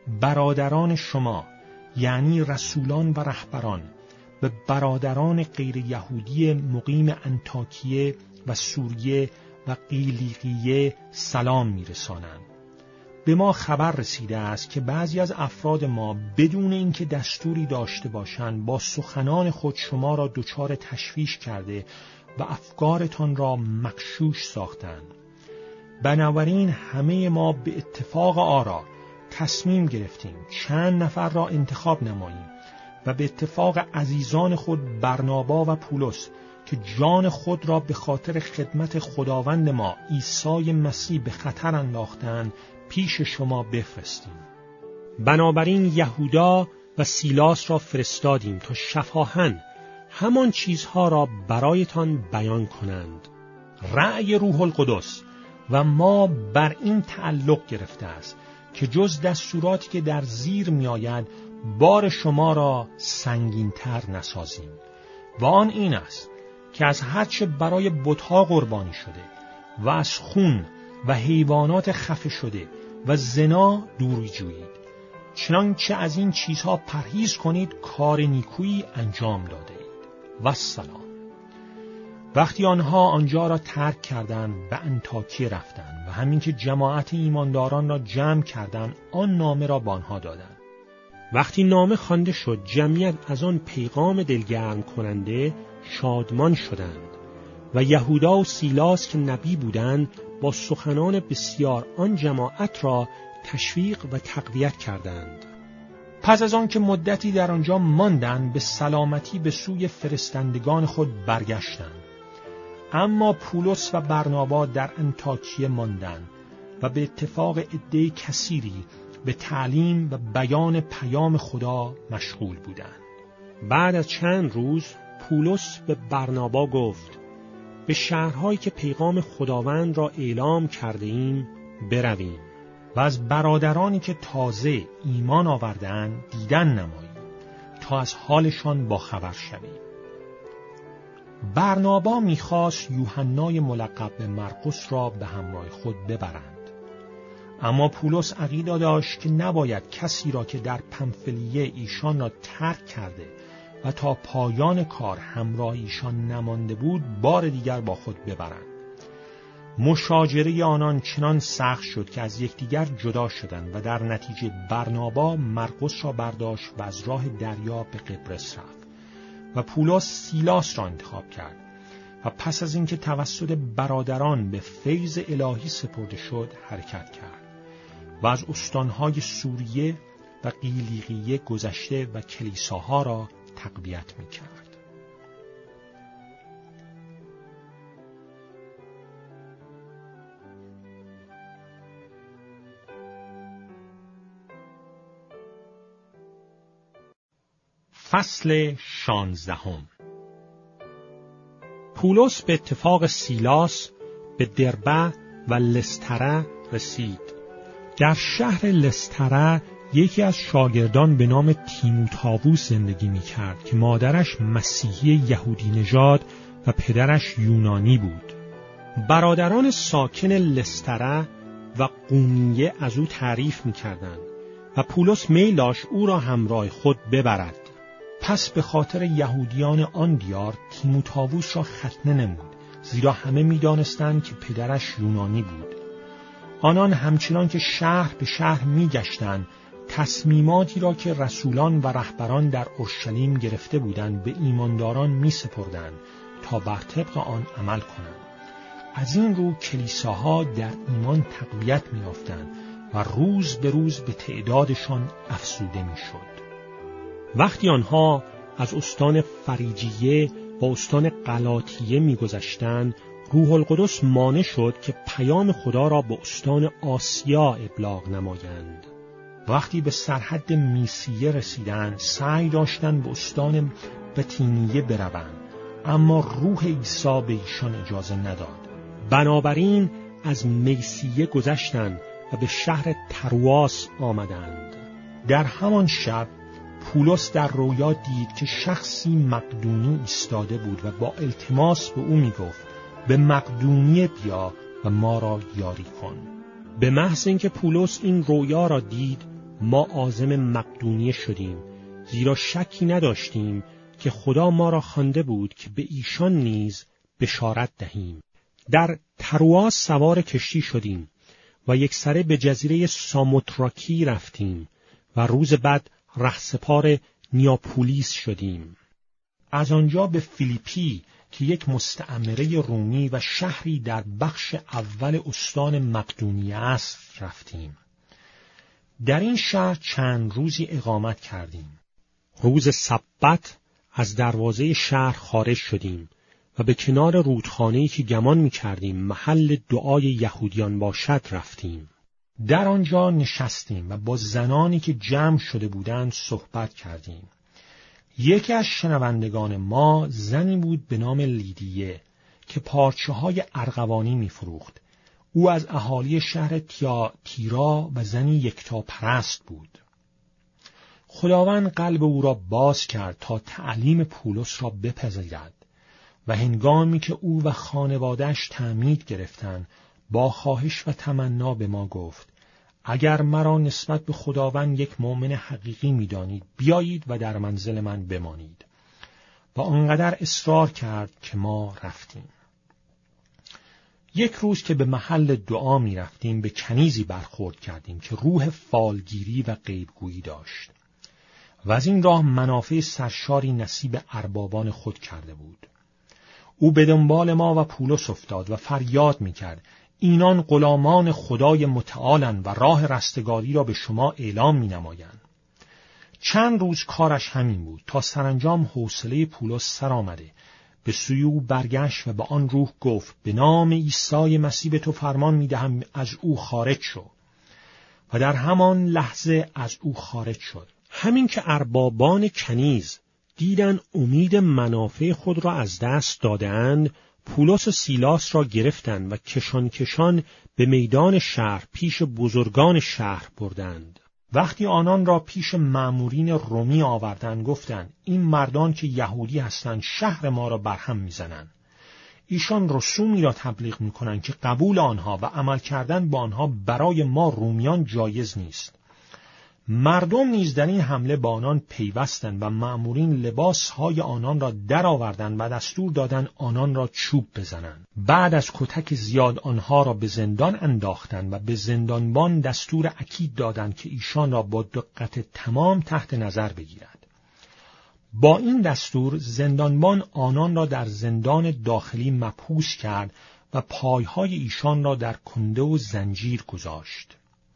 برادران شما، یعنی رسولان و رهبران، به برادران غیر یهودی مقیم انطاکیه و سوریه و قیلیقیه سلام می‌رسانند. به ما خبر رسیده است که بعضی از افراد ما بدون اینکه دستوری داشته باشند با سخنان خود شما را دچار تشویش کرده و افکارتان را مغشوش ساختند. بنابراین همه ما به اتفاق آرا تصمیم گرفتیم چند نفر را انتخاب نماییم و به اتفاق عزیزان خود برنابا و پولس که جان خود را به خاطر خدمت خداوند ما عیسی مسیح به خطر انداختند پیش شما بفرستیم. بنابراین یهودا و سیلاس را فرستادیم تا شفاهاً همان چیزها را برایتان بیان کنند. رأی روح القدس و ما بر این تعلق گرفته است که جز دستوراتی که در زیر می آید بار شما را سنگین‌تر نسازیم، و آن این است که از هرچه برای بت‌ها قربانی شده و از خون و حیوانات خفه شده و زنا دوری جویید، چنانچه از این چیزها پرهیز کنید کار نیکویی انجام داده اید. و السلام. وقتی آنها آنجا را ترک کردند به انطاکیه رفتند و همین که جماعت ایمانداران را جمع کردند آن نامه را به آنها دادند. وقتی نامه خوانده شد جمعیت از آن پیغام دلگرم کننده شادمان شدند و یهودا و سیلاس که نبی بودند با سخنان بسیار آن جماعت را تشویق و تقویت کردند. پس از آن که مدتی در آنجا ماندند به سلامتی به سوی فرستندگان خود برگشتند. اما پولس و برنابا در انطاکیه ماندند و به اتفاق عده کثیری به تعلیم و بیان پیام خدا مشغول بودند. بعد از چند روز پولس به برنابا گفت: به شهرهایی که پیغام خداوند را اعلام کرده ایم برویم و از برادرانی که تازه ایمان آوردند دیدن نماییم تا از حالشان باخبر شویم. برنابا می‌خواست یوحنای ملقب به مرقس را به همراه خود ببرند، اما پولس عقیده داشت که نباید کسی را که در پنفلیه ایشان را ترک کرده و تا پایان کار همراه ایشان نمانده بود بار دیگر با خود ببرند. مشاجره آنان چنان سخت شد که از یکدیگر جدا شدند و در نتیجه برنابا مرقس را برداشت و از راه دریا به قبرس رفت و پولس سیلاس را انتخاب کرد و پس از اینکه توسط برادران به فیض الهی سپرده شد حرکت کرد و از استانهای سوریه و قیلیقیه گذشته و کلیساها را تقویت می‌کرد. فصل 16. پولس به اتفاق سیلاس به دربه و لستره رسید. در شهر لستره یکی از شاگردان به نام تیموتائوس زندگی می‌کرد که مادرش مسیحی یهودی نژاد و پدرش یونانی بود. برادران ساکن لستره و قونیه از او تعریف می‌کردند و پولس میل داشت او را همراه خود ببرد. پس به خاطر یهودیان آن دیار تیموتائوس را ختنه نمود، زیرا همه می‌دانستند که پدرش یونانی بود. آنان همچنان که شهر به شهر می‌گشتند، تصمیماتی را که رسولان و رهبران در اورشلیم گرفته بودند به ایمانداران می‌سپردند تا بر طبق آن عمل کنند. از این رو کلیساها در ایمان تقویت می‌یافتند و روز به روز به تعدادشان افزوده می‌شد. وقتی آنها از استان فریجیه و استان غلاطیه می‌گذشتند، روح القدس مانع شد که پیام خدا را به استان آسیا ابلاغ نمایند. وقتی به سرحد میسیه رسیدند، سعی داشتند به استان بطینیه بروند، اما روح عیسی به ایشان اجازه نداد. بنابراین از میسیه گذشتند و به شهر ترواس آمدند. در همان شب پولس در رویا دید که شخصی مقدونی ایستاده بود و با التماس به او میگفت به مقدونیه بیا و ما را یاری کن. به محض اینکه پولس این رویا را دید، ما عازم مقدونیه شدیم، زیرا شکی نداشتیم که خدا ما را خوانده بود که به ایشان نیز بشارت دهیم. در ترواس سوار کشتی شدیم و یکسره به جزیره ساموتراکی رفتیم و روز بعد رهسپار نیاپولیس شدیم. از آنجا به فیلیپی که یک مستعمره رومی و شهری در بخش اول استان مقدونیه است رفتیم. در این شهر چند روزی اقامت کردیم. روز سبت از دروازه شهر خارج شدیم و به کنار رودخانه‌ای که گمان می‌کردیم محل دعای یهودیان باشد رفتیم. در آنجا نشستیم و با زنانی که جمع شده بودند صحبت کردیم. یکی از شنوندگان ما زنی بود به نام لیدیه که پارچه‌های ارغوانی می‌فروخت. او از اهالی شهر تیرا و زنی یکتاپرست بود. خداوند قلب او را باز کرد تا تعلیم پولس را بپذیرد و هنگامی که او و خانواده‌اش تعمید گرفتند، با خواهش و تمنا به ما گفت: اگر مرا نسبت به خداوند یک مؤمن حقیقی می‌دانید، بیایید و در منزل من بمانید. و آنقدر اصرار کرد که ما رفتیم. یک روز که به محل دعا می رفتیم، به کنیزی برخورد کردیم که روح فالگیری و غیبگویی داشت و از این راه منافع سرشاری نصیب اربابان خود کرده بود. او به دنبال ما و پولس افتاد و فریاد می کرد: اینان غلامان خدای متعالند و راه رستگاری را به شما اعلام می نمایند. چند روز کارش همین بود تا سرانجام حوصله پولس سر آمده. به سوی او برگشت و به آن روح گفت: به نام عیسی مسیح به تو فرمان می‌دهم از او خارج شو. و در همان لحظه از او خارج شد. همین که اربابان کنیز دیدن امید منافع خود را از دست دادند، پولس و سیلاس را گرفتند و کشان به میدان شهر پیش بزرگان شهر بردند. وقتی آنان را پیش مأمورین رومی آوردند، گفتند: این مردان که یهودی هستند شهر ما را برهم میزنند. ایشان رسومی را تبلیغ میکنند که قبول آنها و عمل کردن با آنها برای ما رومیان جایز نیست. مردم نیز در این حمله با آنان پیوستند و مأمورین لباسهای آنان را درآوردند و دستور دادند آنان را چوب بزنند. بعد از کتک زیاد آنها را به زندان انداختند و به زندانبان دستور اکید دادند که ایشان را با دقت تمام تحت نظر بگیرد. با این دستور زندانبان آنان را در زندان داخلی مبهوس کرد و پایهای ایشان را در کنده و زنجیر گذاشت.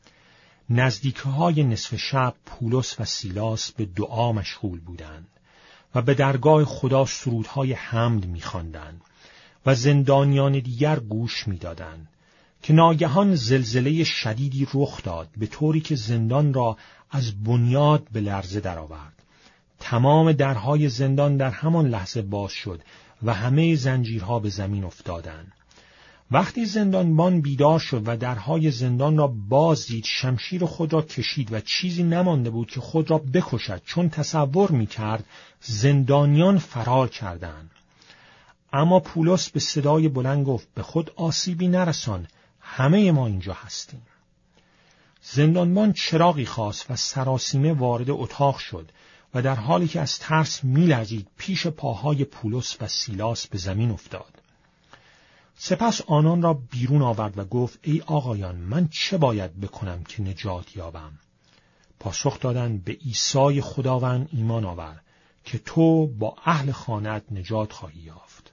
نزدیکهای نصف شب پولس و سیلاس به دعا مشغول بودند و به درگاه خدا سرودهای حمد می‌خواندند و زندانیان دیگر گوش می‌دادند که ناگهان زلزله شدیدی رخ داد، به طوری که زندان را از بنیاد به لرزه درآورد. تمام درهای زندان در همان لحظه باز شد و همه زنجیرها به زمین افتادند. وقتی زندانبان بیدار شد و درهای زندان را باز دید، شمشیر خود را کشید و چیزی نمانده بود که خود را بکشد، چون تصور می‌کرد زندانیان فرار کردند. اما پولس به صدای بلند گفت: به خود آسیبی نرسان، همه ما اینجا هستیم. زندانبان چراغی خواست و سراسیمه وارد اتاق شد و در حالی که از ترس می‌لرزید پیش پاهای پولس و سیلاس به زمین افتاد. سپس آنان را بیرون آورد و گفت ای آقایان من چه باید بکنم که نجات یابم؟ پاسخ دادند به عیسی خداوند ایمان آور که تو با اهل خانه‌ات نجات خواهی یافت.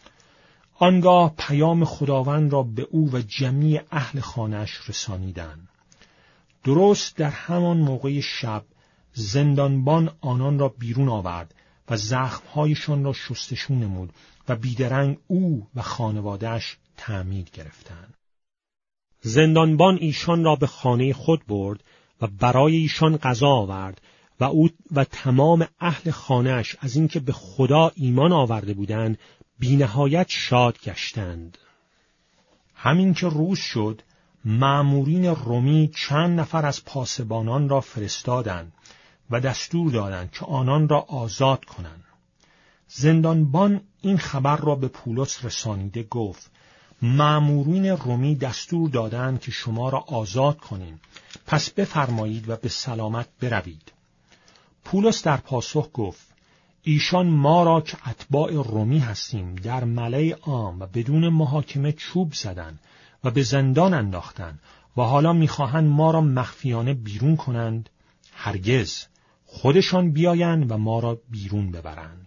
آنگاه پیام خداوند را به او و جمیع اهل خانه‌اش رسانیدند. درست در همان موقع شب زندانبان آنان را بیرون آورد و زخمهایشان را شستشو نمود و بیدرنگ او و خانواده‌اش تعمید گرفتند. زندانبان ایشان را به خانه خود برد و برای ایشان غذا آورد و او و تمام اهل خانه‌اش از اینکه به خدا ایمان آورده بودند بی‌نهایت شاد گشتند. همین که روز شد مأمورین رومی چند نفر از پاسبانان را فرستادند و دستور دادند که آنان را آزاد کنند. زندانبان این خبر را به پولس رسانیده گفت مأمورین رومی دستور دادند که شما را آزاد کنیم، پس بفرمایید و به سلامت بروید. پولس در پاسخ گفت ایشان ما را که اتباع رومی هستیم در ملأ عام و بدون محاکمه چوب زدند و به زندان انداختند و حالا می‌خواهند ما را مخفیانه بیرون کنند. هرگز، خودشان بیایند و ما را بیرون ببرند.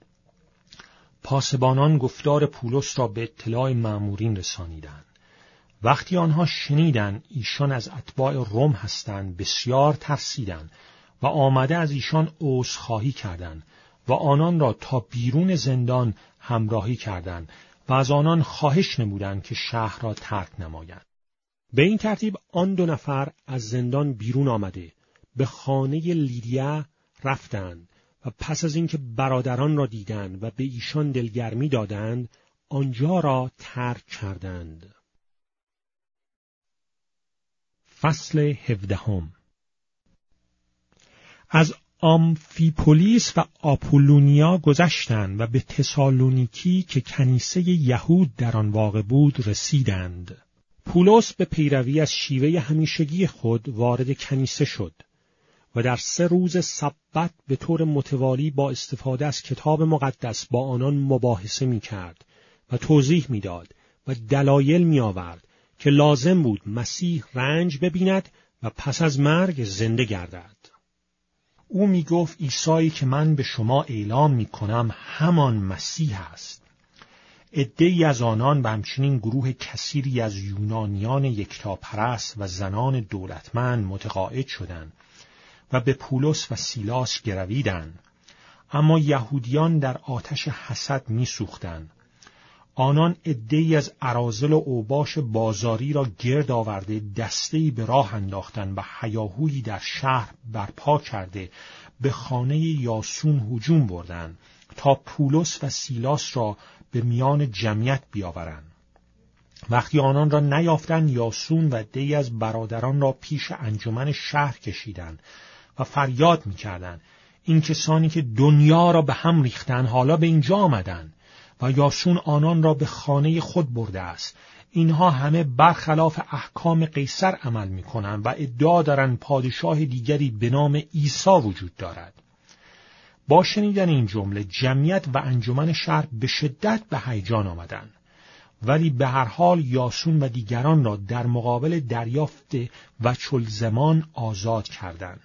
پاسبانان گفتار پولس را به اطلاع مأمورین رسانیدند. وقتی آنها شنیدند ایشان از اتباع روم هستند بسیار ترسیدند و آمده از ایشان عذرخواهی کردند و آنان را تا بیرون زندان همراهی کردند و از آنان خواهش نمودند که شهر را ترک نمایند. به این ترتیب آن 2 نفر از زندان بیرون آمده به خانه لیدیا رفتند و پس از اینکه برادران را دیدند و به ایشان دلگرمی دادند آنجا را ترک کردند. فصل 17. از آمفیپولیس و آپولونیا گذشتند و به تسالونیکی که کنیسه یهود در آن واقع بود رسیدند. پولس به پیروی از شیوه همیشگی خود وارد کنیسه شد و در 3 روز سبت به طور متوالی با استفاده از کتاب مقدس با آنان مباحثه می کرد و توضیح می داد و دلایل می آورد که لازم بود مسیح رنج ببیند و پس از مرگ زنده گردد. او می گفت عیسی که من به شما اعلام می کنم همان مسیح است. عده‌ای از آنان و همچنین گروه کثیری از یونانیان یکتاپرست و زنان دولتمند متقاعد شدند و به پولس و سیلاس گرویدند، اما یهودیان در آتش حسد می سوختند. آنان عده‌ای از اراذل و اوباش بازاری را گرد آورده دسته‌ای به راه انداختند و هیاهویی در شهر برپا کرده به خانه یاسون هجوم بردند تا پولس و سیلاس را به میان جمعیت بیاورند. وقتی آنان را نیافتند یاسون و عده‌ای از برادران را پیش انجمن شهر کشیدند و فریاد می‌کردند این کسانی که دنیا را به هم ریختند حالا به اینجا آمدند و یاسون آنان را به خانه خود برده است. اینها همه برخلاف احکام قیصر عمل می‌کنند و ادعا دارند پادشاه دیگری به نام عیسی وجود دارد. با شنیدن این جمله جمعیت و انجمن شهر به شدت به هیجان آمدند، ولی به هر حال یاسون و دیگران را در مقابل دریافت وچل زمان آزاد کردند.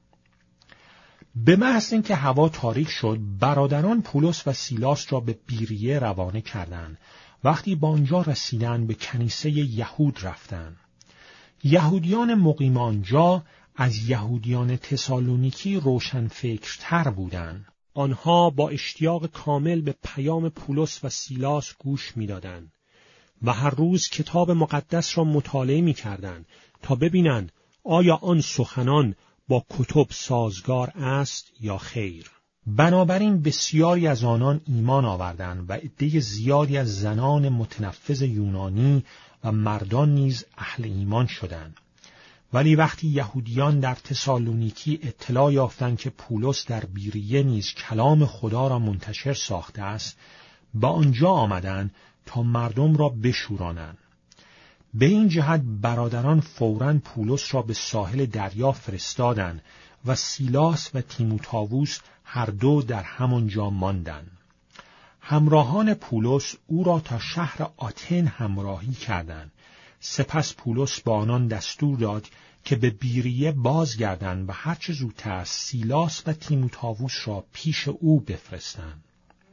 به محض اینکه هوا تاریک شد برادران پولس و سیلاس را به بیریه روانه کردند. وقتی به آنجا رسیدند به کنیسه یهود رفتند. یهودیان مقیم آنجا از یهودیان تسالونیکی روشنفکرتر بودند. آنها با اشتیاق کامل به پیام پولس و سیلاس گوش می‌دادند و هر روز کتاب مقدس را مطالعه می‌کردند تا ببینند آیا آن سخنان با کتب سازگار است یا خیر. بنابراین بسیاری از آنان ایمان آوردند و عده زیادی از زنان متنفذ یونانی و مردان نیز اهل ایمان شدند. ولی وقتی یهودیان در تسالونیکی اطلاع یافتند که پولس در بیریه نیز کلام خدا را منتشر ساخته است، به آنجا آمدند تا مردم را بشورانند. به این جهت برادران فوراً پولس را به ساحل دریا فرستادند و سیلاس و تیموتائوس هر دو در همانجا ماندند. همراهان پولس او را تا شهر آتن همراهی کردند. سپس پولس با آنان دستور داد که به بیریه بازگردند و هرچه زودتر سیلاس و تیموتائوس را پیش او بفرستند.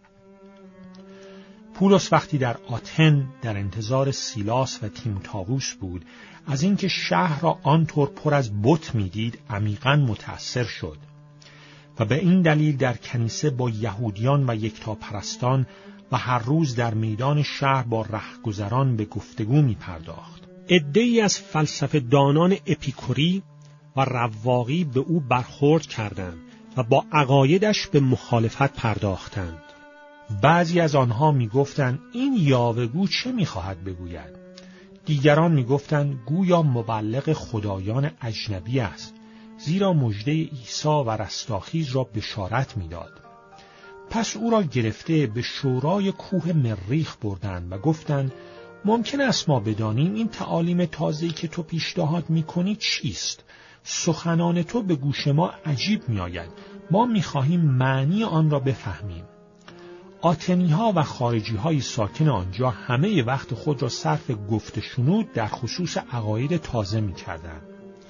پولس وقتی در آتن در انتظار سیلاس و تیموتائوس بود، از اینکه شهر را آنطور پر از بت می‌دید عمیقاً متأثر شد و به این دلیل در کنیسه با یهودیان و یکتاپرستان و هر روز در میدان شهر با رهگذران به گفتگو می‌پرداخت. عده‌ای از فلسفه دانان اپیکوری و رواقی به او برخورد کردند و با عقایدش به مخالفت پرداختند. بعضی از آنها می‌گفتند این یاوه‌گو چه می‌خواهد بگوید؟ دیگران می‌گفتند گویا مبلغ خدایان اجنبی است، زیرا مژده عیسی و رستاخیز را بشارت می‌داد. پس او را گرفته به شورای کوه مریخ بردند و گفتند ممکن است ما بدانیم این تعالیم تازه‌ای که تو پیشنهاد می‌کنی چیست؟ سخنان تو به گوش ما عجیب می‌آید. ما می‌خواهیم معنی آن را بفهمیم. آتنی‌ها و خارجی‌های ساکن آنجا همه وقت خود را صرف گفت و شنود در خصوص عقاید تازه می‌کردند.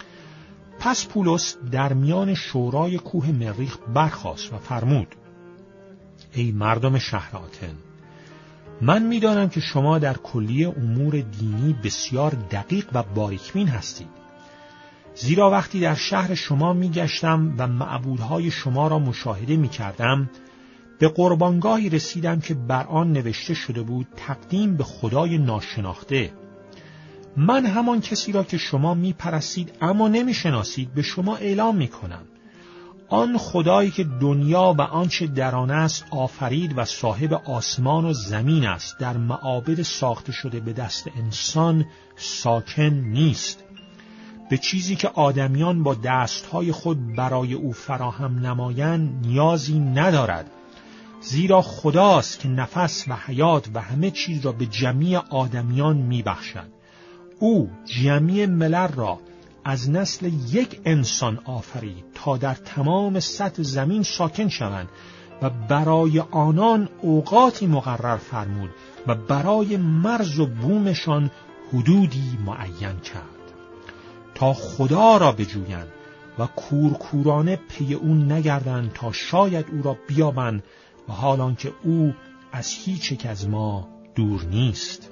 پس پولس در میان شورای کوه مریخ برخاست و فرمود: ای مردم شهر آتن، من می‌دانم که شما در کلیه امور دینی بسیار دقیق و باریکبین هستید. زیرا وقتی در شهر شما می‌گشتم و معبودهای شما را مشاهده می‌کردم، به قربانگاهی رسیدم که بر آن نوشته شده بود تقدیم به خدای ناشناخته. من همان کسی را که شما می‌پرستید اما نمی‌شناسید به شما اعلام می‌کنم. آن خدایی که دنیا و آنچه در آن است آفرید و صاحب آسمان و زمین است، در معابد ساخته شده به دست انسان ساکن نیست. به چیزی که آدمیان با دستهای خود برای او فراهم نمایند نیازی ندارد، زیرا خداست که نفس و حیات و همه چیز را به جمیع آدمیان میبخشد. او جمیع ملل را از نسل یک انسان آفرید تا در تمام سطح زمین ساکن شوند و برای آنان اوقاتی مقرر فرمود و برای مرز و بومشان حدودی معین کرد تا خدا را بجویند و کورکورانه پی او نگردند تا شاید او را بیابند و حالان که او از هیچ یک از ما دور نیست.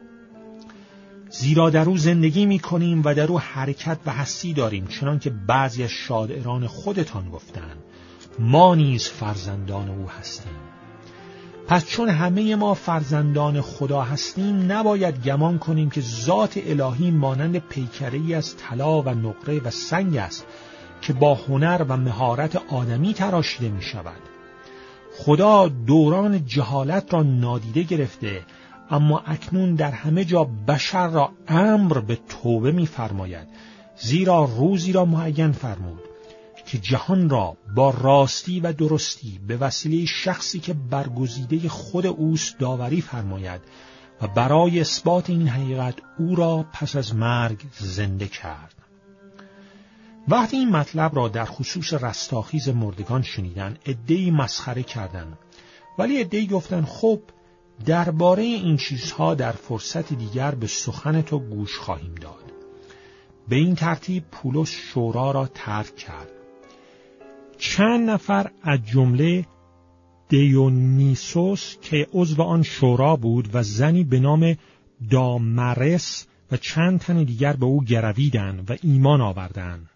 زیرا در او زندگی می کنیم و در او حرکت و هستی داریم، چنان که بعضی از شاعران خودتان گفتند ما نیز فرزندان او هستیم. پس چون همه ما فرزندان خدا هستیم، نباید گمان کنیم که ذات الهی مانند پیکره‌ای از طلا و نقره و سنگ است که با هنر و مهارت آدمی تراشیده می شود. خدا دوران جهالت را نادیده گرفته، اما اکنون در همه جا بشر را امر به توبه می فرماید، زیرا روزی را معین فرمود که جهان را با راستی و درستی به وسیله شخصی که برگزیده خود اوست داوری فرماید و برای اثبات این حقیقت او را پس از مرگ زنده کرد. وقتی این مطلب را در خصوص رستاخیز مردگان شنیدن، عده‌ای مسخره کردند، ولی عده‌ای گفتند خب درباره این چیزها در فرصت دیگر به سخن تو گوش خواهیم داد. به این ترتیب پولس شورا را ترک کرد. چند نفر از جمله دیونیسوس که عضو آن شورا بود و زنی به نام دامرس و چند تن دیگر به او گرویدند و ایمان آوردند.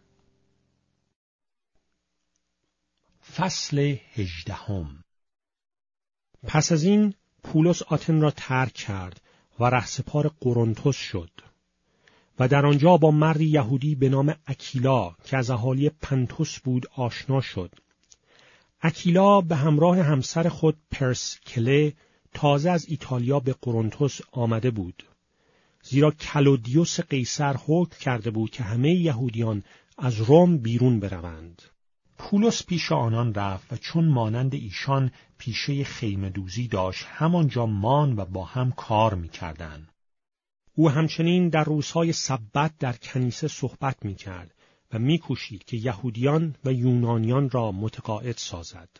فصل 18. پس از این پولس آتن را ترک کرد و رهسپار قرنتس شد و در آنجا با مردی یهودی به نام اکیلا که از اهالی پنتوس بود آشنا شد. اکیلا به همراه همسر خود پرسکله تازه از ایتالیا به قرنتس آمده بود، زیرا کلودیوس قیصر حکم کرده بود که همه یهودیان از روم بیرون بروند. پولس پیش آنان رفت و چون مانند ایشان پیشه خیمه دوزی داشت، همانجا ماند و با هم کار می‌کردند. او همچنین در روزهای سبت در کنیسه صحبت می‌کرد و می‌کوشید که یهودیان و یونانیان را متقاعد سازد.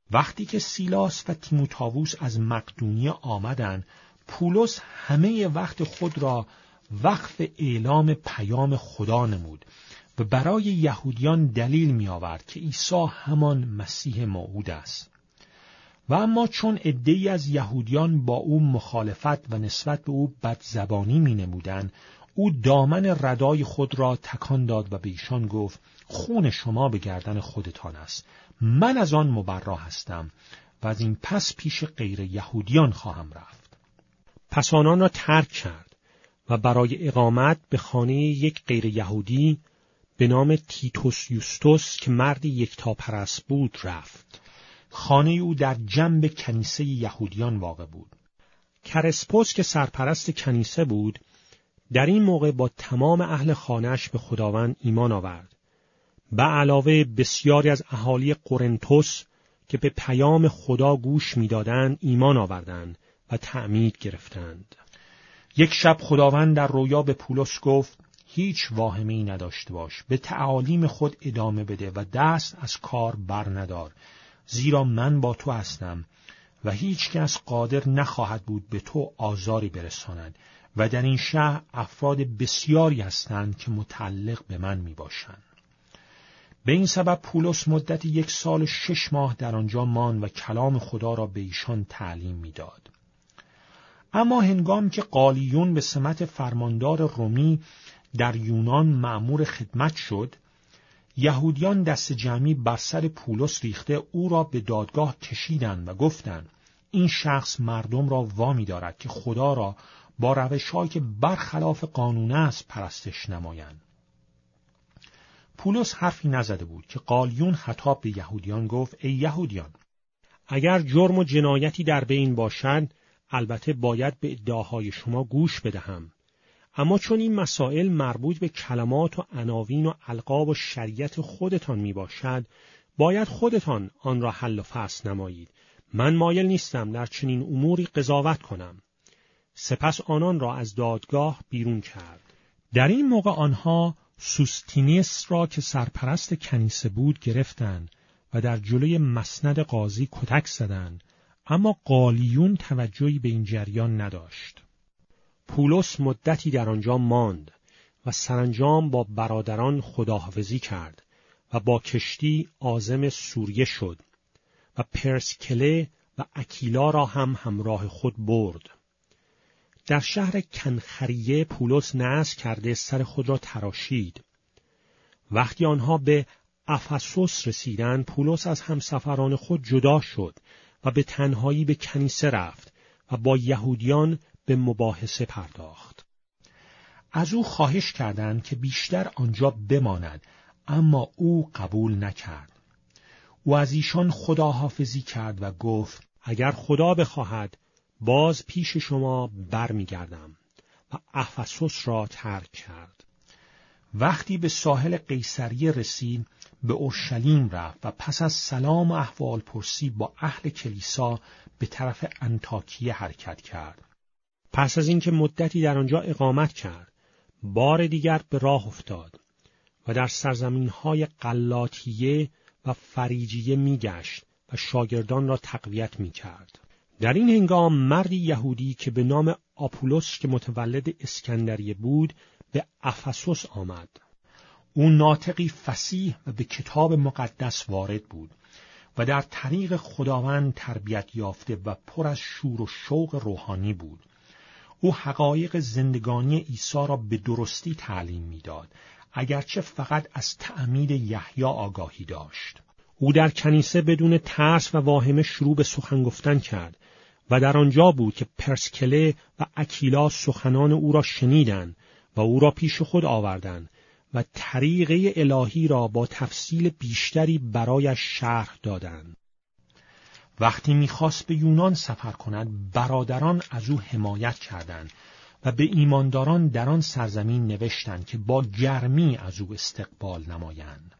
وقتی که سیلاس و تیموتائوس از مقدونیه آمدند، پولس همه وقت خود را وقف اعلام پیام خدا نمود و برای یهودیان دلیل می آورد که عیسی همان مسیح موعود است. و اما چون عده‌ای از یهودیان با او مخالفت و نسبت به او بدزبانی می نمودند، او دامن ردای خود را تکان داد و به ایشان گفت: خون شما به گردن خودتان است. من از آن مبرا هستم و از این پس پیش غیر یهودیان خواهم رفت. پس آنان را ترک کرد و برای اقامت به خانه یک غیر یهودی به نام تیتوس یوستوس که مردی یکتاپرست بود رفت. خانه او در جنب کنیسه یهودیان واقع بود. کرسپوس که سرپرست کنیسه بود، در این موقع با تمام اهل خانه‌اش به خداوند ایمان آورد. به علاوه بسیاری از اهالی قرنتوس که به پیام خدا گوش می‌دادند ایمان آوردند و تعمید گرفتند. یک شب خداوند در رویا به پولس گفت: هیچ واهمه‌ای نداشته باش، به تعالیم خود ادامه بده و دست از کار بر ندار، زیرا من با تو هستم و هیچ کس قادر نخواهد بود به تو آزاری برساند و در این شهر افراد بسیاری هستند که متعلق به من می باشند. به این سبب پولس مدت 1 سال و 6 ماه در آنجا ماند و کلام خدا را به ایشان تعلیم می داد. اما هنگام که قالیون به سمت فرماندار رومی در یونان مأمور خدمت شد، یهودیان دست جمعی بر سر پولس ریخته او را به دادگاه کشیدند و گفتند: این شخص مردم را وامی دارد که خدا را با روش‌هایی که برخلاف قانون است پرستش نمایند. پولس حرفی نزده بود که قالیون خطاب به یهودیان گفت: ای یهودیان، اگر جرم و جنایتی در بین باشد، البته باید به ادعاهای شما گوش بدهم. اما چون این مسائل مربوط به کلمات و عناوین و القاب و شریعت خودتان می باشد، باید خودتان آن را حل و فصل نمایید. من مایل نیستم در چنین اموری قضاوت کنم. سپس آنان را از دادگاه بیرون کرد. در این موقع آنها سوستینیس را که سرپرست کنیسه بود گرفتند و در جلوی مسند قاضی کتک زدند، اما قالیون توجهی به این جریان نداشت. پولس مدتی در آنجا ماند و سرانجام با برادران خداحافظی کرد و با کشتی عازم سوریه شد و پرسکله و اکیلا را هم همراه خود برد. در شهر کنخریه پولس نذر کرده سر خود را تراشید. وقتی آنها به افسوس رسیدند، پولس از همسفران خود جدا شد و به تنهایی به کنیسه رفت و با یهودیان به مباحثه پرداخت. از او خواهش کردند که بیشتر آنجا بماند، اما او قبول نکرد. او از ایشان خداحافظی کرد و گفت: اگر خدا بخواهد باز پیش شما برمیگردم، و افسوس را ترک کرد. وقتی به ساحل قیصریه رسید، به اورشلیم رفت و پس از سلام و احوال پرسی با اهل کلیسا به طرف انطاکیه حرکت کرد. پس از اینکه مدتی در آنجا اقامت کرد، بار دیگر به راه افتاد و در سرزمین‌های غلاطیه و فریجیه می‌گشت و شاگردان را تقویت می‌کرد. در این هنگام مردی یهودی که به نام آپولوس که متولد اسکندریه بود به افسوس آمد. او ناطقی فصیح و به کتاب مقدس وارد بود و در طریق خداوند تربیت یافته و پر از شور و شوق روحانی بود. او حقایق زندگانی عیسی را به درستی تعلیم میداد، اگرچه فقط از تعمید یحیی آگاهی داشت. او در کنیسه بدون ترس و واهمه شروع به سخن گفتن کرد و در آنجا بود که پرسکله و اکیلا سخنان او را شنیدند و او را پیش خود آوردند و طریقه الهی را با تفصیل بیشتری برایش شرح دادند. وقتی می‌خواست به یونان سفر کند، برادران از او حمایت کردند و به ایمانداران در آن سرزمین نوشتند که با گرمی از او استقبال نمایند.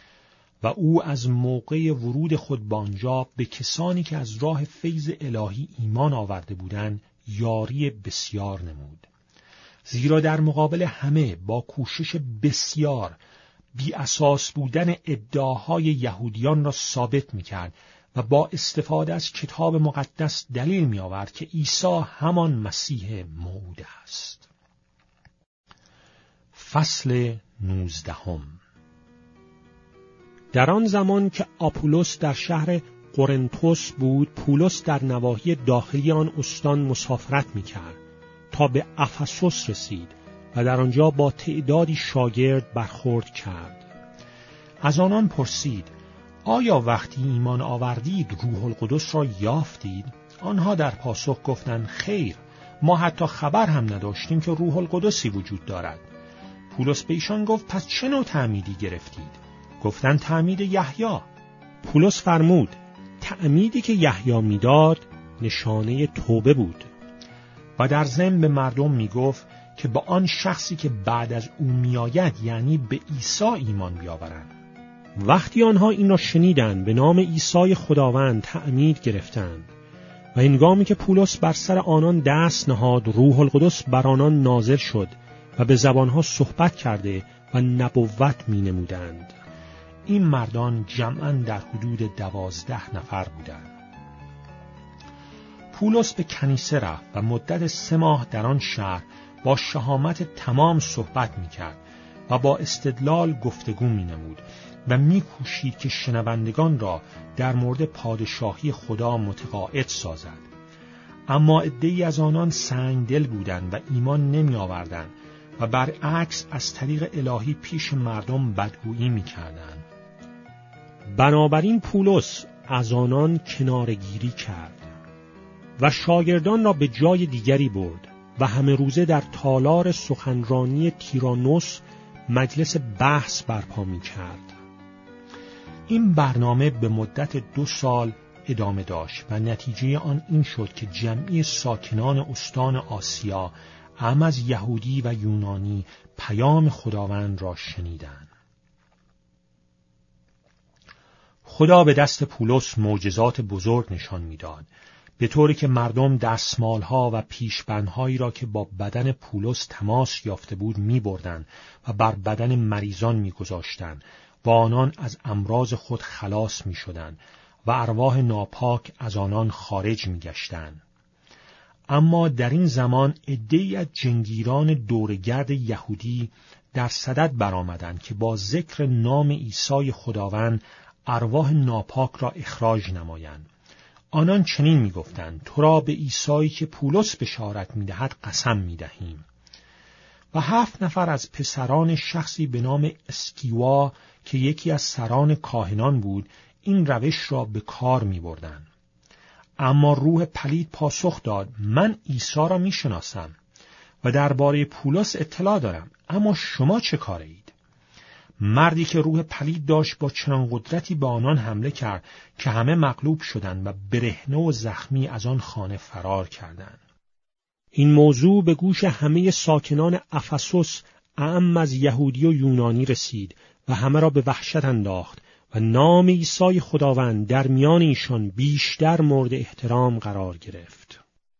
و او از موقع ورود خود به آنجا به کسانی که از راه فیض الهی ایمان آورده بودند یاری بسیار نمود. زیرا در مقابل همه با کوشش بسیار بی اساس بودن ادعاهای یهودیان را ثابت می‌کرد و با استفاده از کتاب مقدس دلیل می آورد که عیسی همان مسیح موعود است. فصل 19. در آن زمان که آپولس در شهر قرنتوس بود، پولس در نواحی داخلی آن استان مسافرت می‌کرد تا به افسوس رسید و در آنجا با تعدادی شاگرد برخورد کرد. از آنان پرسید: آیا وقتی ایمان آوردید روح القدس را یافتید؟ آنها در پاسخ گفتند: خیر، ما حتی خبر هم نداشتیم که روح القدسی وجود دارد. پولس به ایشان گفت: پس چه نوع تعمیدی گرفتید؟ گفتند: تعمید یحیی. پولس فرمود: تعمیدی که یحیی میداد نشانه توبه بود. و در ضمن به مردم میگفت که با آن شخصی که بعد از او میآید، یعنی به عیسی، ایمان بیاورند. وقتی آنها این را شنیدند، به نام عیسی خداوند تعمید گرفتند و هنگامی که پولس بر سر آنان دست نهاد، روح القدس بر آنان نازل شد و به زبانها صحبت کرده و نبوت می نمودند. این مردان جمعاً در حدود 12 نفر بودند. پولس به کنیسه رفت و مدت 3 ماه در آن شهر با شهامت تمام صحبت می کرد و با استدلال گفتگو می نمود و می کوشید که شنوندگان را در مورد پادشاهی خدا متقاعد سازد. اما عده‌ای از آنان سنگدل بودند و ایمان نمی آوردند و برعکس از طریق الهی پیش مردم بدگویی می کردند. بنابراین پولس از آنان کنارگیری کرد و شاگردان را به جای دیگری برد و همه روزه در تالار سخنرانی تیرانوس مجلس بحث برپا می کرد. این برنامه به مدت 2 سال ادامه داشت و نتیجه آن این شد که جمعی ساکنان استان آسیا، هم از یهودی و یونانی، پیام خداوند را شنیدند. خدا به دست پولس معجزات بزرگ نشان می‌داد، به طوری که مردم دستمالها و پیشبندهایی را که با بدن پولس تماس یافته بود می‌بردند و بر بدن مریضان می‌گذاشتند و آنان از امراض خود خلاص می‌شدند و ارواح ناپاک از آنان خارج می‌گشتند. اما در این زمان عده‌ای از جنگیران دورگرد یهودی در صدد برآمدند که با ذکر نام عیسی خداوند ارواح ناپاک را اخراج نمایند. آنان چنین می‌گفتند: تو را به عیسی که پولس بشارت می‌دهد قسم می‌دهیم. و 7 نفر از پسران شخصی به نام اسکیوا که یکی از سران کاهنان بود، این روش را به کار می‌بردند. اما روح پلید پاسخ داد: من عیسی را می‌شناسم و درباره پولس اطلاع دارم، اما شما چه کاره اید؟ مردی که روح پلید داشت با چنان قدرتی به آنان حمله کرد که همه مغلوب شدند و برهنه و زخمی از آن خانه فرار کردند. این موضوع به گوش همه ساکنان افسوس، اعم از یهودی و یونانی رسید و همه را به وحشت انداخت و نام عیسی خداوند در میان ایشان بیشتر مورد احترام قرار گرفت.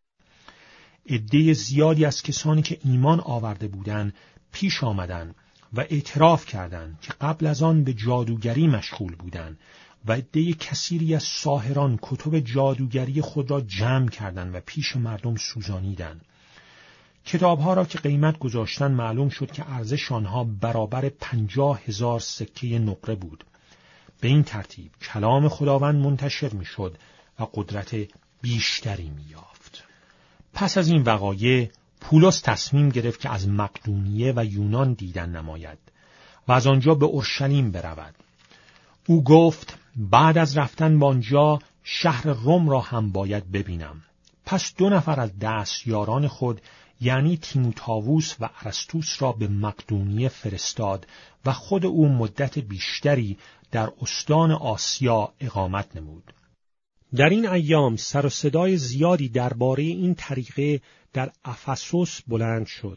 عده زیادی از کسانی که ایمان آورده بودند پیش آمدند و اعتراف کردند که قبل از آن به جادوگری مشغول بودند و عده کثیری از ساحران کتب جادوگری خود را جمع کردند و پیش مردم سوزانیدند. کتابها را که قیمت گذاشتن معلوم شد که ارزش آنها برابر 50,000 سکه نقره بود. به این ترتیب کلام خداوند منتشر میشد و قدرت بیشتری می‌یافت. پس از این وقایع پولس تصمیم گرفت که از مقدونیه و یونان دیدن نماید و از آنجا به اورشلیم برود. او گفت: بعد از رفتن به آنجا شهر روم را هم باید ببینم. پس 2 نفر از دستیاران خود، یعنی تیموتائوس و ارسطوس را به مقدونیه فرستاد و خود او مدت بیشتری در استان آسیا اقامت نمود. در این ایام سر و صدای زیادی درباره این طریقه در افسوس بلند شد.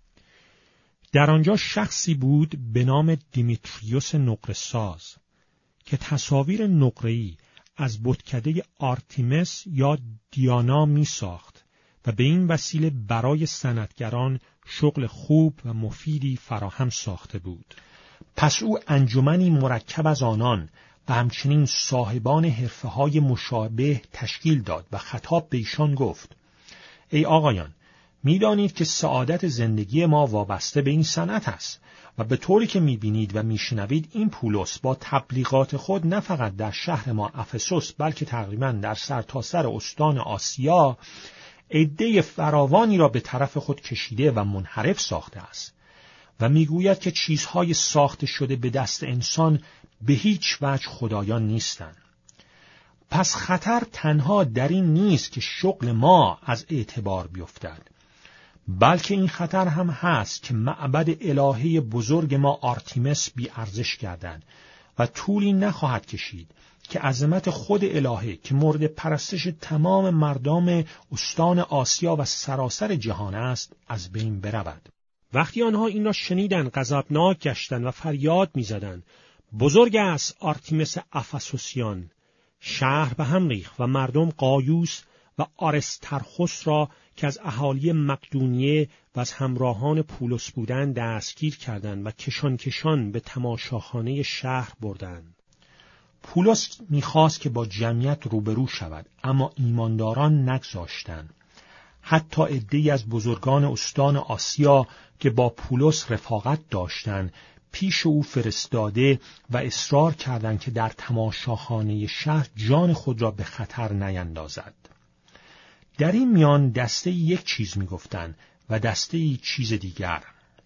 در آنجا شخصی بود به نام دیمیتریوس نقره‌ساز که تصاویر نقره‌ای از بتکده آرتیمس یا دیانا می ساخت و به این وسیله برای صنعتگران شغل خوب و مفیدی فراهم ساخته بود. پس او انجمنی مرکب از آنان و همچنین صاحبان حرفه‌های مشابه تشکیل داد و خطاب به ایشان گفت: ای آقایان، می‌دانید که سعادت زندگی ما وابسته به این صنعت است و به طوری که می‌بینید و می‌شنوید این پولس با تبلیغات خود نه فقط در شهر ما افسوس بلکه تقریباً در سرتاسر استان آسیا عده فراوانی را به طرف خود کشیده و منحرف ساخته است و میگوید که چیزهای ساخته شده به دست انسان به هیچ وجه خدایان نیستند. پس خطر تنها در این نیست که شغل ما از اعتبار بیفتد، بلکه این خطر هم هست که معبد الهه بزرگ ما آرتیمس بی ارزش گردد و طولی نخواهد کشید که عظمت خود الهه که مورد پرستش تمام مردم استان آسیا و سراسر جهان است از بین برود. وقتی آنها این را شنیدند غضبناک گشتند و فریاد می‌زدند: بزرگ است آرتیمس افسوسیان! شهر به هم ریخت و مردم قایوس و آرسترخس را که از اهالی مقدونیه و از همراهان پولس بودند دستگیر کردند و کشان به تماشاخانه شهر بردند. پولس می‌خواست که با جمعیت روبرو شود، اما ایمانداران نگذاشتند. حتی عده‌ای از بزرگان استان آسیا که با پولس رفاقت داشتند پیش او فرستاده و اصرار کردند که در تماشاخانه شهر جان خود را به خطر نیندازد. در این میان دسته یک چیز میگفتند و دسته چیز دیگر،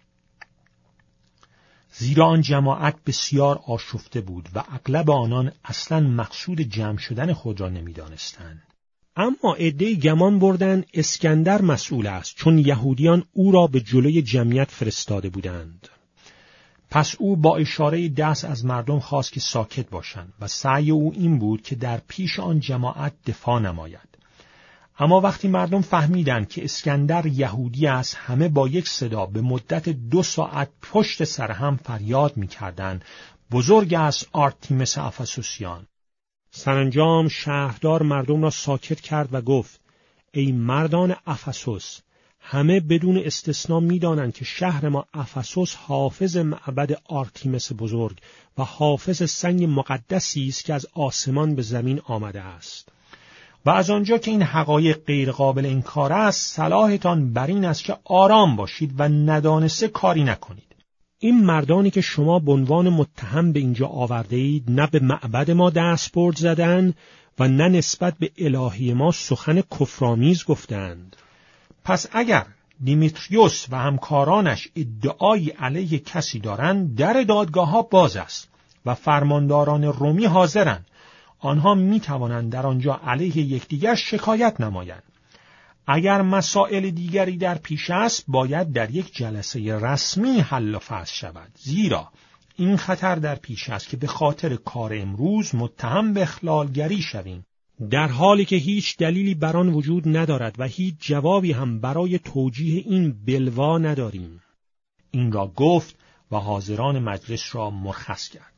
زیرا آن جماعت بسیار آشفته بود و اغلب آنان اصلاً مقصود جمع شدن خود را نمیدانستند. اما عده‌ای گمان بردند اسکندر مسئول است، چون یهودیان او را به جلوی جمعیت فرستاده بودند. پس او با اشاره دست از مردم خواست که ساکت باشند و سعی او این بود که در پیش آن جماعت دفاع نماید. اما وقتی مردم فهمیدند که اسکندر یهودی است، همه با یک صدا به مدت 2 ساعت پشت سر هم فریاد می‌کردند: بزرگ است آرتیمس افسوسیان! سرانجام شهردار مردم را ساکت کرد و گفت: ای مردان افسوس، همه بدون استثنا می‌دانند که شهر ما افسوس حافظ معبد آرتیمس بزرگ و حافظ سنگ مقدسی است که از آسمان به زمین آمده است. و از آنجا که این حقایق غیر قابل انکار است، صلاحتان بر این است که آرام باشید و ندانسته کاری نکنید. این مردانی که شما به عنوان متهم به اینجا آورده اید نه به معبد ما دستبرد زدند و نه نسبت به الهی ما سخن کفرآمیز گفتند. پس اگر دیمیتریوس و همکارانش ادعایی علیه کسی دارند، در دادگاه‌ها باز است و فرمانداران رومی حاضرند. آنها می توانند در آنجا علیه یکدیگر شکایت نمایند. اگر مسائل دیگری در پیش است، باید در یک جلسه رسمی حل و فصل شود، زیرا این خطر در پیش است که به خاطر کار امروز متهم به اخلالگری شویم، در حالی که هیچ دلیلی بر آن وجود ندارد و هیچ جوابی هم برای توجیه این بلوا نداریم. این را گفت و حاضران مجلس را مرخص کرد.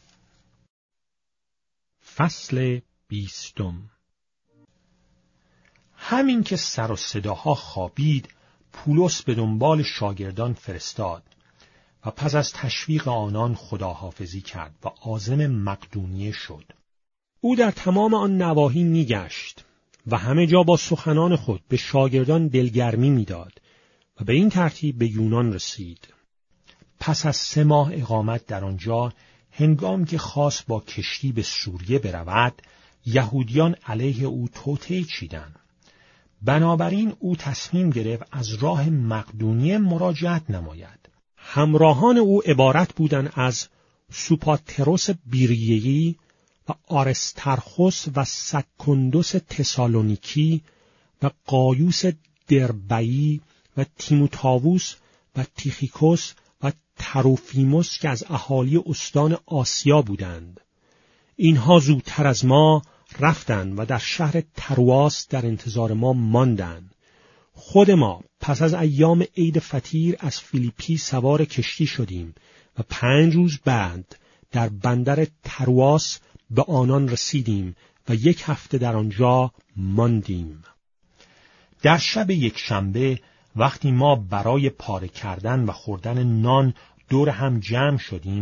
فصل 20. همین که سر و صداها خوابید، پولس به دنبال شاگردان فرستاد و پس از تشویق آنان خداحافظی کرد و عازم مقدونیه شد. او در تمام آن نواحی میگشت و همه جا با سخنان خود به شاگردان دلگرمی میداد و به این ترتیب به یونان رسید. پس از 3 ماه اقامت در آنجا، هنگام که خواست با کشتی به سوریه برود، یهودیان علیه او توطئه چیدند. بنابراین او تصمیم گرفت از راه مقدونیه مراجعت نماید. همراهان او عبارت بودند از سوپاتروس بیریه‌ای و آرسترخس و سکندوس تسالونیکی و قایوس دربئی و تیموتائوس و تیخیکوس و تروفیموس که از اهالی استان آسیا بودند. اینها زودتر از ما رفتند و در شهر ترواس در انتظار ما ماندند. خود ما پس از ایام عید فطیر از فیلیپی سوار کشتی شدیم و 5 روز بعد در بندر ترواس به آنان رسیدیم و 1 هفته در آنجا ماندیم. در شب یکشنبه وقتی ما برای پاره کردن و خوردن نان دور هم جمع شدیم،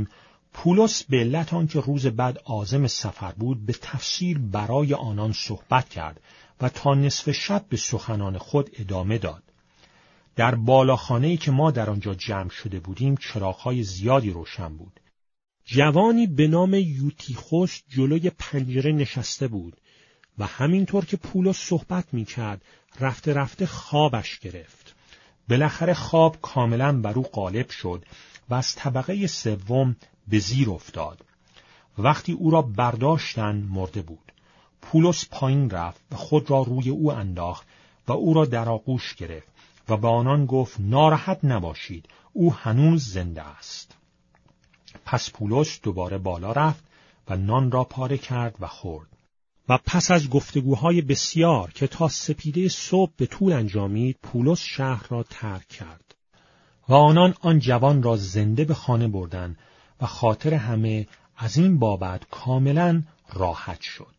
پولس به علت آنکه روز بعد عازم سفر بود به تفصیل برای آنان صحبت کرد و تا نصف شب به سخنان خود ادامه داد. در بالاخانه‌ای که ما در آنجا جمع شده بودیم چراغ‌های زیادی روشن بود. جوانی به نام یوتیخوس جلوی پنجره نشسته بود و همینطور که پولس صحبت می‌کرد رفته رفته خوابش گرفت. بالاخره خواب کاملاً بر او غالب شد و از طبقه سوم به زیر افتاد. وقتی او را برداشتند مرده بود. پولس پایین رفت و خود را روی او انداخت و او را در آغوش گرفت و به آنان گفت ناراحت نباشید، او هنوز زنده است. پس پولس دوباره بالا رفت و نان را پاره کرد و خورد. و پس از گفتگوهای بسیار که تا سپیده صبح به طول انجامید، پولس شهر را ترک کرد. و آنان آن جوان را زنده به خانه بردند و خاطر همه از این بابت کاملا راحت شد.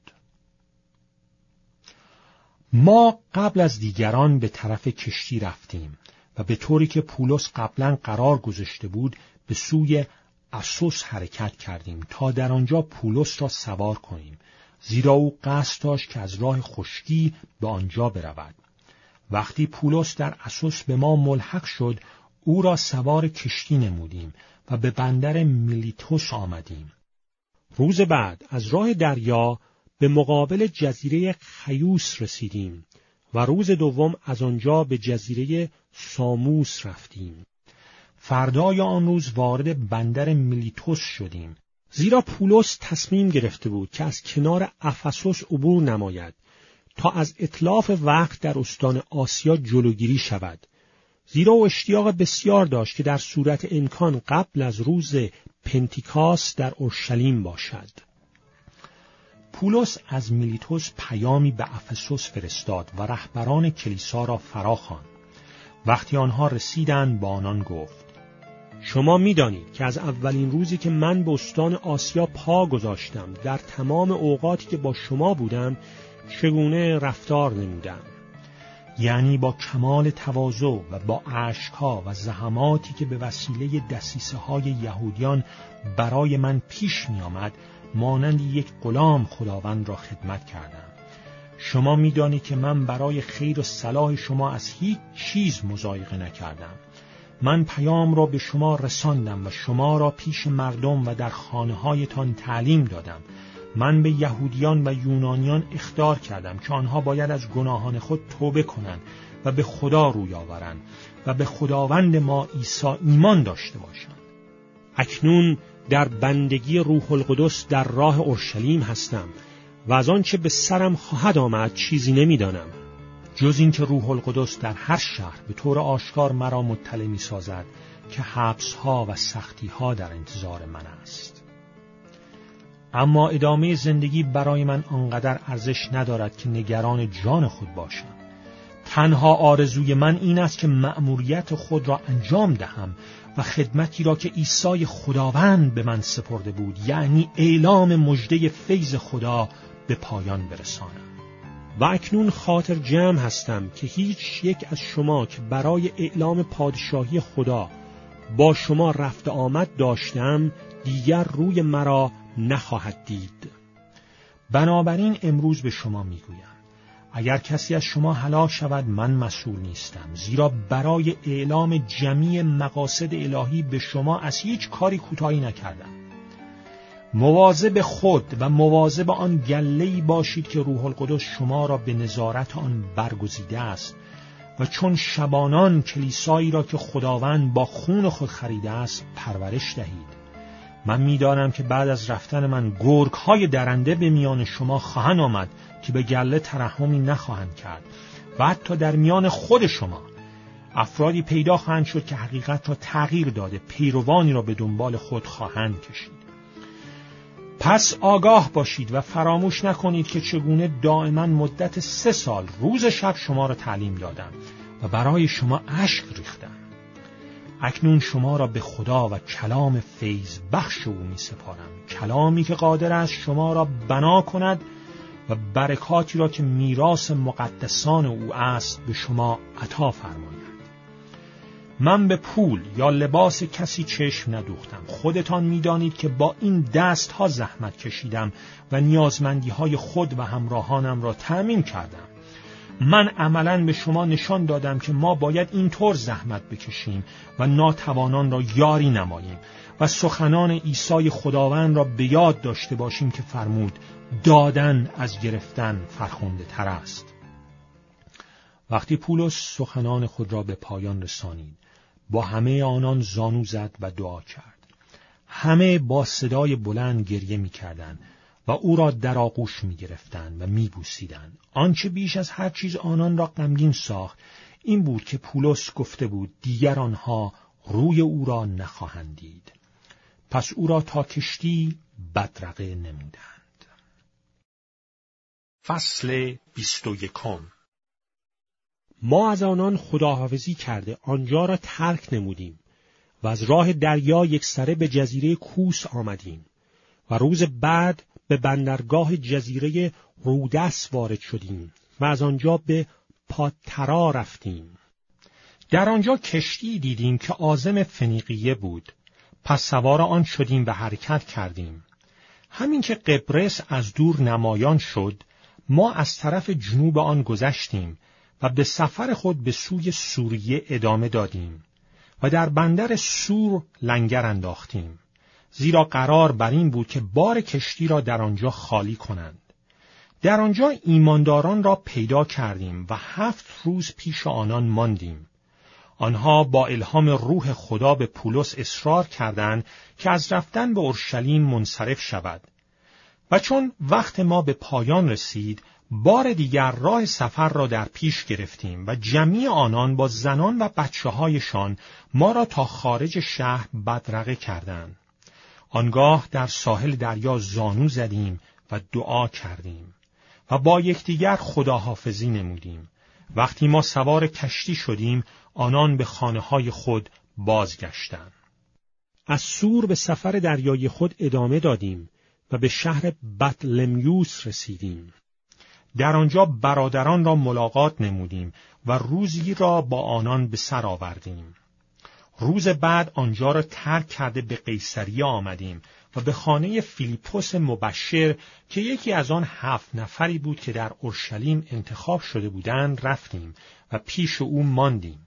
ما قبل از دیگران به طرف کشتی رفتیم و به طوری که پولس قبلا قرار گذاشته بود به سوی اسوس حرکت کردیم تا در آنجا پولس را سوار کنیم، زیرا او قصد داشت که از راه خشکی به آنجا برود. وقتی پولس در اسوس به ما ملحق شد، او را سوار کشتی نمودیم و به بندر میلیتوس آمدیم. روز بعد از راه دریا به مقابل جزیره خیوس رسیدیم و روز دوم از آنجا به جزیره ساموس رفتیم. فردای آن روز وارد بندر میلیتوس شدیم، زیرا پولس تصمیم گرفته بود که از کنار افسوس عبور نماید تا از اتلاف وقت در استان آسیا جلوگیری شود، زیرا او اشتیاق بسیار داشت که در صورت امکان قبل از روز پنتیکاست در اورشلیم باشد. پولس از میلیتوس پیامی به افسوس فرستاد و رهبران کلیسا را فراخواند. وقتی آنها رسیدند با آنان گفت: شما می‌دانید که از اولین روزی که من به استان آسیا پا گذاشتم در تمام اوقاتی که با شما بودم چگونه رفتار نمودم، یعنی با کمال تواضع و با اشک‌ها و زحماتی که به وسیله دسیسه‌های یهودیان برای من پیش می‌آمد مانند یک غلام خداوند را خدمت کردم. شما می‌دانید که من برای خیر و صلاح شما از هیچ چیز مضایقه نکردم. من پیام را به شما رساندم و شما را پیش مردم و در خانه‌هایتان تعلیم دادم. من به یهودیان و یونانیان اخطار کردم که آنها باید از گناهان خود توبه کنند و به خدا روی آورند و به خداوند ما عیسی ایمان داشته باشند. اکنون در بندگی روح القدس در راه اورشلیم هستم و از آنچه به سرم خواهد آمد چیزی نمی‌دانم، جز این که روح القدس در هر شهر به طور آشکار مرا مطلع می‌سازد که حبس‌ها و سختی‌ها در انتظار من است. اما ادامه زندگی برای من آنقدر ارزش ندارد که نگران جان خود باشم. تنها آرزوی من این است که مأموریت خود را انجام دهم و خدمتی را که عیسی خداوند به من سپرده بود، یعنی اعلام مژده فیض خدا، به پایان برسانم. و اکنون خاطر جمع هستم که هیچ یک از شما که برای اعلام پادشاهی خدا با شما رفت آمد داشتم دیگر روی مرا نخواهد دید. بنابراین امروز به شما میگویم اگر کسی از شما هلاک شود من مسئول نیستم، زیرا برای اعلام جمیع مقاصد الهی به شما از هیچ کاری کوتاهی نکردم. مواظب خود و مواظب آن گله‌ای باشید که روح القدس شما را به نظارت آن برگزیده است و چون شبانان کلیسایی را که خداوند با خون خود خریده است پرورش دهید. من می‌دانم که بعد از رفتن من گرگ‌های درنده به میان شما خواهند آمد که به گله ترحمی نخواهند کرد و حتی در میان خود شما افرادی پیدا خواهند شد که حقیقت را تغییر داده پیروانی را به دنبال خود خواهند کشید. پس آگاه باشید و فراموش نکنید که چگونه دائما مدت 3 سال روز شب شما را تعلیم دادم و برای شما اشک ریختم. اکنون شما را به خدا و کلام فیض بخش او می سپارم، کلامی که قادر است شما را بنا کند و برکاتی را که میراث مقدسان او است به شما عطا فرماید. من به پول یا لباس کسی چشم ندوختم. خودتان می‌دانید که با این دست‌ها زحمت کشیدم و نیازمندی‌های خود و همراهانم را تأمین کردم. من عملاً به شما نشان دادم که ما باید اینطور زحمت بکشیم و ناتوانان را یاری نماییم و سخنان عیسی خداوند را به یاد داشته باشیم که فرمود دادن از گرفتن فرخنده تر است. وقتی پولس سخنان خود را به پایان رسانید، با همه آنان زانو زد و دعا کرد. همه با صدای بلند گریه می کردن و او را در آغوش می گرفتن و می بوسیدن. آنچه بیش از هر چیز آنان را غمگین ساخت این بود که پولس گفته بود دیگر آنها روی او را نخواهند دید. پس او را تا کشتی بدرقه نمودند. فصل 21. ما از آنان خداحافظی کرده آنجا را ترک نمودیم و از راه دریا یکسره به جزیره کوس آمدیم و روز بعد به بندرگاه جزیره رودس وارد شدیم و از آنجا به پاترا رفتیم. در آنجا کشتی دیدیم که عازم فنیقیه بود. پس سوار آن شدیم و حرکت کردیم. همین که قبرس از دور نمایان شد، ما از طرف جنوب آن گذشتیم و به سفر خود به سوی سوریه ادامه دادیم و در بندر سور لنگر انداختیم، زیرا قرار بر این بود که بار کشتی را در آنجا خالی کنند. در آنجا ایمانداران را پیدا کردیم و 7 روز پیش آنان ماندیم. آنها با الهام روح خدا به پولس اصرار کردند که از رفتن به اورشلیم منصرف شود. و چون وقت ما به پایان رسید، بار دیگر راه سفر را در پیش گرفتیم و جمعی آنان با زنان و بچه‌هایشان ما را تا خارج شهر بدرقه کردند. آنگاه در ساحل دریا زانو زدیم و دعا کردیم و با یکدیگر خداحافظی نمودیم. وقتی ما سوار کشتی شدیم، آنان به خانه‌های خود بازگشتند. از سور به سفر دریای خود ادامه دادیم و به شهر بطلمیوس رسیدیم. در آنجا برادران را ملاقات نمودیم و روزی را با آنان به سر آوردیم. روز بعد آنجا را ترک کرده به قیصریه آمدیم و به خانه فیلیپوس مبشر که یکی از آن 7 نفری بود که در اورشلیم انتخاب شده بودند رفتیم و پیش او ماندیم.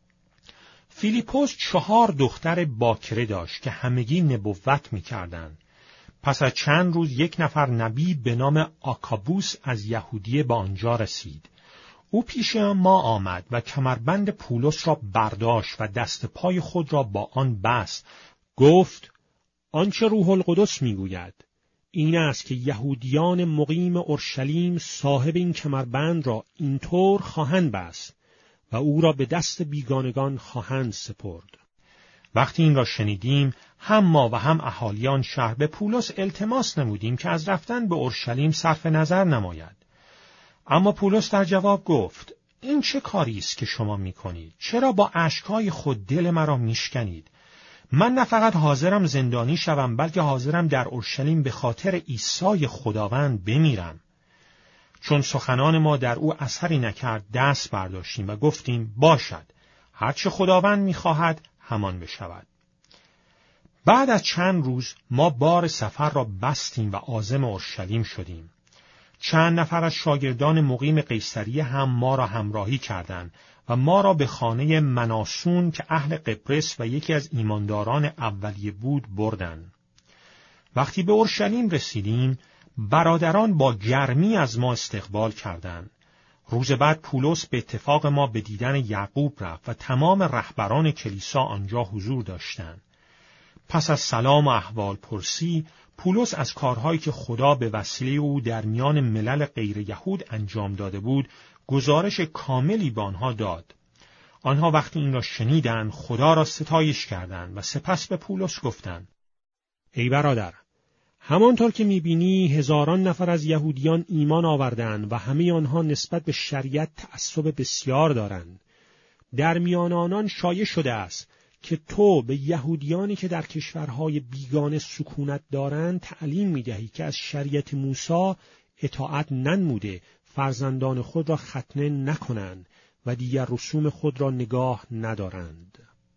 فیلیپوس 4 دختر باکره داشت که همگی نبوت می‌کردند. پس از چند روز یک نفر نبی به نام آکابوس از یهودیه به آنجا رسید. او پیش ما آمد و کمربند پولس را برداشت و دست پای خود را با آن بست. گفت آنچه روح القدس میگوید این است که یهودیان مقیم اورشلیم صاحب این کمربند را اینطور خواهند بست و او را به دست بیگانگان خواهند سپرد. وقتی این را شنیدیم، هم ما و هم اهالیان شهر به پولس التماس نمودیم که از رفتن به اورشلیم صرف نظر نماید. اما پولس در جواب گفت: این چه کاری است که شما می‌کنید؟ چرا با اشک‌های خود دل مرا میشکنید؟ من نه فقط حاضرم زندانی شوم، بلکه حاضرم در اورشلیم به خاطر عیسی خداوند بمیرم. چون سخنان ما در او اثری نکرد، دست برداشتیم و گفتیم: باشد، هرچه خداوند می‌خواهد همان بشود. بعد از چند روز ما بار سفر را بستیم و عازم اورشلیم شدیم. چند نفر از شاگردان مقیم قیصریه هم ما را همراهی کردند و ما را به خانه مناسون که اهل قبرس و یکی از ایمانداران اولیه بود بردند. وقتی به اورشلیم رسیدیم، برادران با گرمی از ما استقبال کردند. روز بعد پولس به اتفاق ما به دیدن یعقوب رفت و تمام رهبران کلیسا آنجا حضور داشتند. پس از سلام و احوال پرسی، پولس از کارهایی که خدا به وسیله او در میان ملل غیر یهود انجام داده بود، گزارش کاملی به آنها داد. آنها وقتی این را شنیدند، خدا را ستایش کردند و سپس به پولس گفتند: ای برادر، همانطور که می‌بینی هزاران نفر از یهودیان ایمان آوردند و همه آنها نسبت به شریعت تعصب بسیار دارند. در میان آنان شایع شده است که تو به یهودیانی که در کشورهای بیگانه سکونت دارند تعلیم می‌دهی که از شریعت موسی اطاعت ننموده فرزندان خود را ختنه نکنند و دیگر رسوم خود را نگاه ندارند.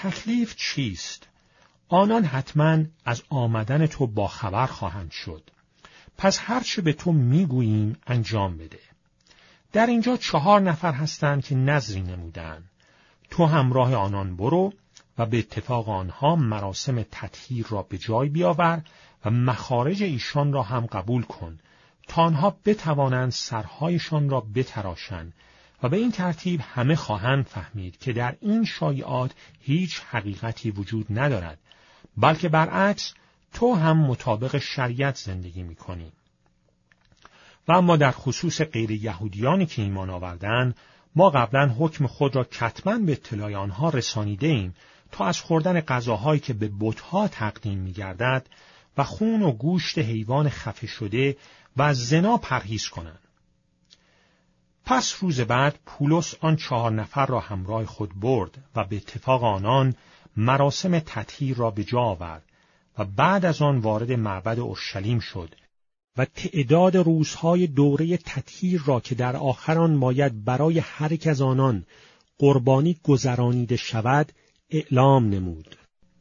تکلیف چیست؟ آنان حتما از آمدن تو باخبر خواهند شد. پس هرچه به تو میگوییم انجام بده. در اینجا 4 نفر هستند که نذری نمودند. تو همراه آنان برو و به اتفاق آنها مراسم تطهیر را به جای بیاور و مخارج ایشان را هم قبول کن تا آنها بتوانند سرهایشان را بتراشند و به این ترتیب همه خواهند فهمید که در این شایعات هیچ حقیقتی وجود ندارد، بلکه برعکس تو هم مطابق شریعت زندگی می‌کنی. و اما در خصوص غیر یهودیانی که ایمان آوردند، ما قبلا حکم خود را کتماً به اطلاع آنها رسانیده ایم تا از خوردن غذاهایی که به بت‌ها تقدیم می‌گردد و خون و گوشت حیوان خفه شده و از زنا پرهیز کنند. پس روز بعد پولس آن 4 نفر را همراه خود برد و به اتفاق آنان مراسم تطهیر را به جا آورد و بعد از آن وارد معبد اورشلیم شد و تعداد روزهای دوره تطهیر را که در آخر آن باید برای هر یک از آنان قربانی گذرانیده شود اعلام نمود.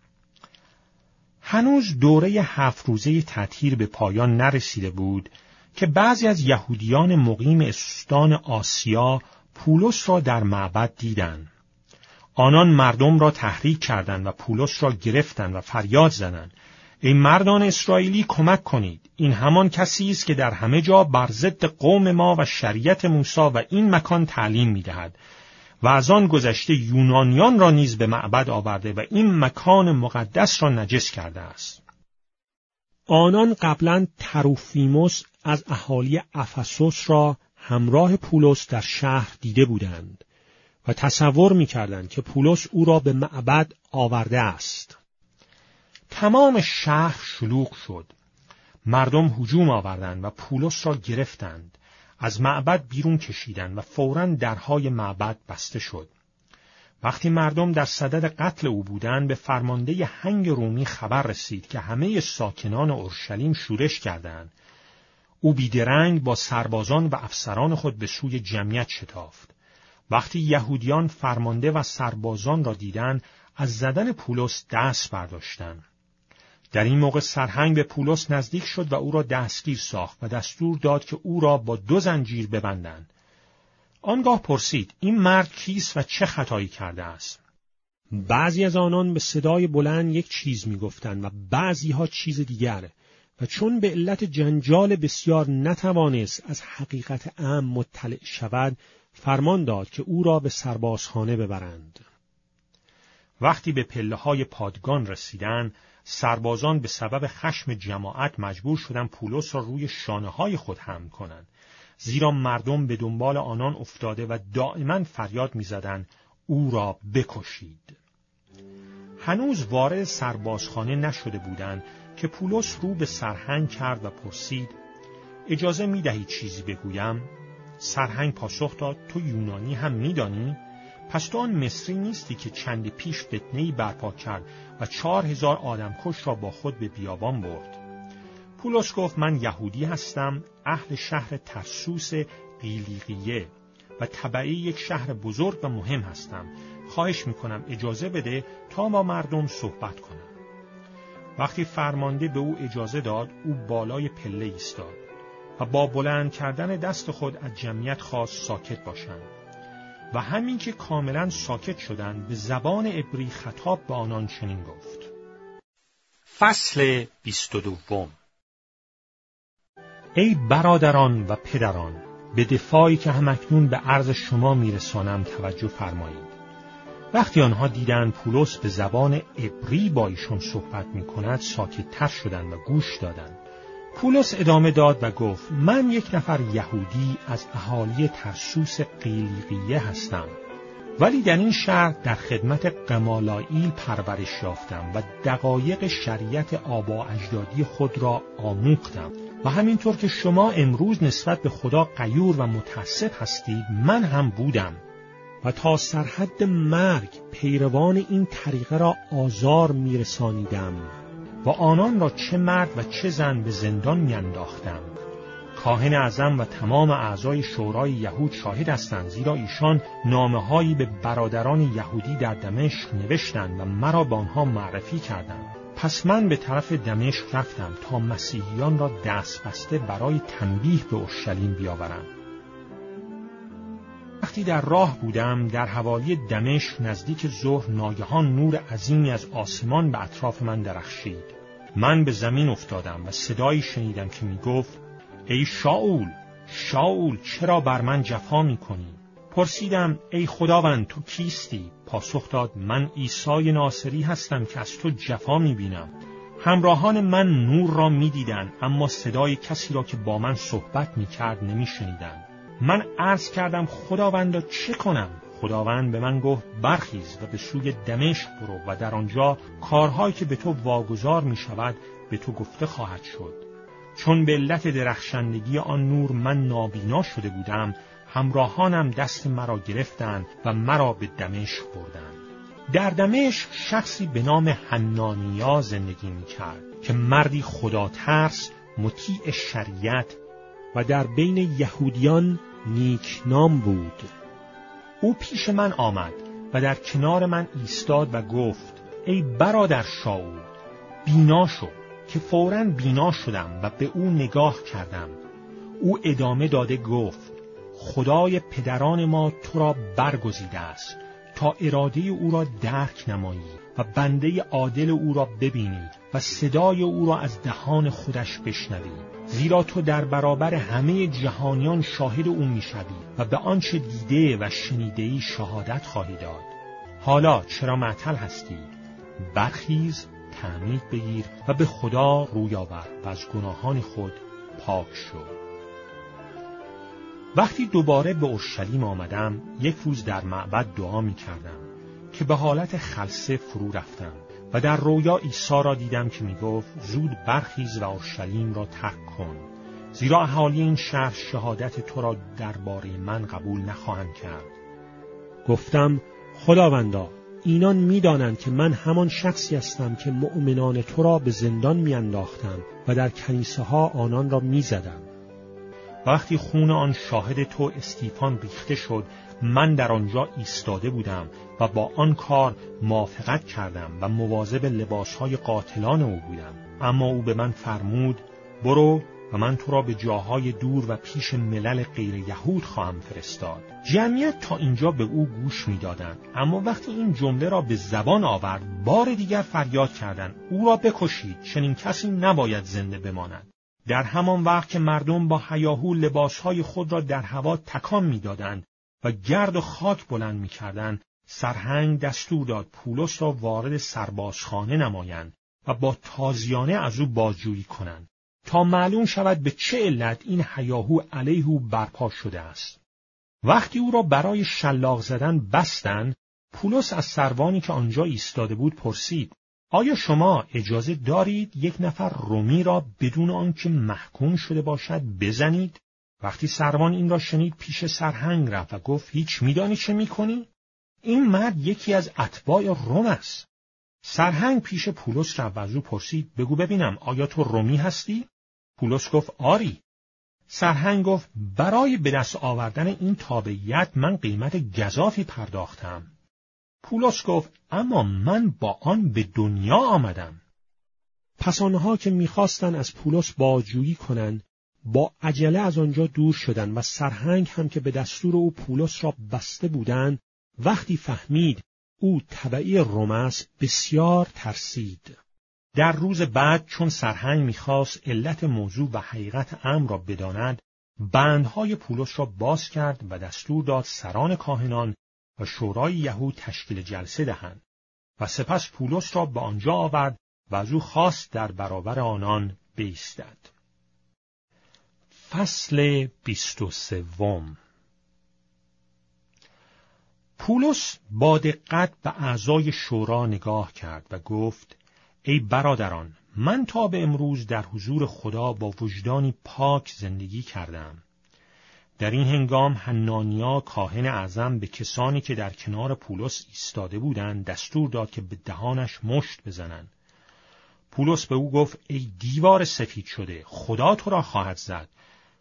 هنوز دوره 7 روزه تطهیر به پایان نرسیده بود که بعضی از یهودیان مقیم استان آسیا پولس را در معبد دیدند. آنان مردم را تحریک کردند و پولس را گرفتند و فریاد زدند: ای مردان اسرائیلی، کمک کنید! این همان کسی است که در همه جا بر ضد قوم ما و شریعت موسی و این مکان تعلیم می‌دهد و از آن گذشته یونانیان را نیز به معبد آورده و این مکان مقدس را نجس کرده است. آنان قبلا تروفیموس از اهالی افسوس را همراه پولس در شهر دیده بودند و تصور می‌کردند که پولس او را به معبد آورده است. تمام شهر شلوغ شد. مردم هجوم آوردند و پولس را گرفتند. از معبد بیرون کشیدند و فوراً درهای معبد بسته شد. وقتی مردم در صدد قتل او بودند، به فرمانده هنگ رومی خبر رسید که همه ساکنان اورشلیم شورش کردند. او بیدرنگ با سربازان و افسران خود به سوی جمعیت شتافت. وقتی یهودیان فرمانده و سربازان را دیدند، از زدن پولس دست برداشتند. در این موقع سرهنگ به پولس نزدیک شد و او را دستگیر ساخت و دستور داد که او را با 2 زنجیر ببندند. آنگاه پرسید: این مرد کیست و چه خطایی کرده است؟ بعضی از آنان به صدای بلند یک چیز می‌گفتند و بعضی‌ها چیز دیگر، و چون به علت جنجال بسیار نتوانست از حقیقت امر مطلع شود، فرمان داد که او را به سربازخانه ببرند. وقتی به پله‌های پادگان رسیدند، سربازان به سبب خشم جماعت مجبور شدند پولس را روی شانه‌های خود حمل کنند، زیرا مردم به دنبال آنان افتاده و دائما فریاد می‌زدند: او را بکشید. هنوز وارد سربازخانه نشده بودند که پولس رو به سرهنگ کرد و پرسید: اجازه می‌دهید چیزی بگویم؟ سرهنگ پاسخ داد: تو یونانی هم می‌دانی؟ پس تو آن مصری نیستی که چند پیش فتنه‌ای برپا کرد و 4000 آدمکش را با خود به بیابان برد؟ پولس گفت: من یهودی هستم، اهل شهر ترسوس قیلیقیه و تبعی یک شهر بزرگ و مهم هستم. خواهش میکنم اجازه بده تا با مردم صحبت کنم. وقتی فرمانده به او اجازه داد، او بالای پله ایستاد و با بلند کردن دست خود از جمعیت خواست ساکت باشند. و همین که کاملا ساکت شدند، به زبان عبری خطاب به آنان چنین گفت: فصل 22. ای برادران و پدران، به دفاعی که همکنون به عرض شما میرسانم توجه فرمایید. وقتی آنها دیدند پولس به زبان عبری با ایشان صحبت میکند، ساکت‌تر شدند و گوش دادند. پولس ادامه داد و گفت: من یک نفر یهودی از اهالی ترسوس قیلیقیه هستم، ولی در این شهر در خدمت گمالائیل پرورش یافتم و دقایق شریعت آبا اجدادی خود را آموختم و همینطور که شما امروز نسبت به خدا غیور و متعصب هستید، من هم بودم و تا سرحد مرگ پیروان این طریقه را آزار میرسانیدم و آنان را چه مرد و چه زن به زندان میانداختم. کاهن اعظم و تمام اعضای شورای یهود شاهد هستند، زیرا ایشان نامه‌هایی به برادران یهودی در دمشق نوشتند و مرا به آنها معرفی کردند. پس من به طرف دمشق رفتم تا مسیحیان را دست بسته برای تنبیه به اورشلیم بیاورم. وقتی در راه بودم، در حوالی دمشق نزدیک ظهر ناگهان نور عظیمی از آسمان به اطراف من درخشید. من به زمین افتادم و صدایی شنیدم که می گفت: ای شاول، شاول، چرا بر من جفا می کنی؟ پرسیدم: ای خداوند، تو کیستی؟ پاسخ داد: من عیسی ناصری هستم که از تو جفا می بینم. همراهان من نور را می دیدن، اما صدای کسی را که با من صحبت می کرد نمی شنیدن. من عرض کردم: خداوندا چه کنم؟ خداوند به من گفت: برخیز و به سوی دمشق برو و در آنجا کارهایی که به تو واگذار می شود به تو گفته خواهد شد. چون به علت درخشندگی آن نور من نابینا شده بودم، همراهانم دست مرا گرفتند و مرا به دمشق بردند. در دمشق شخصی به نام حنانیا زندگی می کرد که مردی خداترس، مطیع شریعت و در بین یهودیان نیک نام بود. او پیش من آمد و در کنار من ایستاد و گفت: ای برادر شاول، بینا شو. که فوراً بینا شدم و به او نگاه کردم. او ادامه داده گفت: خدای پدران ما تو را برگزیده است تا اراده او را درک نمایی و بنده عادل او را ببینی و صدای او را از دهان خودش بشنوی، زیرا تو در برابر همه جهانیان شاهد او میشوی و به آنچه دیده و شنیده‌ای شهادت خواهی داد. حالا چرا معطل هستی؟ برخیز، تعمید بگیر و به خدا روی آور و از گناهان خود پاک شو. وقتی دوباره به اورشلیم آمدم، یک روز در معبد دعا می کردم که به حالت خلسه فرو رفتم و در رویا عیسی را دیدم که می گفت: زود برخیز و اورشلیم را ترک کن، زیرا اهالی این شهر شهادت تو را درباره من قبول نخواهند کرد. گفتم: خداوندا، اینان می‌دانند که من همان شخصی هستم که مؤمنان تو را به زندان می‌انداختم و در کنیسه ها آنان را می‌زدم. وقتی خون آن شاهد تو استیفان ریخته شد، من در آنجا ایستاده بودم و با آن کار موافقت کردم و مواظب لباسهای قاتلان او بودم. اما او به من فرمود: برو و من تو را به جاهای دور و پیش ملل غیر یهود خواهم فرستاد. جمعیت تا اینجا به او گوش می‌دادند، اما وقتی این جمله را به زبان آورد، بار دیگر فریاد کردند: او را بکشید، چنین کسی نباید زنده بماند. در همان وقت که مردم با هیاهو لباسهای خود را در هوا تکان می‌دادند و گرد و خاک بلند می‌کردند، سرهنگ دستور داد پولس را وارد سربازخانه نمایند و با تازیانه از او بازجویی کنند تا معلوم شود به چه علت این هیاهو علیه او برپا شده است. وقتی او را برای شلاق زدن بستند، پولس از سروانی که آنجا ایستاده بود پرسید: آیا شما اجازه دارید یک نفر رومی را بدون آنکه محکوم شده باشد بزنید؟ وقتی سروان این را شنید پیش سرهنگ رفت و گفت: هیچ می‌دانی چه می‌کنی؟ این مرد یکی از اتباع روم است. سرهنگ پیش پولس رفت و از او پرسید: بگو ببینم، آیا تو رومی هستی؟ پولس گفت: آری. سرهنگ گفت: برای به دست آوردن این تابعیت من قیمت گزافی پرداختم. پولس گفت: اما من با آن به دنیا آمدم. پس آنها که می‌خواستند از پولس بازجویی کنند، با عجله از آنجا دور شدند و سرهنگ هم که به دستور او پولس را بسته بودند، وقتی فهمید او تبعی روم است، بسیار ترسید. در روز بعد چون سرهنگ می‌خواست علت موضوع و حقیقت امر را بداند، بندهای پولس را باز کرد و دستور داد سران کاهنان و شورای یهود تشکیل جلسه دهند و سپس پولس را به آنجا آورد و از او خواست در برابر آنان بایستد. فصل 23. پولس با دقت به اعضای شورا نگاه کرد و گفت: ای برادران، من تا به امروز در حضور خدا با وجدانی پاک زندگی کردم. در این هنگام حنانیا کاهن اعظم به کسانی که در کنار پولس ایستاده بودند دستور داد که به دهانش مشت بزنند. پولس به او گفت: ای دیوار سفید شده، خدا تو را خواهد زد.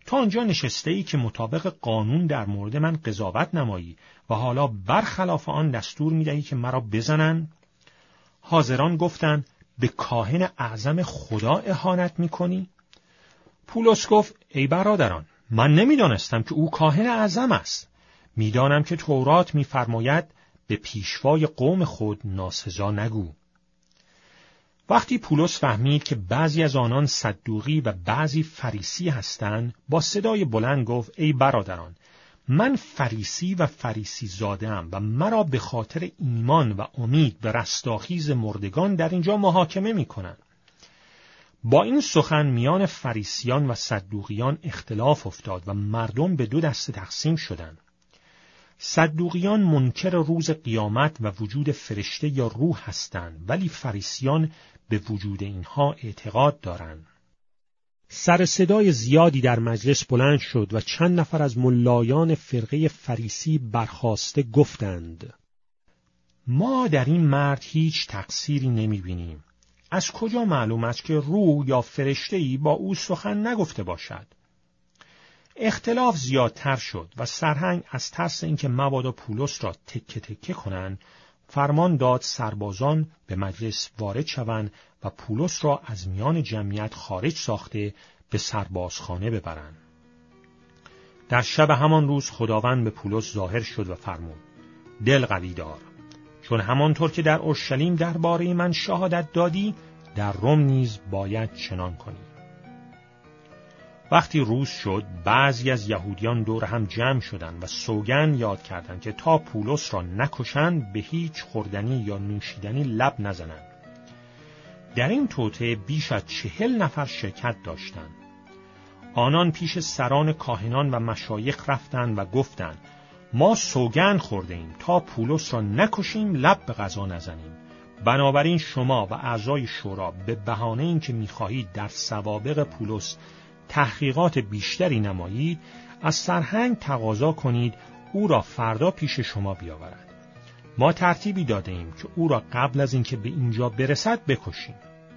تا آنجا نشسته ای که مطابق قانون در مورد من قضاوت نمایی و حالا برخلاف آن دستور می‌دهی که مرا بزنند؟ حاضران گفتند به کاهن اعظم خدا اهانت می‌کنی؟ پولس گفت ای برادران، من نمی‌دانستم که او کاهن اعظم است. می‌دانم که تورات می‌فرماید به پیشوای قوم خود ناسزا نگو. وقتی پولس فهمید که بعضی از آنان صدوقی و بعضی فریسی هستند، با صدای بلند گفت ای برادران، من فریسی و فریسی زاده‌ام و مرا به خاطر ایمان و امید به رستاخیز مردگان در اینجا محاکمه می‌کنند. با این سخن میان فریسیان و صدوقیان اختلاف افتاد و مردم به دو دسته تقسیم شدند. صدوقیان منکر روز قیامت و وجود فرشته یا روح هستند، ولی فریسیان به وجود اینها اعتقاد دارند. سر صدای زیادی در مجلس بلند شد و چند نفر از ملایان فرقه فریسی برخاسته گفتند: ما در این مرد هیچ تقصیری نمی‌بینیم. از کجا معلوم است که روح یا فرشته‌ای با او سخن نگفته باشد؟ اختلاف زیادتر شد و سرهنگ از ترس اینکه مبادا پولس را تکه تکه کنند، فرمان داد سربازان به مجلس وارد شوند و پولس را از میان جمعیت خارج ساخته به سربازخانه ببرند. در شب همان روز خداوند به پولس ظاهر شد و فرمود: دل قوی دار، چون همانطور که در اورشلیم درباره من شهادت دادی، در روم نیز باید چنان کنی. وقتی روز شد، بعضی از یهودیان دور هم جمع شدند و سوگند یاد کردند که تا پولس را نکشند به هیچ خوردنی یا نوشیدنی لب نزنند. در این توطئه بیش از 40 نفر شرکت داشتند. آنان پیش سران کاهنان و مشایخ رفتند و گفتند: ما سوگند خورده ایم تا پولس را نکشیم لب به غذا نزنیم. بنابراین شما و اعضای شورا به بهانه اینکه می‌خواهید در سوابق پولس تحقیقات بیشتری نمایید، از سرهنگ تقاضا کنید او را فردا پیش شما بیاورد. ما ترتیبی داده ایم که او را قبل از اینکه به اینجا برسد بکشیم.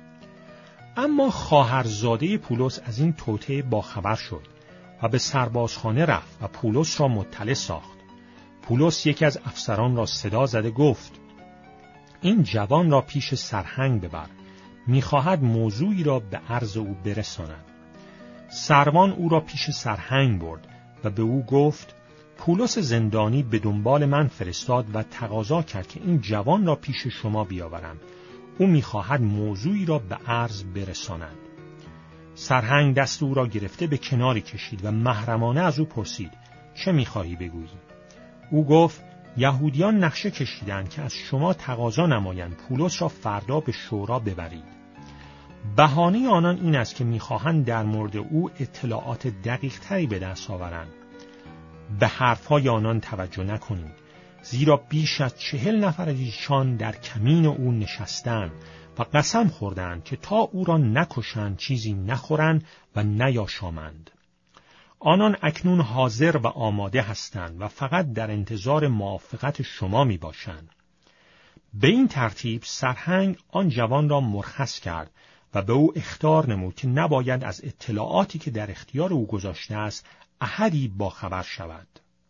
اما خواهرزاده پولس از این توطئه باخبر شد و به سربازخانه رفت و پولس را مطلع ساخت. پولس یکی از افسران را صدا زده گفت: این جوان را پیش سرهنگ ببر، می‌خواهد موضوعی را به عرض او برساند. سروان او را پیش سرهنگ برد و به او گفت: پولس زندانی به دنبال من فرستاد و تقاضا کرد که این جوان را پیش شما بیاورم. او می‌خواهد موضوعی را به عرض برساند. سرهنگ دست او را گرفته به کناری کشید و محرمانه از او پرسید: چه می‌خواهی بگویی؟ او گفت: یهودیان نقشه کشیدند که از شما تقاضا نمایند پولس را فردا به شورا ببرید. بهانه آنان این است که می‌خواهند در مورد او اطلاعات دقیق‌تری به دست آورند. به حرف‌های آنان توجه نکنید، زیرا بیش از 40 نفر از ایشان در کمین او نشستند و قسم خوردند که تا او را نکشند چیزی نخورند و نیاشامند. آنان اکنون حاضر و آماده هستند و فقط در انتظار موافقت شما میباشند. به این ترتیب سرهنگ آن جوان را مرخص کرد و به او اخطار نمود که نباید از اطلاعاتی که در اختیار او گذاشته است احدی باخبر شود.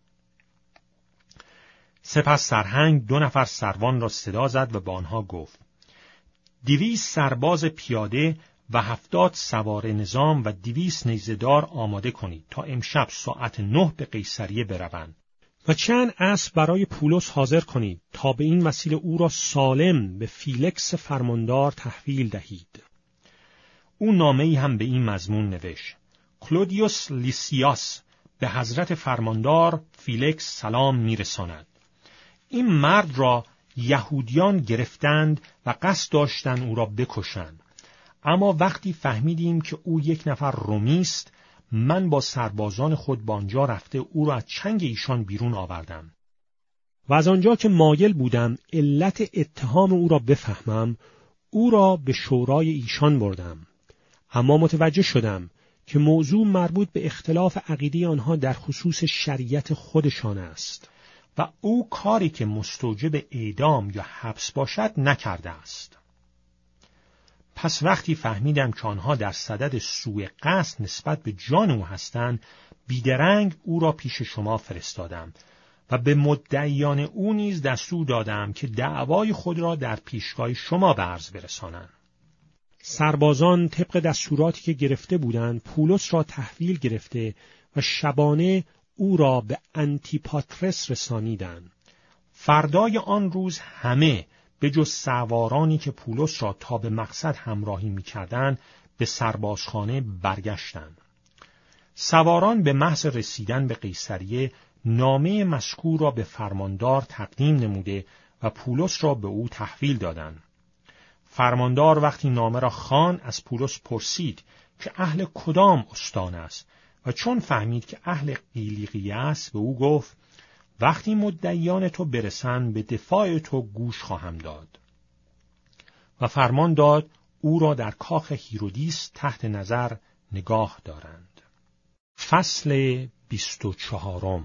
سپس سرهنگ 2 نفر سروان را صدا زد و به آنها گفت: 200 سرباز پیاده و 70 سوار نظام و 200 نیزه‌دار آماده کنید تا امشب ساعت 9 به قیصریه بروند و چند اسب برای پولس حاضر کنید تا به این وسیله او را سالم به فیلکس فرماندار تحویل دهید. او نامه‌ای هم به این مضمون نوشت: کلودیوس لیسیاس به حضرت فرماندار فیلکس سلام میرساند. این مرد را یهودیان گرفتند و قصد داشتند او را بکشند. اما وقتی فهمیدیم که او یک نفر رومی است، من با سربازان خود به آنجا رفته او را از چنگ ایشان بیرون آوردم. و از آنجا که مایل بودم علت اتهام او را بفهمم، او را به شورای ایشان بردم. اما متوجه شدم که موضوع مربوط به اختلاف عقیده آنها در خصوص شریعت خودشان است و او کاری که مستوجب اعدام یا حبس باشد نکرده است. پس وقتی فهمیدم که آنها در صدد سوء قصد نسبت به جان او هستند، بیدرنگ او را پیش شما فرستادم و به مدعیان او نیز دستور دادم که دعوای خود را در پیشگاه شما به عرض برسانند. سربازان طبق دستوراتی که گرفته بودند پولس را تحویل گرفته و شبانه او را به انتیپاترس رسانیدند. فردای آن روز همه به جز سوارانی که پولس را تا به مقصد همراهی می‌کردند به سربازخانه برگشتند. سواران به محض رسیدن به قیصریه نامه مذکور را به فرماندار تقدیم نموده و پولس را به او تحویل دادند. فرماندار وقتی نامه را خواند از پولس پرسید که اهل کدام استان است و چون فهمید که اهل قیلیقیه است به او گفت وقتی مدعیان تو برسند به دفاع تو گوش خواهم داد. و فرمان داد او را در کاخ هیرودیس تحت نظر نگاه دارند. فصل 24.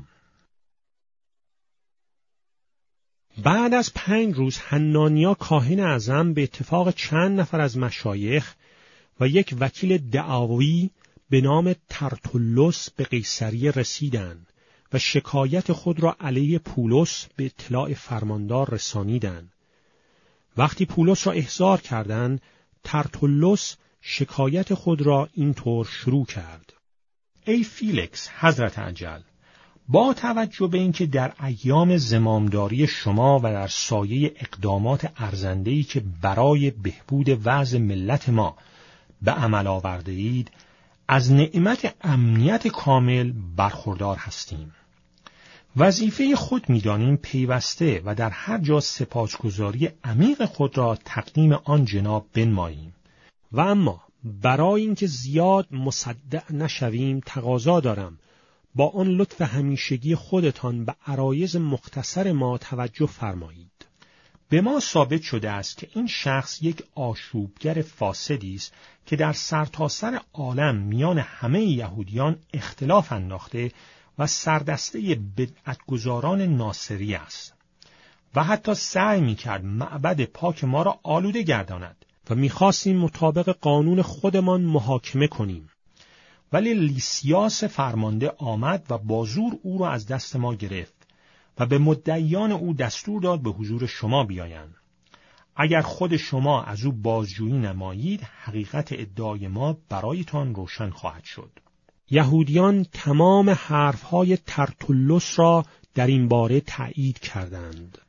بعد از 5 روز حنانیا کاهن اعظم به اتفاق چند نفر از مشایخ و یک وکیل دعاوی به نام ترتولس به قیصریه رسیدند و شکایت خود را علیه پولس به اطلاع فرماندار رسانیدند. وقتی پولس را احضار کردند، ترتولس شکایت خود را اینطور شروع کرد: ای فیلکس حضرت اجل، با توجه به اینکه در ایام زمامداری شما و در سایه اقدامات ارزنده‌ای که برای بهبود وضع ملت ما به عمل آورده اید، از نعمت امنیت کامل برخوردار هستیم. وظیفه خود می‌دانیم پیوسته و در هر جا سپاسگزاری عمیق خود را تقدیم آن جناب بنماییم. و اما برای اینکه زیاد مصدع نشویم تقاضا دارم با آن لطف همیشگی خودتان به عرایض مختصر ما توجه فرمایید. به ما ثابت شده است که این شخص یک آشوبگر فاسدی است که در سرتاسر عالم میان همه یهودیان اختلاف انداخته و سردسته بدعتگزاران ناصری است و حتی سعی می‌کرد معبد پاک ما را آلوده گرداند و می‌خواستیم مطابق قانون خودمان محاکمه کنیم. ولی لیسیاس فرمانده آمد و با زور او را از دست ما گرفت و به مدعیان او دستور داد به حضور شما بیایند. اگر خود شما از او بازجویی نمایید، حقیقت ادعای ما برایتان روشن خواهد شد. یهودیان تمام حرفهای ترتولس را در این باره تأیید کردند.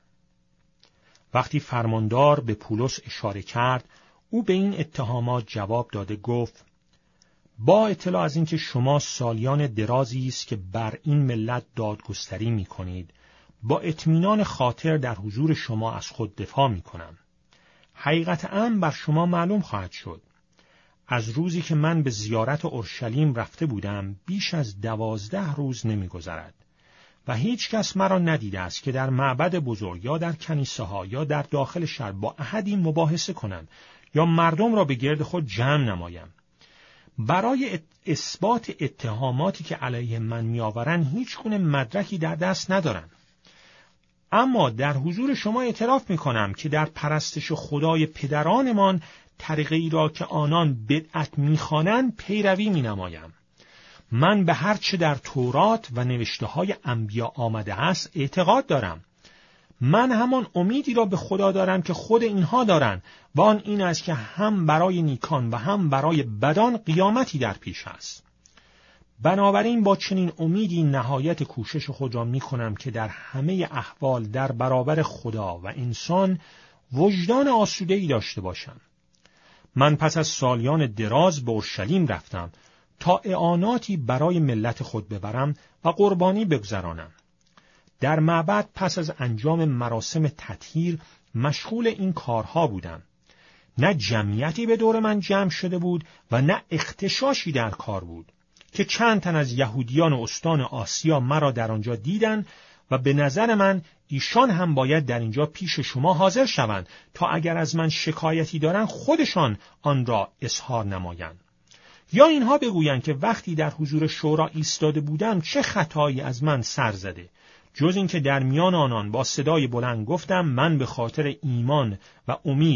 وقتی فرماندار به پولس اشاره کرد، او به این اتهامات جواب داده گفت: با اطلاع از اینکه شما سالیان درازی است که بر این ملت دادگستری می‌کنید، با اطمینان خاطر در حضور شما از خود دفاع می‌کنم. حقیقت امر بر شما معلوم خواهد شد. از روزی که من به زیارت اورشلیم رفته بودم بیش از 12 روز نمی‌گذرد و هیچ کس مرا ندیده است که در معبد بزرگ یا در کنیسه‌ها یا در داخل شهر با احدی مباحثه کنم یا مردم را به گرد خود جمع نمایم. برای اثبات اتهاماتی که علیه من می‌آورند هیچگونه مدرکی در دست ندارم. اما در حضور شما اعتراف می‌کنم که در پرستش خدای پدرانمان طریقی را که آنان بدعت می‌خوانند پیروی می‌نمایم. من به هر چه در تورات و نوشته‌های انبیا آمده است اعتقاد دارم. من همان امیدی را به خدا دارم که خود اینها دارند و آن این است که هم برای نیکان و هم برای بدان قیامتی در پیش است. بنابراین با چنین امیدی نهایت کوشش خود را می‌کنم که در همه احوال در برابر خدا و انسان وجدان آسوده‌ای داشته باشم. من پس از سالیان دراز به اورشلیم رفتم تا اعاناتی برای ملت خود ببرم و قربانی بگذرانم. در معبد پس از انجام مراسم تطهیر مشغول این کارها بودم. نه جمعیتی به دور من جمع شده بود و نه اختشاشی در کار بود که چند تن از یهودیان استان آسیا مرا در آنجا دیدند و به نظر من ایشان هم باید در اینجا پیش شما حاضر شوند تا اگر از من شکایتی دارند خودشان آن را اظهار نمایند. یا اینها بگویند که وقتی در حضور شورا ایستاده بودم چه خطایی از من سر زده، جز اینکه در میان آنان با صدای بلند گفتم من به خاطر ایمان و امید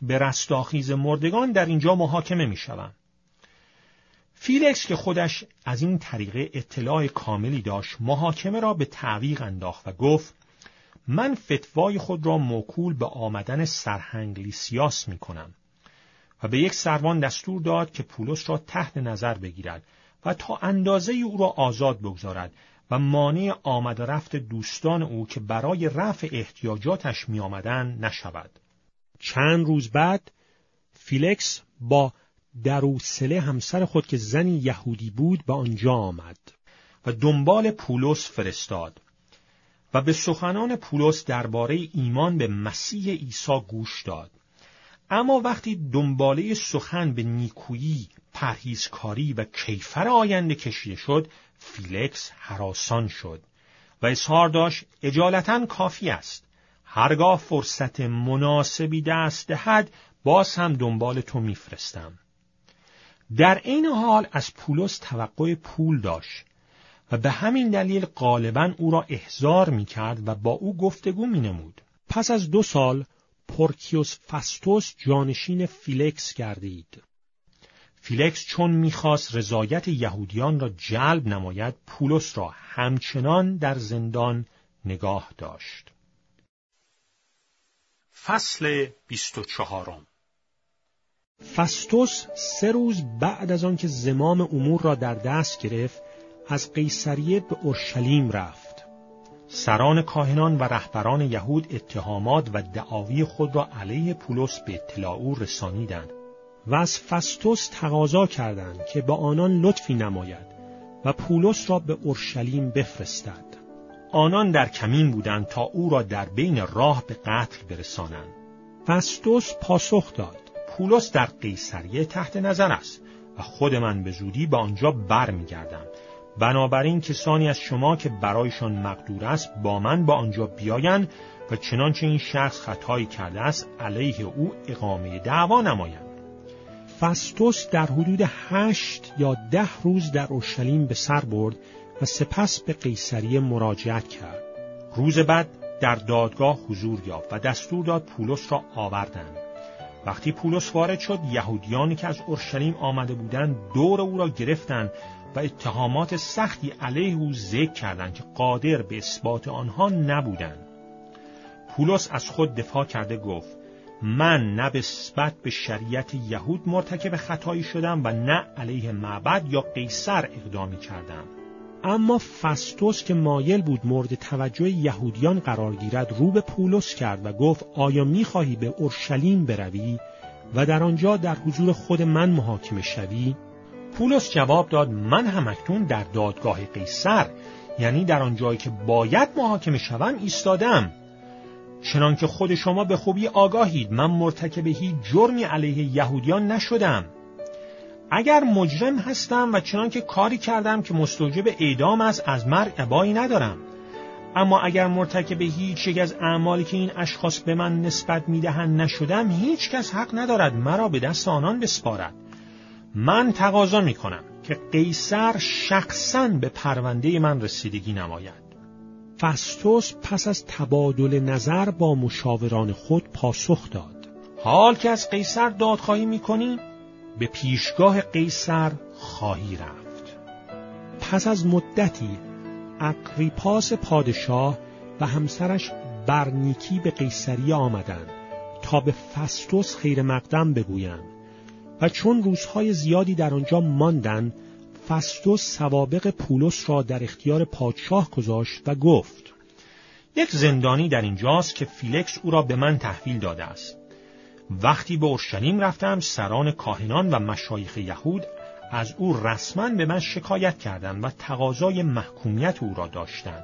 به رستاخیز مردگان در اینجا محاکمه می شوند. فیلکس که خودش از این طریقه اطلاع کاملی داشت، محاکمه را به تعویق انداخت و گفت: من فتوای خود را موکول به آمدن سرهنگ لیسیاس می کنم. و به یک سروان دستور داد که پولس را تحت نظر بگیرد و تا اندازه او را آزاد بگذارد و مانع آمد و رفت دوستان او که برای رفع احتیاجاتش می آمدن نشود. چند روز بعد فیلکس با دروسله همسر خود که زنی یهودی بود به آنجا آمد و دنبال پولس فرستاد و به سخنان پولس درباره ایمان به مسیح عیسی گوش داد. اما وقتی دنباله سخن به نیکویی، پرهیزکاری و کیفر آینده کشیده شد، فیلکس هراسان شد و اظهار داشت: اجالتا کافی است. هرگاه فرصت مناسبی دست دهد باز هم دنبال تو میفرستم. در این حال از پولس توقع پول داشت و به همین دلیل غالباً او را احضار می‌کرد و با او گفتگو می‌نمود. پس از 2 سال پورکیوس فستوس جانشین فیلکس گردید. فیلکس چون می‌خواست رضایت یهودیان را جلب نماید، پولس را همچنان در زندان نگاه داشت. فصل 24. فستوس 3 روز بعد از آنکه زمام امور را در دست گرفت، از قیصریه به اورشلیم رفت. سران کاهنان و رهبران یهود اتهامات و دعاوی خود را علیه پولس به اطلاع او رسانیدند و از فستوس تقاضا کردند که با آنان لطفی نماید و پولس را به اورشلیم بفرستد. آنان در کمین بودند تا او را در بین راه به قتل برسانند. فستوس پاسخ داد: پولس در قیصریه تحت نظر است و خود من به زودی به آنجا برمیگردم. بنابراین کسانی از شما که برایشان مقدور است با من با آنجا بیایند و چنانچه این شخص خطایی کرده است علیه او اقامه دعوا نمایند. فستوس در حدود 8 یا 10 روز در اورشلیم به سر برد و سپس به قیصریه مراجعت کرد. روز بعد در دادگاه حضور یافت و دستور داد پولس را آوردند. وقتی پولس وارد شد، یهودیانی که از اورشلیم آمده بودند دور او را گرفتند و اتهامات سختی علیه او ذکر کردند که قادر به اثبات آنها نبودند. پولس از خود دفاع کرده گفت: من نه نسبت به شریعت یهود مرتکب خطایی شدم و نه علیه معبد یا قیصر اقدامی کردم. اما فستوس که مایل بود مورد توجه یهودیان قرار گیرد، رو به پولس کرد و گفت: آیا می‌خواهی به اورشلیم بروی و در آنجا در حضور خود من محاکمه شوی؟ پولس جواب داد: من هم اکنون در دادگاه قیصر، یعنی در آن جایی که باید محاکمه شوم، ایستادم. چنانکه خود شما به خوبی آگاهید من مرتکب هیچ جرمی علیه یهودیان نشدم. اگر مجرم هستم و چنانکه کاری کردم که مستوجب اعدام است، از مرگ ابایی ندارم. اما اگر مرتکب هیچ یک از اعمالی که این اشخاص به من نسبت میدهند نشدم، هیچ کس حق ندارد مرا به دست آنان بسپارد. من تقاضا میکنم که قیصر شخصاً به پرونده من رسیدگی نماید. فستوس پس از تبادل نظر با مشاوران خود پاسخ داد: حال که از قیصر دادخواهی میکنی، به پیشگاه قیصر خواهی رفت. پس از مدتی اگریپاس پادشاه و همسرش برنیکی به قیصریه آمدند تا به فستوس خیر مقدم بگویند و چون روزهای زیادی در آنجا ماندند، فستوس سوابق پولس را در اختیار پادشاه گذاشت و گفت: یک زندانی در اینجاست که فیلکس او را به من تحویل داده است. وقتی به اورشلیم رفتم، سران کاهنان و مشایخ یهود از او رسما به من شکایت کردند و تقاضای محکومیت او را داشتند.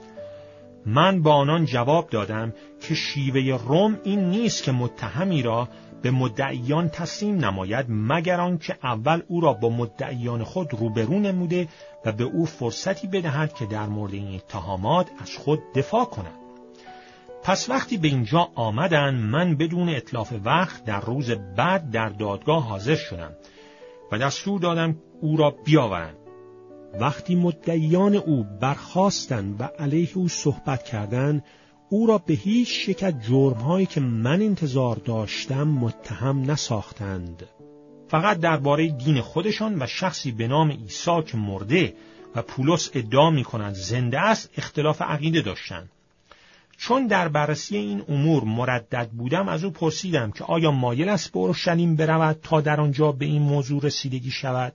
من با آنان جواب دادم که شیوه روم این نیست که متهمی را به مدعیان تسلیم نماید مگر آنکه اول او را با مدعیان خود روبرو نموده و به او فرصتی بدهد که در مورد این اتهامات از خود دفاع کند. پس وقتی به اینجا آمدن، من بدون اتلاف وقت در روز بعد در دادگاه حاضر شدم و دستور دادم او را بیاورند. وقتی مدعیان او برخاستند و علیه او صحبت کردند، او را به هیچ یک از جرم‌هایی که من انتظار داشتم متهم نساختند. فقط درباره دین خودشان و شخصی به نام عیسی که مرده و پولس ادعا می‌کند زنده است اختلاف عقیده داشتند. چون در بررسی این امور مردد بودم از او پرسیدم که آیا مایل است به اورشلیم برود تا در آنجا به این موضوع رسیدگی شود؟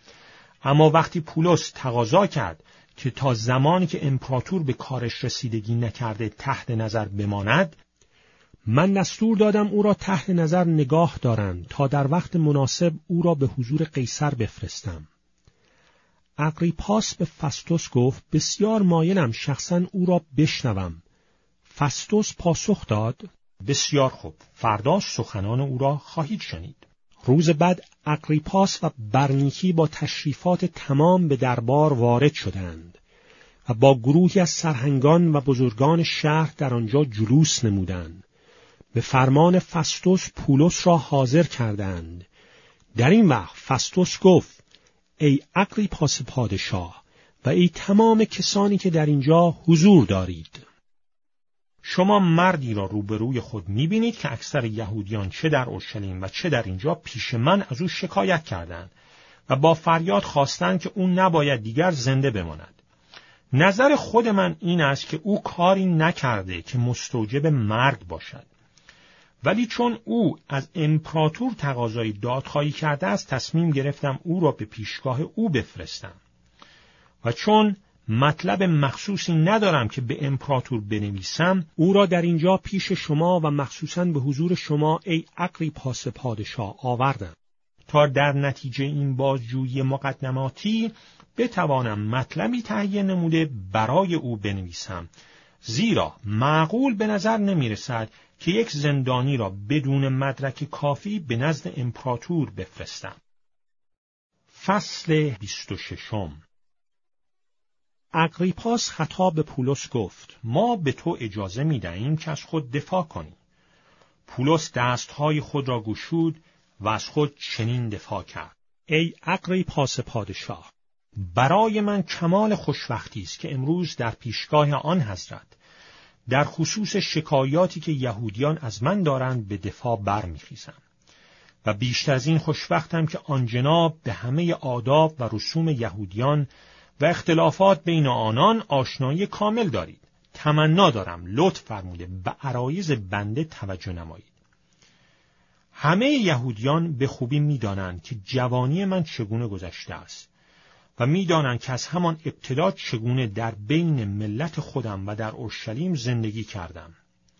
اما وقتی پولس تقاضا کرد که تا زمانی که امپراتور به کارش رسیدگی نکرده تحت نظر بماند، من دستور دادم او را تحت نظر نگاه دارند تا در وقت مناسب او را به حضور قیصر بفرستم. اغریپاس به فستوس گفت بسیار مایلم شخصا او را بشنوم. فستوس پاسخ داد بسیار خوب، فردا سخنان او را خواهید شنید. روز بعد اغریپاس و برنیکی با تشریفات تمام به دربار وارد شدند و با گروهی از سرهنگان و بزرگان شهر در آنجا جلوس نمودند. به فرمان فستوس پولس را حاضر کردند. در این وقت فستوس گفت ای اغریپاس پادشاه و ای تمام کسانی که در اینجا حضور دارید، شما مردی را روبروی خود می‌بینید که اکثر یهودیان چه در اورشلیم و چه در اینجا پیش من از او شکایت کردند و با فریاد خواستند که او نباید دیگر زنده بماند. نظر خود من این است که او کاری نکرده که مستوجب مرگ باشد. ولی چون او از امپراتور تقاضای دادخواهی کرده است تصمیم گرفتم او را به پیشگاه او بفرستم. و چون مطلب مخصوصی ندارم که به امپراتور بنویسم، او را در اینجا پیش شما و مخصوصاً به حضور شما ای اغریپاس پادشاه آوردم تا در نتیجه این بازجویی مقدماتی بتوانم مطلبی تهیه نموده برای او بنویسم، زیرا معقول به نظر نمی رسد که یک زندانی را بدون مدرک کافی به نزد امپراتور بفرستم. فصل 26. اغریپاس خطاب به پولس گفت ما به تو اجازه می دهیم که از خود دفاع کنی. پولس دستهای خود را گشود و از خود چنین دفاع کرد: ای اغریپاس پادشاه، برای من کمال خوشبختی است که امروز در پیشگاه آن حضرت در خصوص شکایاتی که یهودیان از من دارند به دفاع برمیخیزم و بیشتر از این خوشبختم که آن جناب به همه آداب و رسوم یهودیان و اختلافات بین آنان آشنایی کامل دارید. تمنا دارم لطف فرموده به عرایض بنده توجه نمایید. همه یهودیان به خوبی می‌دانند که جوانی من چگونه گذشته است و می‌دانند که از همان ابتدا چگونه در بین ملت خودم و در اورشلیم زندگی کردم.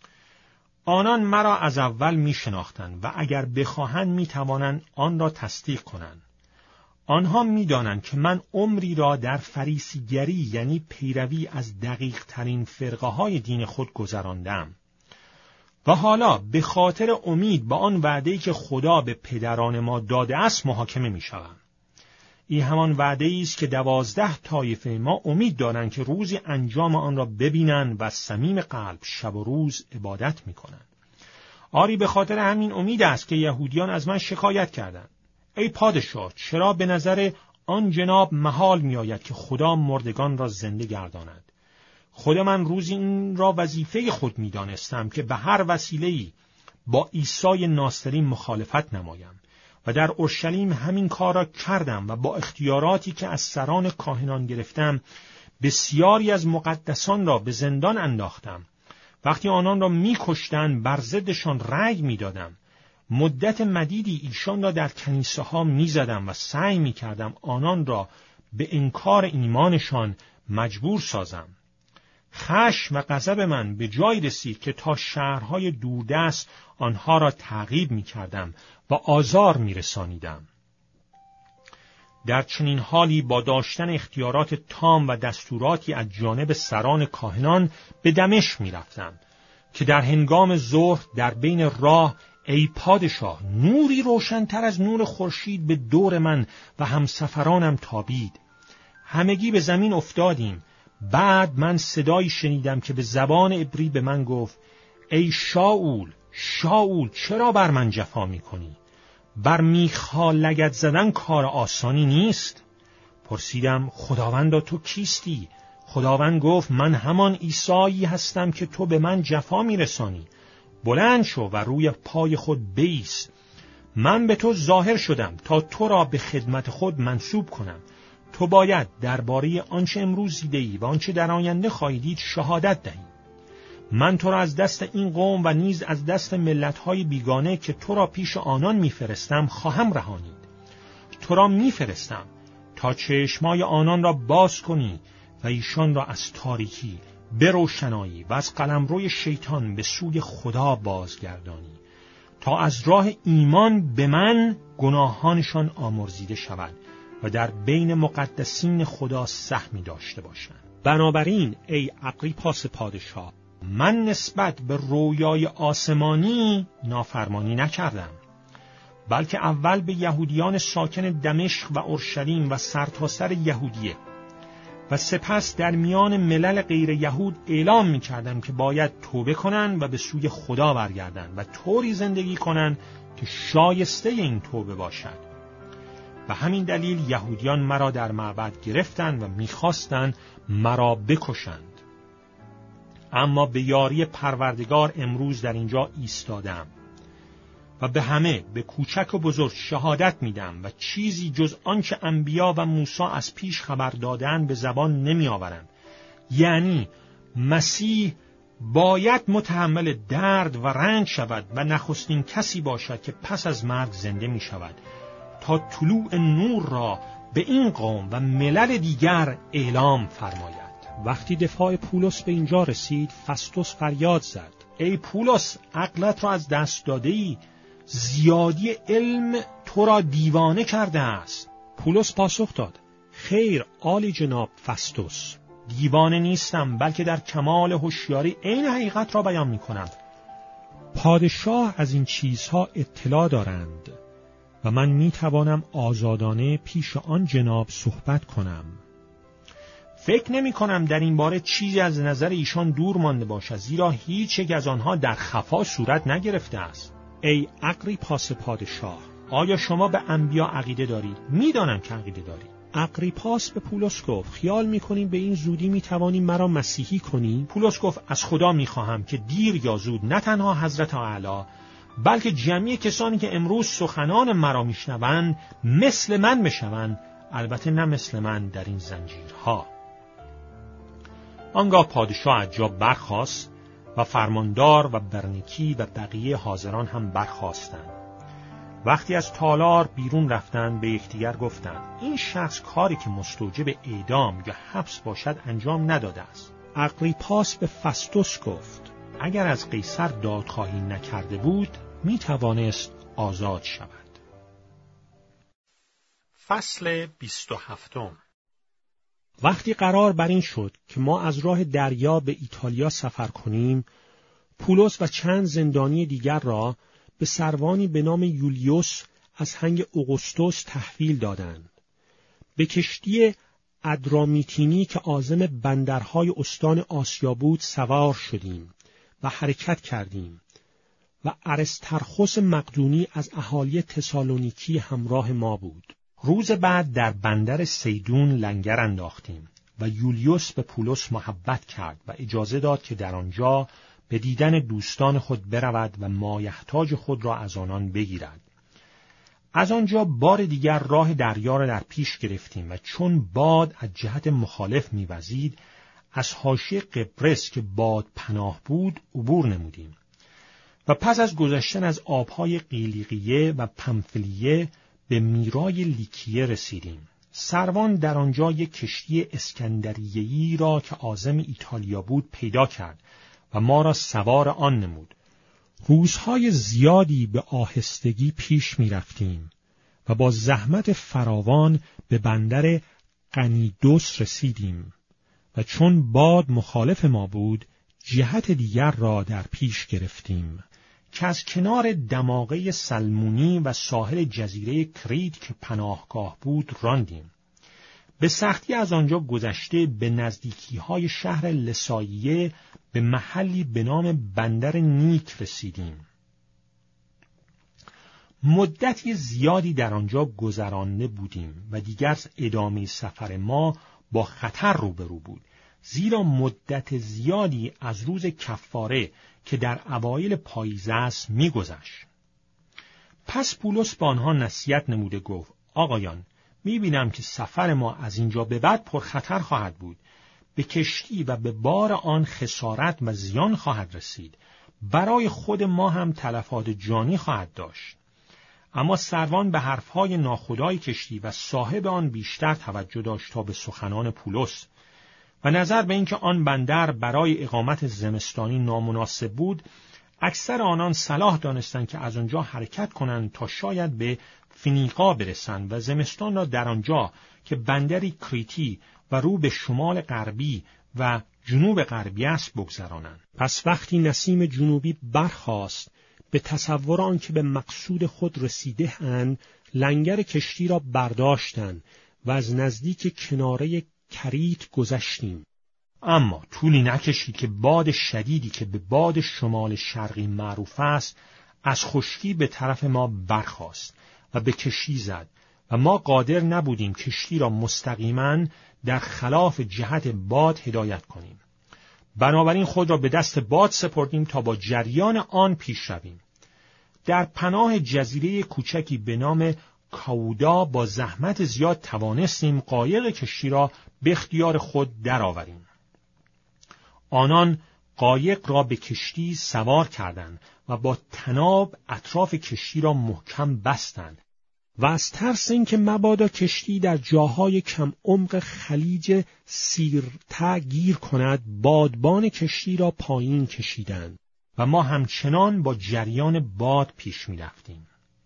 آنان مرا از اول می‌شناختند و اگر بخواهند می‌توانند آن را تصدیق کنند. آنها می‌دانند که من عمری را در فریسیگری یعنی پیروی از دقیق ترین فرقه‌های دین خود گذراندم و حالا به خاطر امید به آن وعده‌ای که خدا به پدران ما داده است محاکمه می‌شوم. این همان وعده‌ای است که 12 طایفه ما امید دارند که روزی انجام آن را ببینند و صمیم قلب شب و روز عبادت می‌کنند. آری به خاطر همین امید است که یهودیان از من شکایت کردند: ای پادشاه، چرا به نظر آن جناب محال می‌آید که خدا مردگان را زنده گرداند؟ خود من روزی این را وظیفه خود می‌دانستم که به هر وسیله‌ای با عیسی ناصری مخالفت نمایم و در اورشلیم همین کار را کردم و با اختیاراتی که از سران کاهنان گرفتم بسیاری از مقدسان را به زندان انداختم. وقتی آنان را می‌کشتند بر ضدشان رأی می‌دادم. مدت مدیدی ایشان را در کنیسه ها می‌زدم و سعی می‌کردم آنان را به انکار ایمانشان مجبور سازم. خشم و غضب من به جای رسید که تا شهرهای دوردست آنها را تعقیب می‌کردم و آزار می‌رسانیدم. در چنین حالی با داشتن اختیارات تام و دستوراتی از جانب سران کاهنان به دمشق می‌رفتم که در هنگام ظهر در بین راه ای پادشاه نوری روشن‌تر از نور خورشید به دور من و همسفرانم تابید. همگی به زمین افتادیم. بعد من صدایی شنیدم که به زبان عبری به من گفت: ای شاول، شاول، چرا بر من جفا می‌کنی؟ بر میخها لگد زدن کار آسانی نیست. پرسیدم: خداوندا تو کیستی؟ خداوند گفت من همان عیسایی هستم که تو به من جفا میرسانی. بلند شو و روی پای خود بایست. من به تو ظاهر شدم تا تو را به خدمت خود منسوب کنم. تو باید درباره آنچه امروز دیده‌ای و آنچه در آینده خواهی دید شهادت دهی. من تو را از دست این قوم و نیز از دست ملت‌های بیگانه که تو را پیش آنان می‌فرستم خواهم رهانید. تو را می‌فرستم تا چشمای آنان را باز کنی و ایشان را از تاریکی به روشنایی و از قلمروی شیطان به سوی خدا بازگردانی، تا از راه ایمان به من گناهانشان آمرزیده شود و در بین مقدسین خدا سهمی داشته باشند. بنابراین ای اغریپاس پادشاه، من نسبت به رویای آسمانی نافرمانی نکردم، بلکه اول به یهودیان ساکن دمشق و اورشلیم و سرتاسر یهودیه و سپس در میان ملل غیر یهود اعلام می کردم که باید توبه کنند و به سوی خدا برگردند و طوری زندگی کنند که شایسته این توبه باشد. و همین دلیل یهودیان مرا در معبد گرفتند و می‌خواستند مرا بکشند. اما به یاری پروردگار امروز در اینجا ایستادم و به همه، به کوچک و بزرگ شهادت میدم و چیزی جز آنچه انبیا و موسی از پیش خبر دادند به زبان نمی آورم. یعنی مسیح باید متحمل درد و رنج شود و نخستین کسی باشد که پس از مرگ زنده می شود تا طلوع نور را به این قوم و ملل دیگر اعلام فرماید. وقتی دفاع پولس به اینجا رسید، فستوس فریاد زد: ای پولس، عقلت را از دست داده‌ای، زیادی علم تو را دیوانه کرده است. پولس پاسخ داد: خیر عالی جناب فستوس، دیوانه نیستم، بلکه در کمال هوشیاری عین حقیقت را بیان می‌کنم. پادشاه از این چیزها اطلاع دارند و من می‌توانم آزادانه پیش آن جناب صحبت کنم. فکر نمی کنم در این باره چیزی از نظر ایشان دور مانده باشد، زیرا هیچ یک از آنها در خفا صورت نگرفته است. ای اغریپاس پادشاه، آیا شما به انبیا عقیده دارید؟ میدانم که عقیده دارید. اغریپاس به پولس گفت: خیال می‌کنی به این زودی می‌توانی مرا مسیحی کنی؟ پولس گفت: از خدا می‌خواهم که دیر یا زود نه تنها حضرت اعلی بلکه جمعی کسانی که امروز سخنان مرا میشنوند مثل من بشوند، البته نه مثل من در این زنجیرها. آنگاه پادشاه از جا برخاست و فرماندار و برنیکی و بقیه حاضران هم برخاستند. وقتی از تالار بیرون رفتند به یکدیگر گفتند: این شخص کاری که مستوجب اعدام یا حبس باشد انجام نداده است. اغریپاس به فستوس گفت: اگر از قیصر دادخواهی نکرده بود می توانست آزاد شود. فصل 27. وقتی قرار بر این شد که ما از راه دریا به ایتالیا سفر کنیم، پولس و چند زندانی دیگر را به سروانی به نام یولیوس از هنگ اوگوستوس تحویل دادند. به کشتی ادرامیتینی که عازم بندرهای استان آسیا بود سوار شدیم و حرکت کردیم و ارسترخوس مقدونی از اهالی تسالونیکی همراه ما بود. روز بعد در بندر سیدون لنگر انداختیم و یولیوس به پولس محبت کرد و اجازه داد که در آنجا به دیدن دوستان خود برود و مایحتاج خود را از آنان بگیرد. از آنجا بار دیگر راه دریا را در پیش گرفتیم و چون باد از جهت مخالف می‌وزید، از حاشیه قبرس که باد پناه بود عبور نمودیم و پس از گذشتن از آبهای قیلیقیه و پمفلیه به میرای لیکیه رسیدیم. سروان در آنجا یک کشتی اسکندریه‌ای را که عازم ایتالیا بود پیدا کرد و ما را سوار آن نمود. روزهای زیادی به آهستگی پیش می رفتیم و با زحمت فراوان به بندر قنیدوس رسیدیم و چون باد مخالف ما بود جهت دیگر را در پیش گرفتیم که از کنار دماغه سلمونی و ساحل جزیره کریت که پناهگاه بود راندیم. به سختی از آنجا گذشته به نزدیکی‌های شهر لساییه به محلی به نام بندر نیک رسیدیم. مدتی زیادی در آنجا گذرانده بودیم و دیگر ادامه سفر ما با خطر روبرو بود، زیرا مدت زیادی از روز کفاره که در اوایل پاییز است می‌گذشت. پس پولس با آنها نصیحت نموده گفت: آقایان، می‌بینم که سفر ما از اینجا به بعد پرخطر خواهد بود. به کشتی و به بار آن خسارت و زیان خواهد رسید. برای خود ما هم تلفات جانی خواهد داشت. اما سروان به حرفهای ناخودای کشتی و صاحب آن بیشتر توجه داشت تا به سخنان پولس و نظر به اینکه آن بندر برای اقامت زمستانی نامناسب بود، اکثر آنان صلاح دانستند که از آنجا حرکت کنند تا شاید به فینیقا برسند و زمستان را در آنجا که بندری کریتی و رو به شمال غربی و جنوب غربی است بگذرانند. پس وقتی نسیم جنوبی برخاست، به تصور آنکه به مقصود خود رسیده اند، لنگر کشتی را برداشتند و از نزدیک کناره کریت گذشتیم. اما طولی نکشید که باد شدیدی که به باد شمال شرقی معروف است، از خشکی به طرف ما برخاست و به کشتی زد و ما قادر نبودیم کشتی را مستقیما در خلاف جهت باد هدایت کنیم. بنابراین خود را به دست باد سپردیم تا با جریان آن پیش رویم. در پناه جزیره کوچکی به نام کاودا با زحمت زیاد توانستیم قایق کشتی را به اختیار خود درآوریم. آنان قایق را به کشتی سوار کردند و با طناب اطراف کشتی را محکم بستند و از ترس اینکه مبادا کشتی در جاهای کم عمق خلیج سیرته گیر کند، بادبان کشتی را پایین کشیدند و ما همچنان با جریان باد پیش می رفتیم.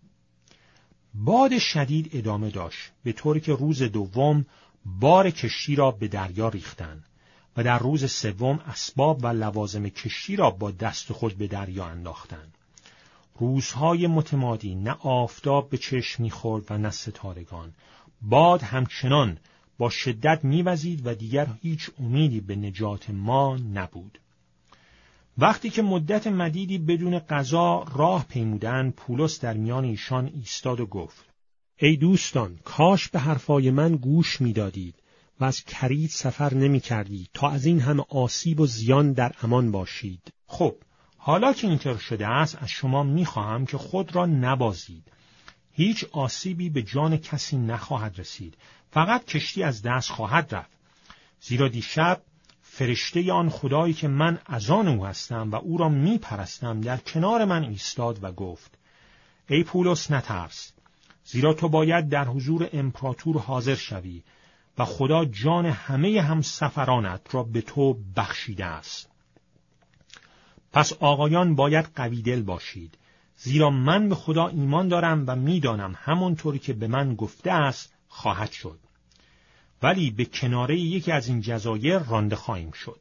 باد شدید ادامه داشت، به طوری که روز دوم بار کشتی را به دریا ریختند و در روز سوم اسباب و لوازم کشتی را با دست خود به دریا انداختند. روزهای متمادی نه آفتاب به چشم می‌خورد و نه ستارگان. باد همچنان با شدت می‌وزید و دیگر هیچ امیدی به نجات ما نبود. وقتی که مدت مدیدی بدون غذا راه پیمودند، پولس در میان ایشان ایستاد و گفت: ای دوستان، کاش به حرفای من گوش می‌دادید و از کریت سفر نمی‌کردید تا از این همه آسیب و زیان در امان باشید. خب، حالا که اینطور شده است، از شما می‌خواهم که خود را نبازید. هیچ آسیبی به جان کسی نخواهد رسید، فقط کشتی از دست خواهد رفت. زیرا دیشب فرشته آن خدایی که من از آن او هستم و او را می‌پرستم در کنار من ایستاد و گفت: ای پولس، نترس، زیرا تو باید در حضور امپراتور حاضر شوی و خدا جان همه همسفرانت را به تو بخشیده است. پس آقایان باید قوی دل باشید، زیرا من به خدا ایمان دارم و میدانم همونطوری که به من گفته است خواهد شد. ولی به کناره یکی از این جزایر رانده خواهیم شد.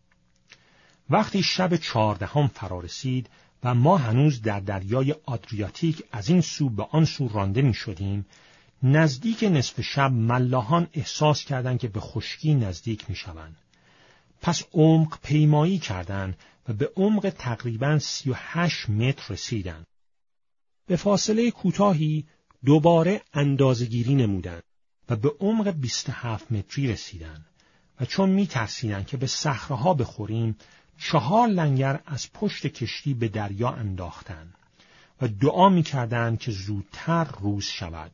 وقتی شب 14 فرا رسید و ما هنوز در دریای آدریاتیک از این سو به آن سو رانده می شدیم، نزدیک نصف شب ملاحان احساس کردند که به خشکی نزدیک می شوند. پس عمق پیمایی کردند و به عمق تقریباً 38 متر رسیدند. به فاصله کوتاهی دوباره اندازه‌گیری نمودند و به عمق 27 متری رسیدند و چون می ترسیدند که به صخره‌ها بخوریم، 4 لنگر از پشت کشتی به دریا انداختند و دعا می کردند که زودتر روز شود.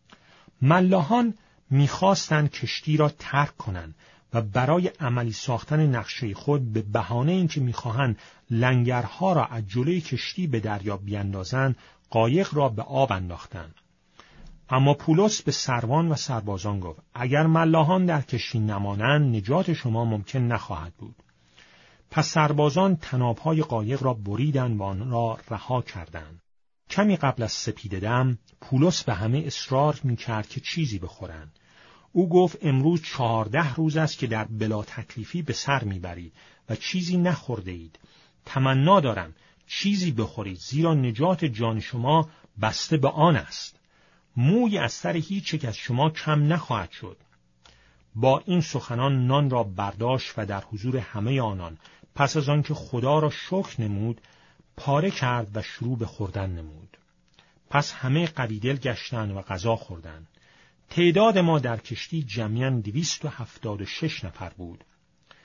ملاحان می خواستند کشتی را ترک کنند و برای عملی ساختن نقشه خود به بهانه اینکه می‌خواهند لنگرها را از جلوی کشتی به دریا بیاندازند، قایق را به آب انداختند. اما پولس به سروان و سربازان گفت: اگر ملاحان در کشتی نمانند، نجات شما ممکن نخواهد بود. پس سربازان طناب‌های قایق را بریدند و آن را رها کردند. کمی قبل از سپیده‌دم، پولس به همه اصرار می‌کرد که چیزی بخورند. او گفت: امروز 14 روز است که در بلا تکلیفی به سر میبرید و چیزی نخورده اید. تمنا دارم چیزی بخورید، زیرا نجات جان شما بسته به آن است. موی از سر هیچ یک از شما کم نخواهد شد. با این سخنان نان را برداشت و در حضور همه آنان، پس از آن که خدا را شکر نمود، پاره کرد و شروع به خوردن نمود. پس همه قوی دل گشتند و غذا خوردند. تعداد ما در کشتی جمعاً 276 نفر بود.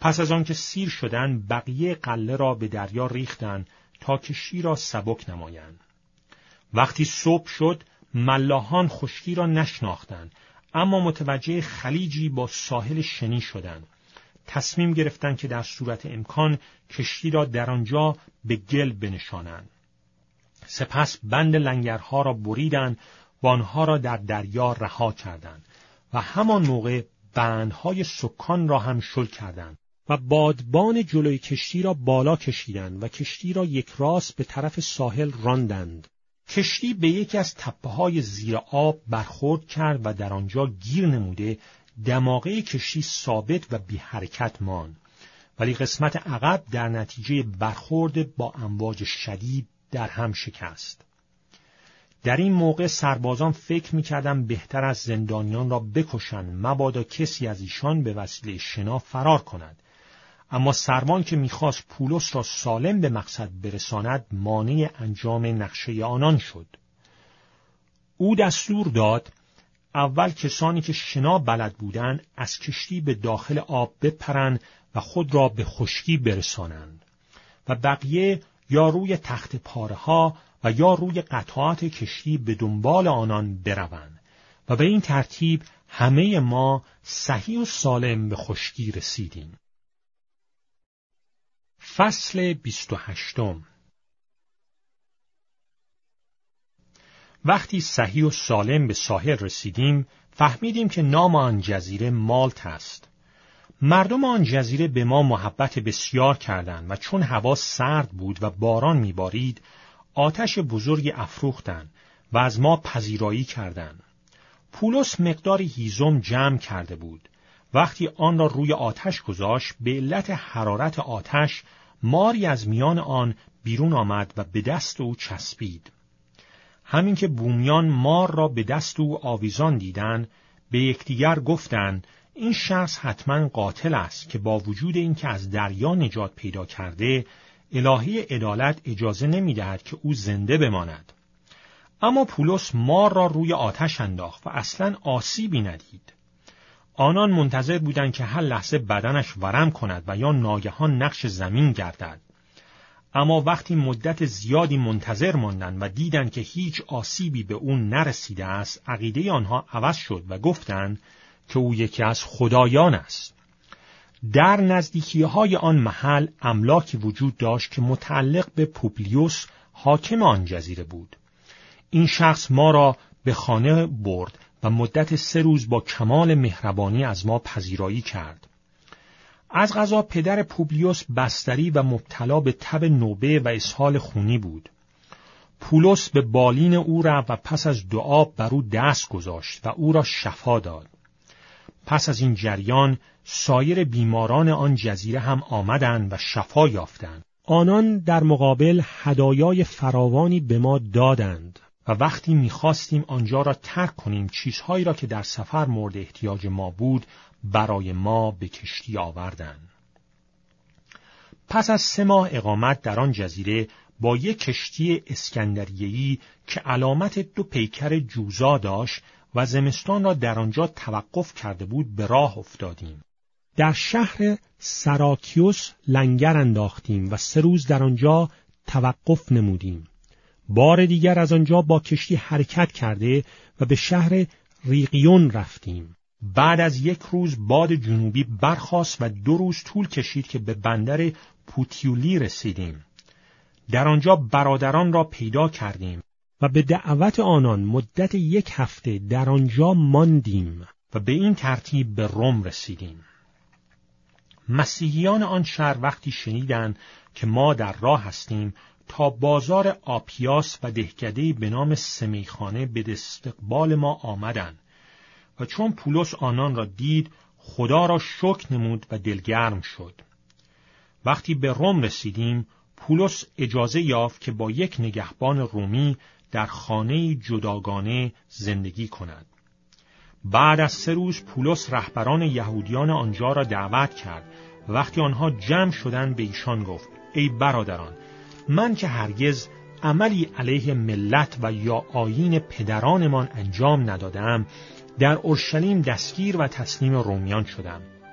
پس از آن که سیر شدند بقیه غله را به دریا ریختند تا کشتی را سبک نمایند. وقتی صبح شد ملاحان خشکی را نشناختند، اما متوجه خلیجی با ساحل شنی شدند. تصمیم گرفتند که در صورت امکان کشتی را در آنجا به گل بنشانند. سپس بند لنگرها را بریدند و آنها را در دریا رها کردند و همان موقع بندهای سکان را هم شل کردند و بادبان جلوی کشتی را بالا کشیدند و کشتی را یک راست به طرف ساحل راندند. کشتی به یکی از تپه‌های زیر آب برخورد کرد و در آنجا گیر نموده دماغه کشتی ثابت و بی حرکت ماند، ولی قسمت عقب در نتیجه برخورد با امواج شدید در هم شکست. در این موقع سربازان فکر می‌کردند بهتر از زندانیان را بکشند مبادا کسی از ایشان به وسیله شنا فرار کند. اما سروان که می‌خواست پولس را سالم به مقصد برساند مانع انجام نقشه آنان شد. او دستور داد اول کسانی که شنا بلد بودند از کشتی به داخل آب بپرند و خود را به خشکی برسانند و بقیه یا روی تخت پاره‌ها و یا روی قطعات کشتی به دنبال آنان بروند و به این ترتیب همه ما صحیح و سالم به خشکی رسیدیم. فصل 28. وقتی صحیح و سالم به ساحل رسیدیم، فهمیدیم که نام آن جزیره مالت است. مردم آن جزیره به ما محبت بسیار کردند و چون هوا سرد بود و باران میبارید، آتش بزرگی افروختند و از ما پذیرایی کردند. پولس مقداری هیزم جمع کرده بود. وقتی آن را روی آتش گذاشت، به علت حرارت آتش ماری از میان آن بیرون آمد و به دست او چسبید. همین که بومیان مار را به دست او آویزان دیدند، به یکدیگر گفتند این شخص حتما قاتل است که با وجود اینکه از دریا نجات پیدا کرده، الهی عدالت اجازه نمی‌دهد که او زنده بماند. اما پولس مار را روی آتش انداخت و اصلاً آسیبی ندید. آنان منتظر بودند که هر لحظه بدنش ورم کند و یا ناگهان نقش زمین گردد. اما وقتی مدت زیادی منتظر ماندند و دیدند که هیچ آسیبی به او نرسیده است، عقیده آنها عوض شد و گفتند که او یکی از خدایان است. در نزدیکی‌های آن محل املاکی وجود داشت که متعلق به پوبلیوس حاکم آن جزیره بود. این شخص ما را به خانه برد و مدت 3 روز با کمال مهربانی از ما پذیرایی کرد. از قضا پدر پوبلیوس بستری و مبتلا به تب نوبه و اسهال خونی بود. پولس به بالین او رفت و پس از دعا بر او دست گذاشت و او را شفا داد. پس از این جریان سایر بیماران آن جزیره هم آمدند و شفا یافتند. آنان در مقابل هدایای فراوانی به ما دادند و وقتی می‌خواستیم آنجا را ترک کنیم، چیزهایی را که در سفر مورد احتیاج ما بود برای ما به کشتی آوردند. پس از 3 ماه اقامت در آن جزیره با یک کشتی اسکندریه‌ای که علامت 2 پیکر جوزا داشت و زمستان را در آنجا توقف کرده بود به راه افتادیم. در شهر سراکیوس لنگر انداختیم و 3 روز در آنجا توقف نمودیم. بار دیگر از آنجا با کشتی حرکت کرده و به شهر ریقیون رفتیم. بعد از 1 روز باد جنوبی برخاست و 2 روز طول کشید که به بندر پوتیولی رسیدیم. در آنجا برادران را پیدا کردیم و به دعوت آنان مدت 1 هفته در آنجا ماندیم و به این ترتیب به روم رسیدیم. مسیحیان آن شهر وقتی شنیدند که ما در راه هستیم، تا بازار آپیاس و دهکده‌ای به نام سمیخانه به استقبال ما آمدند و چون پولس آنان را دید، خدا را شکر نمود و دلگرم شد. وقتی به روم رسیدیم، پولس اجازه یافت که با یک نگهبان رومی در خانه جداگانه زندگی کند. بعد از 3 روز پولس رهبران یهودیان آنجا را دعوت کرد و وقتی آنها جمع شدند به ایشان گفت: ای برادران، من که هرگز عملی علیه ملت و یا آیین پدرانمان انجام ندادم، در اورشلیم دستگیر و تسلیم رومیان شدم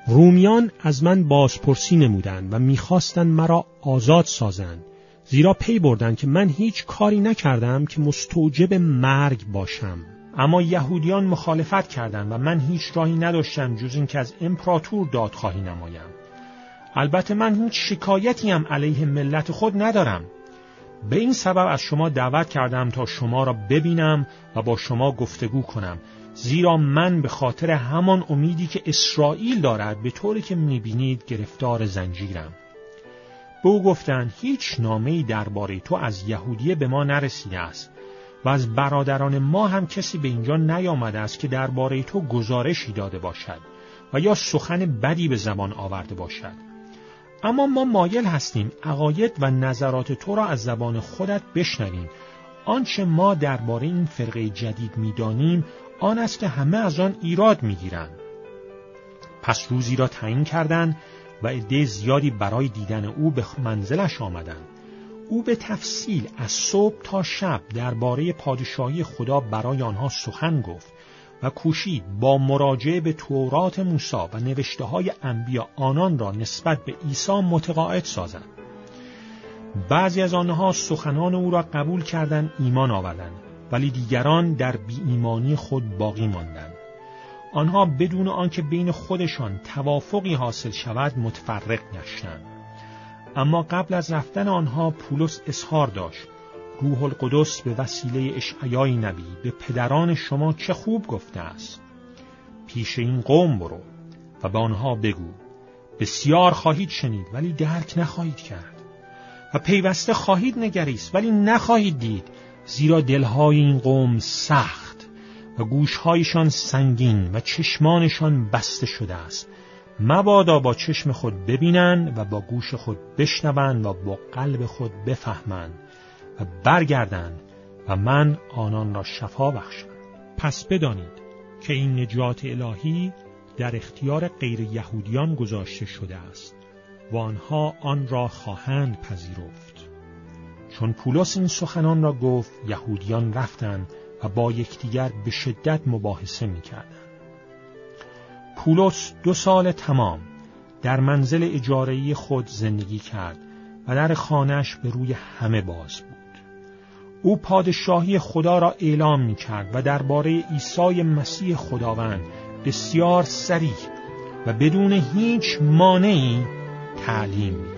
رومیان از من بازپرسی نمودند و می‌خواستند مرا آزاد سازند، زیرا پی بردند که من هیچ کاری نکردم که مستوجب مرگ باشم. اما یهودیان مخالفت کردند و من هیچ راهی نداشتم جز این که از امپراتور دادخواهی نمایم. البته من هیچ شکایتی هم علیه ملت خود ندارم. به این سبب از شما دعوت کردم تا شما را ببینم و با شما گفتگو کنم، زیرا من به خاطر همان امیدی که اسرائیل دارد به طوری که می‌بینید گرفتار زنجیرم. به او گفتند هیچ نامه‌ای درباره تو از یهودیه به ما نرسیده است و از برادران ما هم کسی به اینجا نیامده است که درباره تو گزارشی داده باشد و یا سخن بدی به زبان آورده باشد. اما ما مایل هستیم عقاید و نظرات تو را از زبان خودت بشنویم. آنچه ما درباره این فرقه جدید می‌دانیم آن است که همه از آن ایراد می‌گیرند. پس روزی را تعیین کردند و عده زیادی برای دیدن او به منزلش آمدند. او به تفصیل از صبح تا شب درباره پادشاهی خدا برای آنها سخن گفت و کوشید با مراجعه به تورات موسی و نوشته‌های انبیا آنان را نسبت به عیسی متقاعد سازند. بعضی از آنها سخنان او را قبول کردند، ایمان آوردند، ولی دیگران در بی‌ایمانی خود باقی ماندند. آنها بدون آنکه بین خودشان توافقی حاصل شود متفرق گشتند. اما قبل از رفتن آنها پولس اظهار داشت: روح القدس به وسیله اشعیای نبی به پدران شما چه خوب گفته است. پیش این قوم برو و به آنها بگو بسیار خواهید شنید ولی درک نخواهید کرد و پیوسته خواهید نگریست ولی نخواهید دید، زیرا دلهای این قوم سخت و گوشهایشان سنگین و چشمانشان بسته شده است. مبادا با چشم خود ببینند و با گوش خود بشنوند و با قلب خود بفهمند و برگردند و من آنان را شفا بخشم. پس بدانید که این نجات الهی در اختیار غیر یهودیان گذاشته شده است و آنها آن را خواهند پذیرفت. چون پولس این سخنان را گفت، یهودیان رفتند و با یکدیگر به شدت مباحثه می‌کردند. پولس 2 سال تمام در منزل اجاره‌ای خود زندگی کرد و در خانه‌اش به روی همه باز بود. او پادشاهی خدا را اعلام می‌کرد و درباره عیسی مسیح خداوند بسیار صریح و بدون هیچ مانعی تعلیم می‌داد.